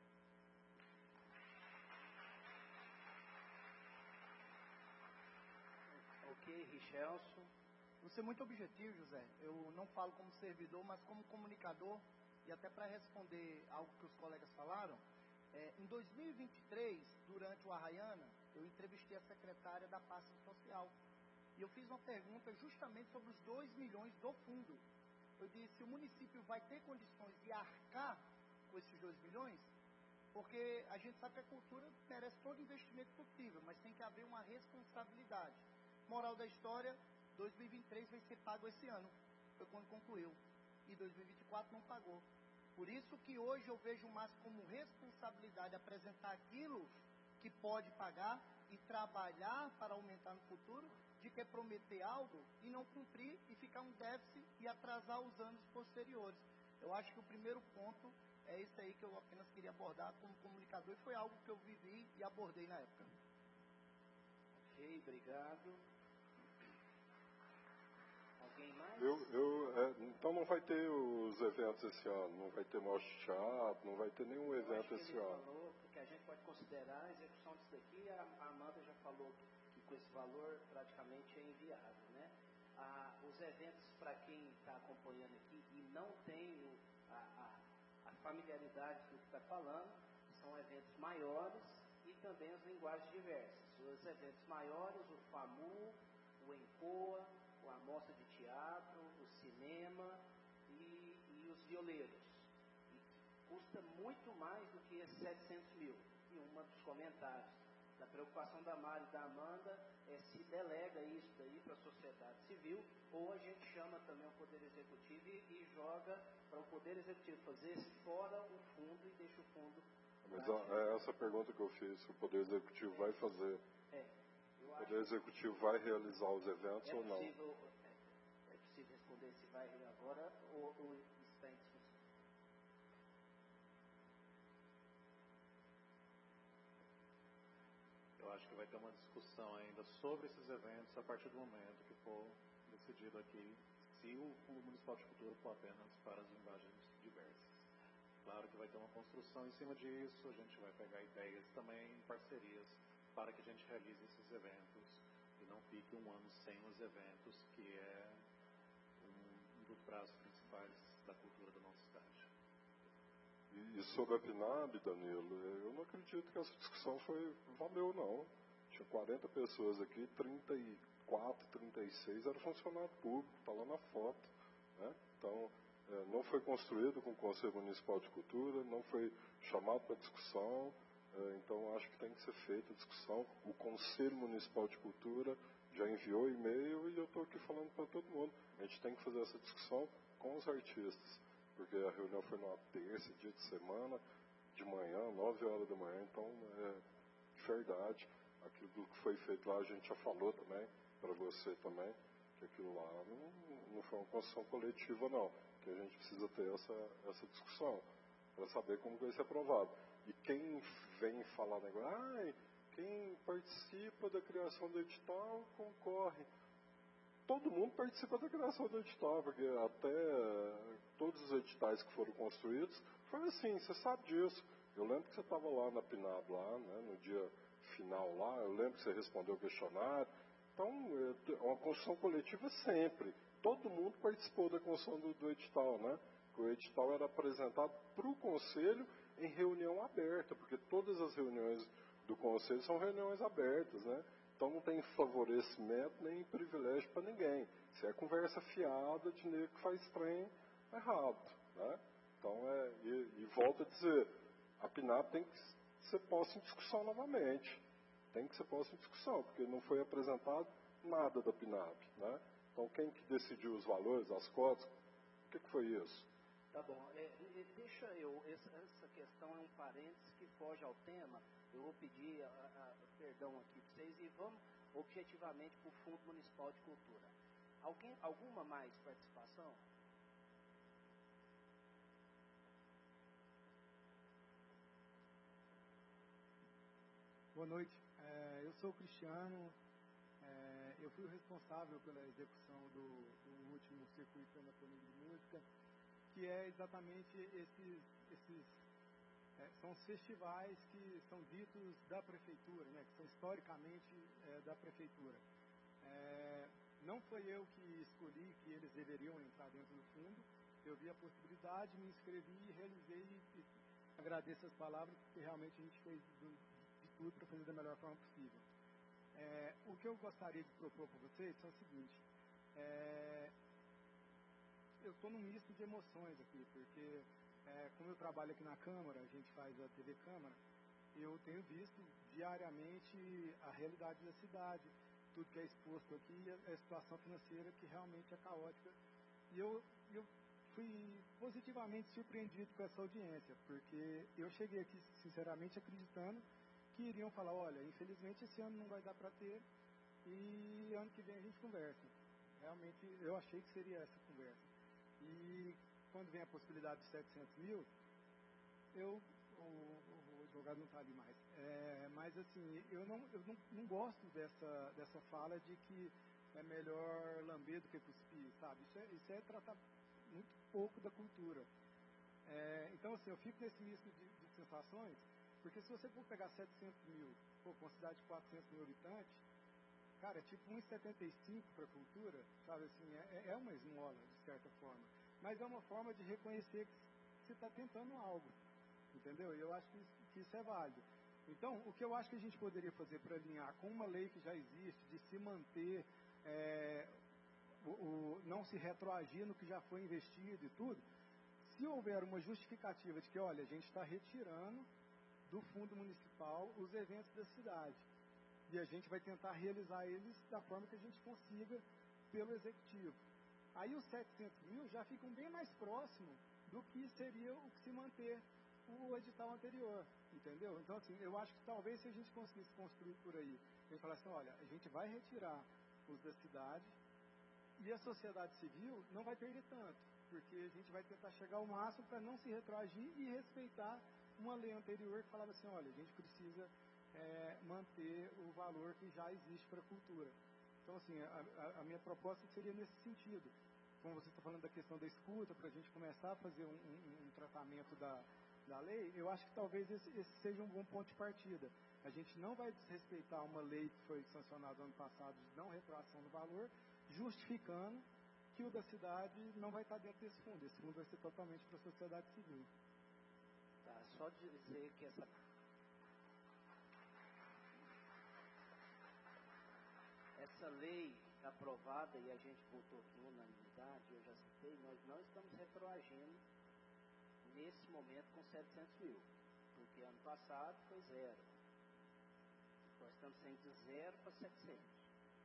Ok, Richelson. Vou ser muito objetivo, José. Eu não falo como servidor, mas como comunicador. E até para responder algo que os colegas falaram, é, em dois mil e vinte e três, durante o Arraiana, eu entrevistei a secretária da pasta social. E eu fiz uma pergunta justamente sobre os dois milhões do fundo. Eu disse, o município vai ter condições de arcar com esses dois milhões? Porque a gente sabe que a cultura merece todo investimento possível, mas tem que haver uma responsabilidade. Moral da história... dois mil e vinte e três vai ser pago esse ano, foi quando concluiu, e dois mil e vinte e quatro não pagou. Por isso que hoje eu vejo mais como responsabilidade apresentar aquilo que pode pagar e trabalhar para aumentar no futuro, de que prometer algo e não cumprir e ficar um déficit e atrasar os anos posteriores. Eu acho que o primeiro ponto é esse aí que eu apenas queria abordar como comunicador, e foi algo que eu vivi e abordei na época. Ok, obrigado. Alguém mais? Eu, eu, é, então não vai ter os eventos esse ano, não vai ter mostra de teatro, não vai ter nenhum eu evento acho que esse ele ano. falou que a gente pode considerar a execução disso daqui, a, a Amanda já falou que com esse valor praticamente é inviável, né? Ah, os eventos, para quem está acompanhando aqui e não tem o, a, a, a familiaridade do que está falando, são eventos maiores e também as linguagens diversas. Os eventos maiores, o FAMU, o ENCOA, a mostra de teatro, o cinema e, e os violeiros. E custa muito mais do que esses setecentos mil. E um dos comentários da preocupação da Mari e da Amanda é se delega isso daí para a sociedade civil, ou a gente chama também o Poder Executivo e, e joga para o Poder Executivo fazer fora o fundo e deixa o fundo. Mas é essa pergunta que eu fiz, o Poder Executivo vai fazer. É. O Poder Executivo vai realizar os eventos é ou não? Possível, é, é possível responder se vai agora ou, ou está em discussão? Eu acho que vai ter uma discussão ainda sobre esses eventos a partir do momento que for decidido aqui se o Fundo Municipal de Cultura for apenas para as linguagens diversas. Claro que vai ter uma construção em cima disso, a gente vai pegar ideias também, parcerias, para que a gente realize esses eventos e não fique um ano sem os eventos, que é um dos braços principais da cultura da nossa cidade. E, e sobre a PNAB, Danilo, eu não acredito que essa discussão foi, valeu não. Tinha quarenta pessoas aqui, trinta e quatro, trinta e seis era funcionário público, está lá na foto, né? Então, é, não foi construído com o Conselho Municipal de Cultura, não foi chamado para discussão. Então, acho que tem que ser feita a discussão. O Conselho Municipal de Cultura já enviou e-mail e eu estou aqui falando para todo mundo. A gente tem que fazer essa discussão com os artistas, porque a reunião foi numa terça, dia de semana, de manhã, nove horas da manhã. Então, é de verdade, aquilo que foi feito lá, a gente já falou também, para você também, que aquilo lá não, não foi uma construção coletiva, não. Que a gente precisa ter essa, essa discussão, para saber como vai ser aprovado. E quem vem falar negócio, ah, quem participa da criação do edital concorre. Todo mundo participa da criação do edital, porque até todos os editais que foram construídos foi assim, você sabe disso. Eu lembro que você estava lá na PNAB, lá, né, no dia final lá, eu lembro que você respondeu o questionário. Então, é uma construção coletiva sempre. Todo mundo participou da construção do, do edital, né? O edital era apresentado para o Conselho em reunião aberta, porque todas as reuniões do Conselho são reuniões abertas, né? Então não tem favorecimento nem privilégio para ninguém. Se é conversa fiada de nego que faz trem errado, né? Então, é, e, e volto a dizer, a PNAB tem que ser posta em discussão novamente. Tem que ser posta em discussão, porque não foi apresentado nada da PNAB, né? Então quem que decidiu os valores, as cotas, o que, que foi isso? Tá bom, é, deixa eu, essa, essa questão é um parênteses que foge ao tema, eu vou pedir a, a, perdão aqui para vocês e vamos objetivamente para o Fundo Municipal de Cultura. Alguém, alguma mais participação? Boa noite, é, eu sou o Cristiano, é, eu fui o responsável pela execução do, do último circuito Anatomia de Música, que é exatamente esses, esses é, são os festivais que são ditos da prefeitura, né, que são historicamente é, da prefeitura. É, não foi eu que escolhi que eles deveriam entrar dentro do fundo, eu vi a possibilidade, me inscrevi e realizei, e agradeço as palavras, porque realmente a gente fez do, de tudo para fazer da melhor forma possível. É, o que eu gostaria de propor para vocês é o seguinte, é, eu estou num misto de emoções aqui, porque é, como eu trabalho aqui na Câmara, a gente faz a T V Câmara, eu tenho visto diariamente a realidade da cidade, tudo que é exposto aqui e a situação financeira que realmente é caótica. E eu, eu fui positivamente surpreendido com essa audiência, porque eu cheguei aqui sinceramente acreditando que iriam falar, olha, infelizmente esse ano não vai dar para ter e ano que vem a gente conversa. Realmente eu achei que seria essa conversa. E quando vem a possibilidade de setecentos mil, eu, o, o advogado não está ali mais, é, mas assim, eu, não, eu não, não gosto dessa, dessa fala de que é melhor lamber do que cuspir, sabe? Isso é, isso é tratar muito pouco da cultura. É, então, assim, eu fico nesse misto de, de sensações, porque se você for pegar setecentos mil, pô, com uma cidade de quatrocentos mil habitantes, cara, é tipo um vírgula setenta e cinco para a cultura, sabe? Assim, é, é uma esmola, de certa forma. Mas é uma forma de reconhecer que você está tentando algo, entendeu? E eu acho que isso, que isso é válido. Então, o que eu acho que a gente poderia fazer para alinhar com uma lei que já existe, de se manter, é, o, o, não se retroagir no que já foi investido e tudo, se houver uma justificativa de que, olha, a gente está retirando do fundo municipal os eventos da cidade, e a gente vai tentar realizar eles da forma que a gente consiga pelo executivo. Aí os setecentos mil já ficam bem mais próximos do que seria o que se manter o edital anterior, entendeu? Então, assim, eu acho que talvez se a gente conseguisse construir por aí, a gente falar assim, olha, a gente vai retirar os da cidade e a sociedade civil não vai perder tanto, porque a gente vai tentar chegar ao máximo para não se retroagir e respeitar uma lei anterior que falava assim, olha, a gente precisa é, manter o valor que já existe para a cultura. Então, assim, a, a minha proposta seria nesse sentido. Como você está falando da questão da escuta, para a gente começar a fazer um, um, um tratamento da, da lei, eu acho que talvez esse, esse seja um bom ponto de partida. A gente não vai desrespeitar uma lei que foi sancionada ano passado de não retroação do valor, justificando que o da cidade não vai estar dentro desse fundo. Esse fundo vai ser totalmente para a sociedade civil. Tá, só dizer que essa... Essa lei aprovada e a gente votou aqui unanimidade, eu já citei, nós não estamos retroagindo nesse momento com setecentos mil, porque ano passado foi zero. Nós estamos saindo de zero para setecentos.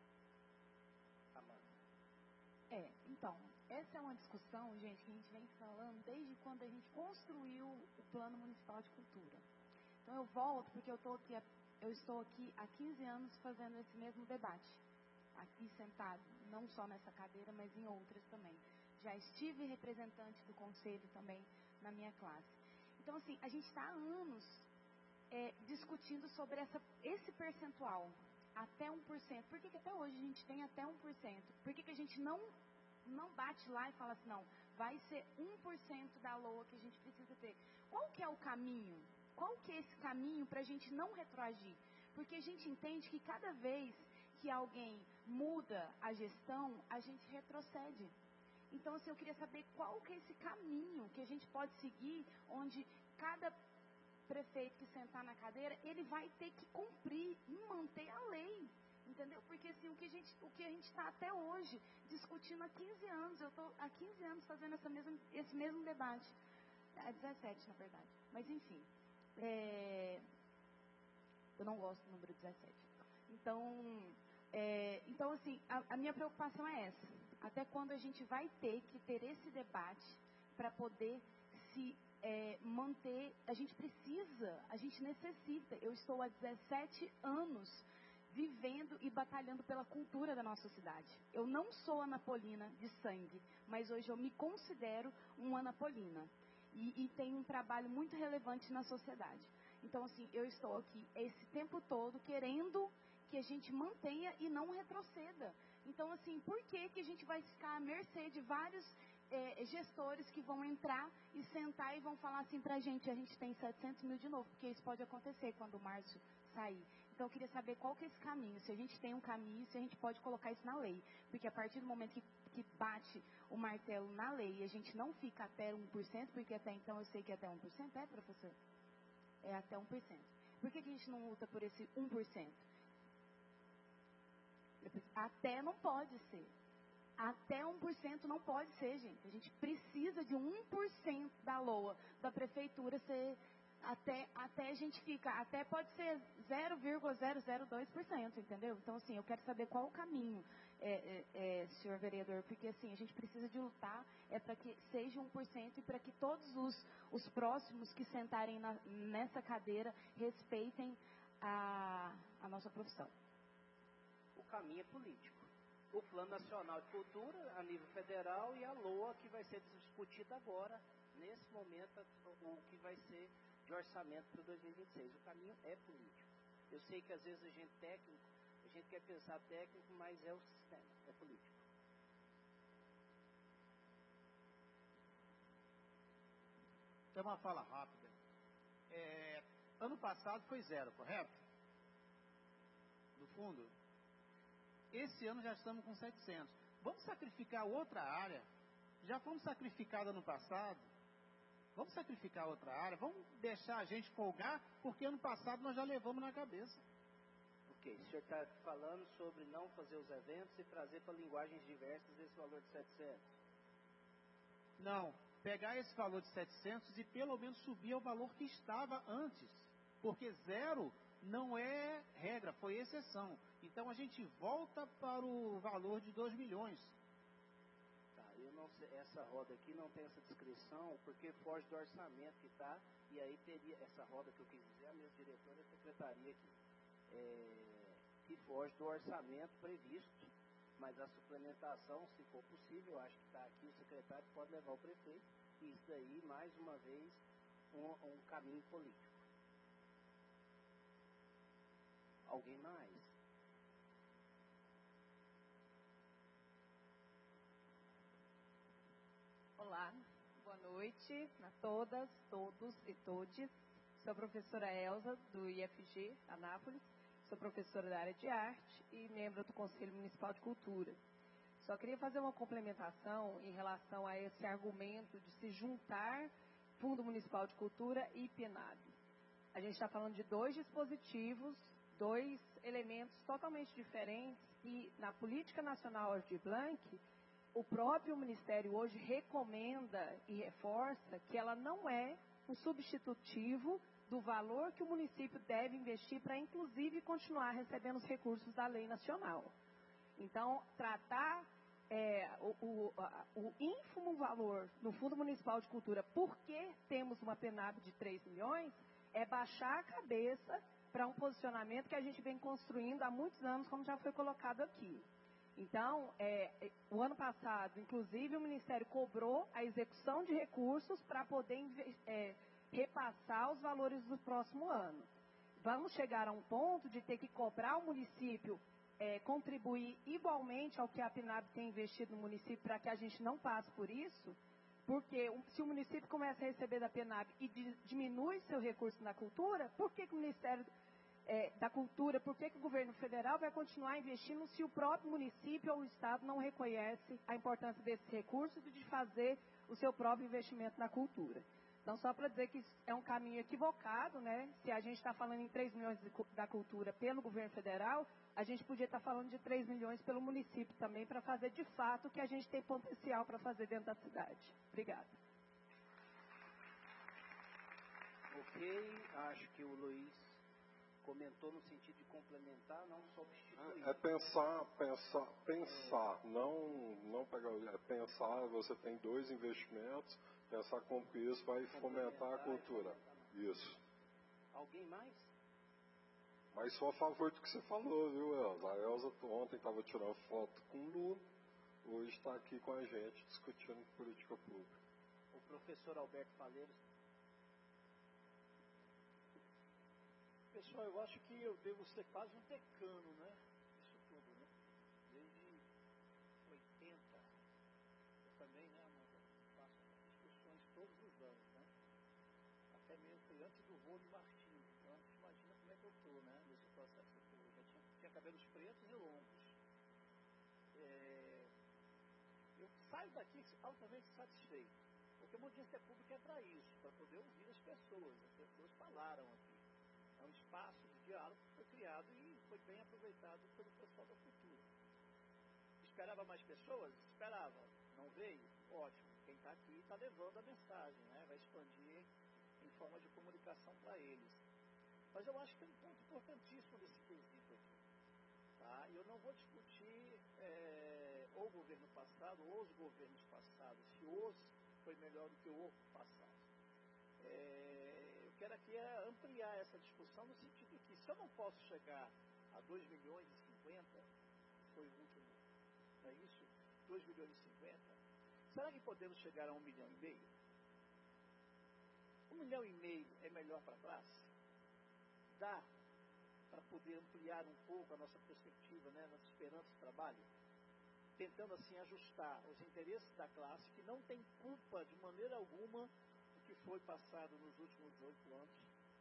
Amanda. É, então, essa é uma discussão, gente, que a gente vem falando desde quando a gente construiu o Plano Municipal de Cultura. Então eu volto porque eu, tô aqui, eu estou aqui há quinze anos fazendo esse mesmo debate. Aqui sentado, não só nessa cadeira, mas em outras também. Já estive representante do conselho também na minha classe. Então, assim, a gente está há anos é, discutindo sobre essa, esse percentual, até um por cento. Por que, que até hoje a gente tem até um por cento? Por que, que a gente não, não bate lá e fala assim, não, vai ser um por cento da L O A que a gente precisa ter? Qual que é o caminho? Qual que é esse caminho para a gente não retroagir? Porque a gente entende que cada vez que alguém muda a gestão, a gente retrocede. Então, assim, eu queria saber qual que é esse caminho que a gente pode seguir, onde cada prefeito que sentar na cadeira, ele vai ter que cumprir e manter a lei. Entendeu? Porque assim, o que a gente o que a gente está até hoje discutindo há quinze anos, eu estou há quinze anos fazendo essa mesma, esse mesmo debate. Há dezessete, na verdade. Mas, enfim, é, eu não gosto do número dezessete. Então, é, então assim, a, a minha preocupação é essa. Até quando a gente vai ter que ter esse debate para poder se é, manter, a gente precisa, a gente necessita. Eu estou há dezessete anos vivendo e batalhando pela cultura da nossa cidade. Eu não sou anapolina de sangue, mas hoje eu me considero uma anapolina. E, e tenho um trabalho muito relevante na sociedade. Então, assim, eu estou aqui esse tempo todo querendo que a gente mantenha e não retroceda. Então, assim, por que que a gente vai ficar à mercê de vários é, gestores que vão entrar e sentar e vão falar assim pra gente, a gente tem setecentos mil de novo, porque isso pode acontecer quando o Márcio sair. Então, eu queria saber qual que é esse caminho, se a gente tem um caminho, se a gente pode colocar isso na lei. Porque a partir do momento que, que bate o martelo na lei e a gente não fica até um por cento, porque até então eu sei que é até um por cento, é, professor? É até um por cento. Por que que a gente não luta por esse um por cento? Até não pode ser. Até um por cento não pode ser, gente. A gente precisa de um por cento da L O A da prefeitura ser... Até, até a gente fica... Até pode ser zero vírgula zero zero dois por cento, entendeu? Então, assim, eu quero saber qual o caminho, é, é, é, senhor vereador, porque, assim, a gente precisa de lutar é para que seja um por cento e para que todos os, os próximos que sentarem na, nessa cadeira respeitem a, a nossa profissão. O caminho é político. o Plano Nacional de Cultura a nível federal e a LOA que vai ser discutida agora, nesse momento, o que vai ser de orçamento para dois mil e vinte e seis. O caminho é político. Eu sei que às vezes a gente técnico, a gente quer pensar técnico, mas é o sistema, é político. Tem uma fala rápida. É, ano passado foi zero, correto? Do fundo? Esse ano já estamos com setecentos. Vamos sacrificar outra área? Já fomos sacrificados ano passado? Vamos sacrificar outra área? Vamos deixar a gente folgar? Porque ano passado nós já levamos na cabeça. Ok, o senhor está falando sobre não fazer os eventos e trazer para linguagens diversas esse valor de setecentos? Não, pegar esse valor de setecentos e pelo menos subir ao valor que estava antes. Porque zero não é regra, foi exceção. Então a gente volta para o valor de dois milhões. Tá, eu não sei, essa roda aqui não tem essa descrição, porque foge do orçamento que está, e aí teria, essa roda que eu quis dizer, a minha diretora da secretaria aqui, é, que foge do orçamento previsto, mas a suplementação, se for possível, eu acho que está aqui, o secretário pode levar o prefeito, e isso daí, mais uma vez, um, um caminho político. Alguém mais? Olá, boa noite a todas, todos e todes. Sou a professora Elza, do I F G, Anápolis. Sou professora da área de arte e membro do Conselho Municipal de Cultura. Só queria fazer uma complementação em relação a esse argumento de se juntar Fundo Municipal de Cultura e PNAB. A gente está falando de dois dispositivos, dois elementos totalmente diferentes e na Política Nacional Aldir Blanc, o próprio Ministério hoje recomenda e reforça que ela não é um substitutivo do valor que o município deve investir para, inclusive, continuar recebendo os recursos da lei nacional. Então, tratar é, o, o, a, o ínfimo valor no Fundo Municipal de Cultura, porque temos uma PNAB de três milhões, é baixar a cabeça para um posicionamento que a gente vem construindo há muitos anos, como já foi colocado aqui. Então, é, o ano passado, inclusive, o Ministério cobrou a execução de recursos para poder é, repassar os valores do próximo ano. Vamos chegar a um ponto de ter que cobrar o município é, contribuir igualmente ao que a PNAB tem investido no município para que a gente não passe por isso, porque se o município começa a receber da PNAB e diminui seu recurso na cultura, por que, que o Ministério É, da cultura, por que, que o governo federal vai continuar investindo se o próprio município ou o estado não reconhece a importância desses recursos e de fazer o seu próprio investimento na cultura? Então, só para dizer que isso é um caminho equivocado, né? Se a gente está falando em três milhões de, da cultura pelo governo federal, a gente podia estar tá falando de três milhões pelo município também, para fazer de fato o que a gente tem potencial para fazer dentro da cidade. Obrigada. Ok, acho que o Luiz comentou no sentido de complementar, não substituir. É, é pensar, pensar, pensar, é. não, não pegar, é pensar, você tem dois investimentos, pensar como que isso vai fomentar a cultura. Isso. Alguém mais? Mas sou a favor do que você falou, viu, Elza? A Elza ontem estava tirando foto com o Lu, hoje está aqui com a gente discutindo política pública. O professor Alberto Faleiros. Pessoal, eu acho que eu devo ser quase um decano, né? Isso tudo, né? Desde oitenta. Eu também, né, Amanda? Faço discussões todos os anos, né? Até mesmo foi antes do Rony Martins. Então, imagina como é que eu estou, né? Nesse processo que eu já tinha, tinha cabelos pretos e longos. É, eu saio daqui altamente satisfeito. Porque uma audiência pública é para isso, para poder ouvir as pessoas. As pessoas falaram aqui. É um espaço de diálogo que foi criado e foi bem aproveitado pelo pessoal da cultura. Esperava mais pessoas? Esperava. Não veio? Ótimo. Quem está aqui está levando a mensagem, né? Vai expandir em forma de comunicação para eles. Mas eu acho que é um ponto importantíssimo desse quesito aqui. Tá? Eu não vou discutir é, o governo passado ou os governos passados, se os foi melhor do que o passado. É, eu quero aqui é ampliar essa discussão no sentido de que se eu não posso chegar a dois milhões e cinquenta, foi o último não é isso? dois milhões e cinquenta. Será que podemos chegar a um milhão e meio? Um milhão e meio é melhor para a classe? Dá para poder ampliar um pouco a nossa perspectiva, né, nossa esperança de trabalho? Tentando assim ajustar os interesses da classe, que não tem culpa de maneira alguma do que foi passado nos últimos oito anos,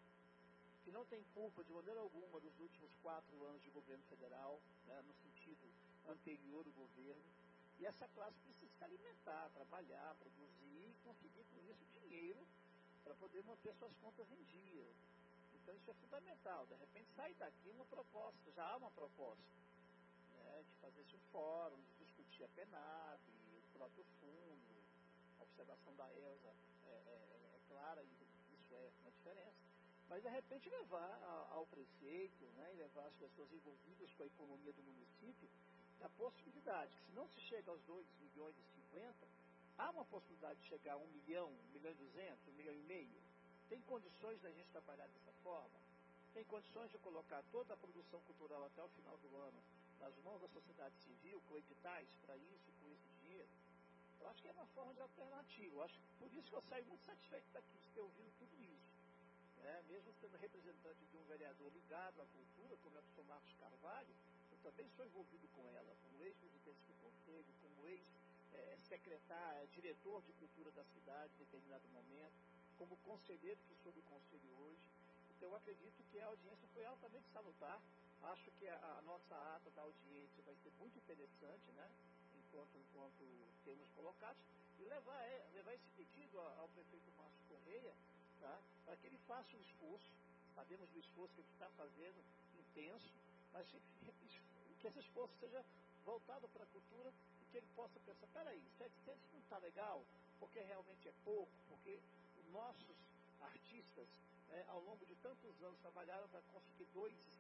que não tem culpa de maneira alguma dos últimos quatro anos de governo federal, né, no sentido anterior do governo, e essa classe precisa se alimentar, trabalhar, produzir e conseguir com isso dinheiro para poder manter suas contas em dia. Então isso é fundamental. De repente sai daqui uma proposta, já há uma proposta, né, de fazer-se um fórum, de discutir a PENAB, o próprio fundo, a observação da Elza é, é, é clara e isso é uma diferença. Mas de repente levar ao prefeito, né, e levar as pessoas envolvidas com a economia do município a possibilidade que se não se chega aos dois milhões e cinquenta, há uma possibilidade de chegar a um milhão, um milhão e duzentos, um milhão e meio. Tem condições da gente trabalhar dessa forma? Tem condições de colocar toda a produção cultural até o final do ano nas mãos da sociedade civil, com editais para isso, com esse dinheiro? Eu acho que é uma forma de alternativa. Eu acho que por isso que eu saio muito satisfeito daqui, de ter ouvido tudo isso. Né? Mesmo sendo representante de um vereador ligado à cultura, como é o professor Marcos Carvalho, eu também sou envolvido com ela, como ex-presidente do conselho, como ex-secretário, diretor de cultura da cidade em determinado momento, como conselheiro que sou do conselho hoje. Então eu acredito que a audiência foi altamente salutar. Acho que a, a nossa ata da audiência vai ser muito interessante, né? Enquanto, enquanto temos colocados, e levar, é, levar esse pedido ao, ao prefeito Márcio Correia, tá? Para que ele faça um esforço. Sabemos do esforço que ele está fazendo, intenso, mas que esse esforço seja voltado para a cultura e que ele possa pensar, peraí, setecentos não está legal, porque realmente é pouco, porque os nossos artistas, né, ao longo de tantos anos, trabalharam para conseguir dois milhões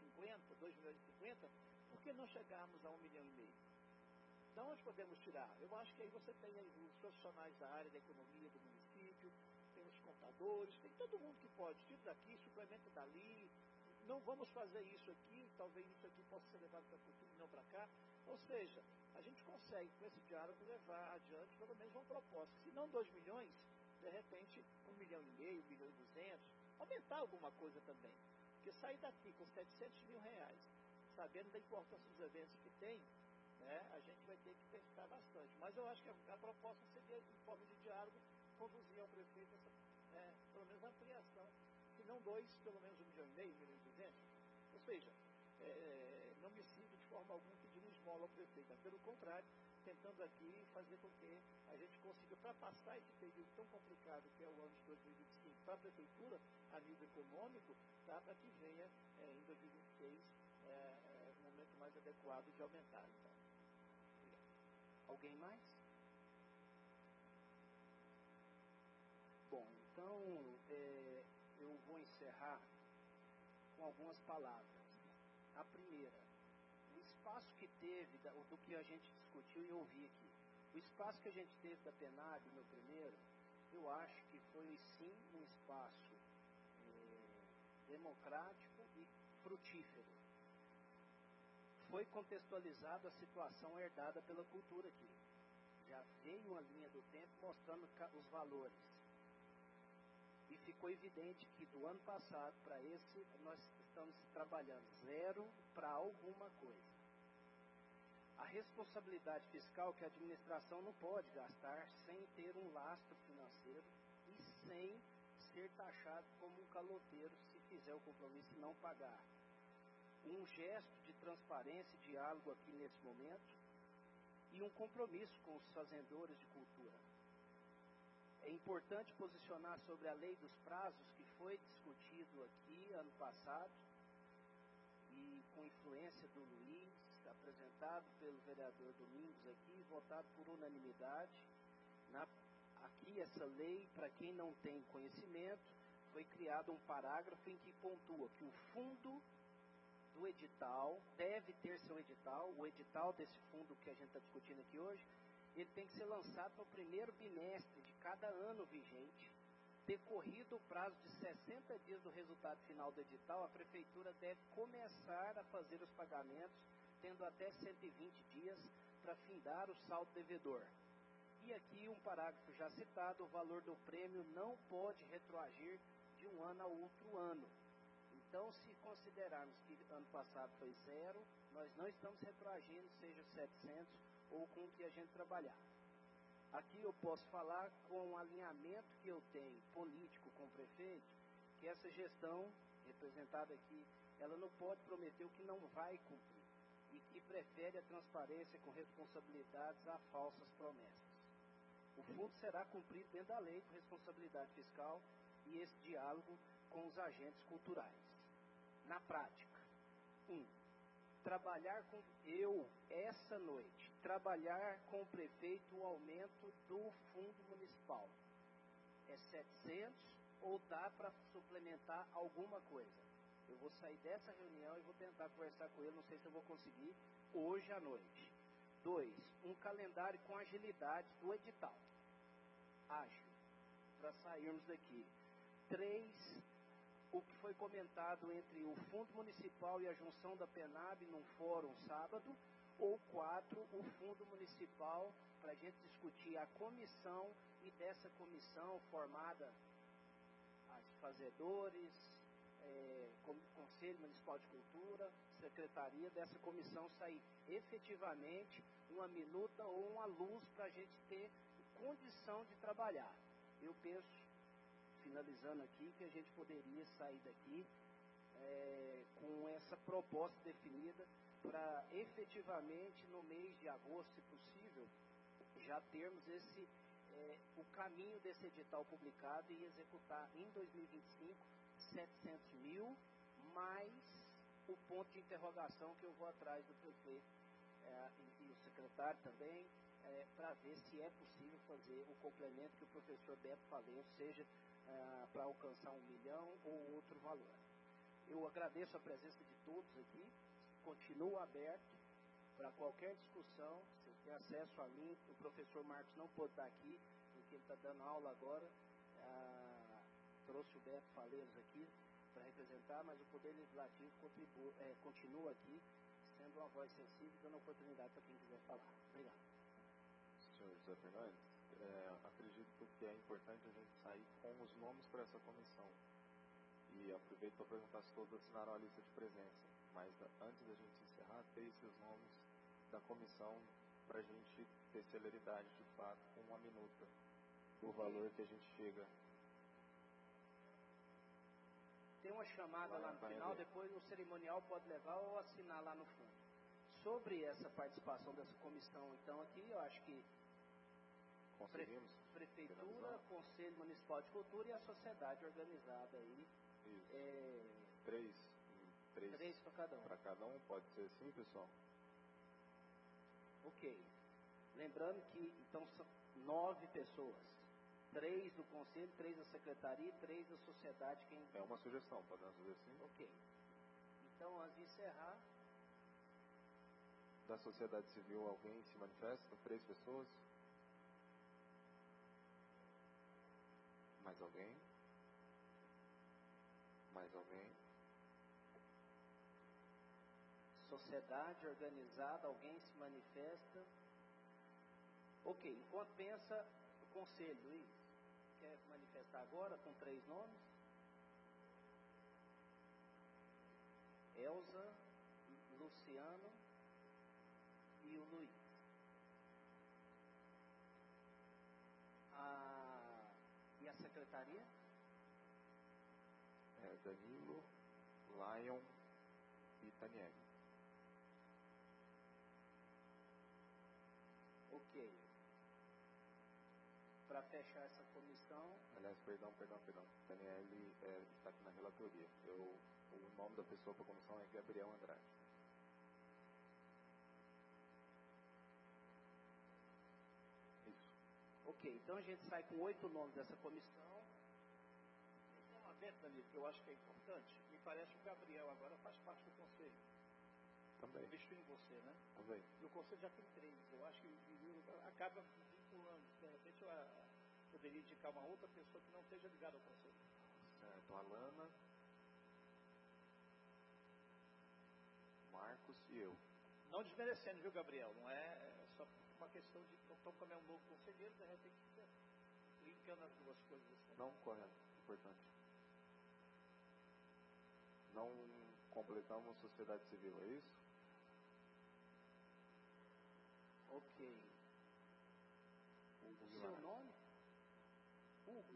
e cinquenta, por que não chegarmos a um milhão e meio? De onde podemos tirar? Eu acho que aí você tem aí os profissionais da área da economia do município, tem os contadores, tem todo mundo que pode, tira daqui, suplementa dali. Não vamos fazer isso aqui, talvez isso aqui possa ser levado para a cultura e não para cá. Ou seja, a gente consegue, com esse diálogo, levar adiante pelo menos uma proposta. Se não dois milhões, de repente, um milhão e meio, um milhão e duzentos, aumentar alguma coisa também. Porque sair daqui com setecentos mil reais, sabendo da importância dos eventos que tem, né, a gente vai ter que pensar bastante. Mas eu acho que a, a proposta seria, em forma de diálogo, conduzir ao prefeito essa, é, pelo menos a ampliação. Se não dois, pelo menos um milhão e meio, um milhão e duzentos. Ou seja, é, não me sinto de forma alguma pedindo esmola ao prefeito, mas pelo contrário, tentando aqui fazer com que a gente consiga, para passar esse período tão complicado que é o ano de dois mil e vinte e cinco para a prefeitura, a nível econômico, tá, para que venha é, em dois mil e vinte e seis é, é, um momento mais adequado de aumentar. Então. Obrigado. Alguém mais? Bom, então é, eu vou encerrar com algumas palavras. A primeira, o espaço que teve, do que a gente discutiu e ouvi aqui, o espaço que a gente teve da PENAB no primeiro, eu acho que foi sim um espaço é, democrático e frutífero. Foi contextualizado a situação herdada pela cultura aqui. Já veio uma linha do tempo mostrando os valores. E ficou evidente que do ano passado para esse, nós estamos trabalhando zero para alguma coisa. A responsabilidade fiscal que a administração não pode gastar sem ter um lastro financeiro e sem ser taxado como um caloteiro se fizer o compromisso e não pagar. Um gesto de transparência e diálogo aqui nesse momento e um compromisso com os fazendores de cultura. É importante posicionar sobre a lei dos prazos que foi discutido aqui ano passado e com influência do Luiz, apresentado pelo vereador Domingos aqui, votado por unanimidade. Na, aqui essa lei, para quem não tem conhecimento, foi criado um parágrafo em que pontua que o fundo do edital deve ter seu edital, o edital desse fundo que a gente está discutindo aqui hoje, ele tem que ser lançado no primeiro bimestre de cada ano vigente. Decorrido o prazo de sessenta dias do resultado final do edital, a Prefeitura deve começar a fazer os pagamentos, tendo até cento e vinte dias para findar o saldo devedor. E aqui um parágrafo já citado, o valor do prêmio não pode retroagir de um ano a outro ano. Então, se considerarmos que ano passado foi zero, nós não estamos retroagindo, seja setecentos ou com o que a gente trabalhar. Aqui eu posso falar com o alinhamento que eu tenho político com o prefeito, que essa gestão representada aqui, ela não pode prometer o que não vai cumprir e que prefere a transparência com responsabilidades a falsas promessas. O fundo será cumprido dentro da lei com responsabilidade fiscal e esse diálogo com os agentes culturais. Na prática, um, trabalhar com eu, essa noite, trabalhar com o prefeito o aumento do fundo municipal. É setecentos ou dá para suplementar alguma coisa? Eu vou sair dessa reunião e vou tentar conversar com ele, não sei se eu vou conseguir, hoje à noite. Dois, um calendário com agilidade do edital. Ágil, para sairmos daqui. Três, o que foi comentado entre o Fundo Municipal e a junção da PENAB num fórum sábado. Ou quatro, o Fundo Municipal, para a gente discutir a comissão e dessa comissão formada as fazedores, é, Conselho Municipal de Cultura, Secretaria, dessa comissão sair efetivamente uma minuta ou uma luz para a gente ter condição de trabalhar. Eu penso, finalizando aqui, que a gente poderia sair daqui é, com essa proposta definida para efetivamente no mês de agosto, se possível, já termos esse, é, o caminho desse edital publicado e executar em dois mil e vinte e cinco setecentos mil, mais o ponto de interrogação que eu vou atrás do prefeito é, e, e o secretário também, é, para ver se é possível fazer o complemento que o professor Beto falou, seja é, para alcançar um milhão ou outro valor. Eu agradeço a presença de todos aqui, continuo aberto para qualquer discussão, você tem acesso a mim, o professor Marcos não pode estar aqui, porque ele está dando aula agora, ah, trouxe o Beto Faleiros aqui para representar, mas o Poder Legislativo contribui, é, continua aqui, sendo uma voz sensível, dando oportunidade para quem quiser falar. Obrigado. Senhor José Fernandes, é, acredito que é importante a gente sair com os nomes para essa comissão. E aproveito para perguntar se todos assinaram a lista de presença. Mas antes da gente encerrar, ter esses nomes da comissão para a gente ter celeridade de fato com uma minuta do valor que a gente chega. Tem uma chamada lá, lá no final, ver. Depois o cerimonial pode levar ou assinar lá no fundo. Sobre essa participação dessa comissão, então, aqui, eu acho que conseguimos Pre Prefeitura, Conselho Municipal de Cultura e a sociedade organizada aí. Isso. É... Três. Três, Três para cada um. Para cada um, pode ser assim, pessoal? Ok. Lembrando que, então, são nove pessoas. Três do Conselho, três da Secretaria e três da sociedade. Quem... É uma sugestão, podemos fazer assim? Ok. Então, antes de encerrar... Da sociedade civil, alguém se manifesta? Três pessoas? Mais alguém? Mais alguém? Sociedade organizada, alguém se manifesta? Ok, enquanto pensa, o Conselho, Luiz, quer manifestar agora com três nomes? Elza, Luciano e o Luiz. A... E a secretaria? É Danilo, Lion e Taniel. Ok. Para fechar essa comissão... Aliás, perdão, perdão, perdão. Daniel é, está aqui na relatoria. Eu, o nome da pessoa para a comissão é Gabriel Andrade. Isso. Ok, então a gente sai com oito nomes dessa comissão. Tem uma vez, Danilo, que eu acho que é importante. Me parece que o Gabriel agora faz parte do conselho. Também. Investiu em você, né? Também. E o conselho já tem três. Eu acho que acaba vinculando. De repente eu a, poderia indicar uma outra pessoa que não esteja ligada ao conselho. Certo. Alana, Marcos e eu. Não desmerecendo, viu, Gabriel? Não é só uma questão de, então, como é um novo conselheiro, de repente, linkando as duas coisas. Assim. Não, correto, importante. Não completamos sociedade civil, é isso? Ok. Hugo Seu Guimarães. nome? Hugo.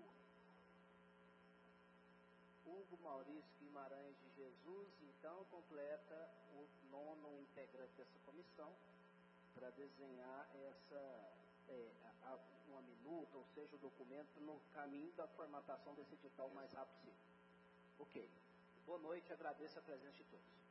Hugo Maurício Guimarães de Jesus, então, completa o nono integrante dessa comissão para desenhar essa, é, a, a, uma minuta, ou seja, o documento no caminho da formatação desse edital o mais rápido possível. Ok. Boa noite, agradeço a presença de todos.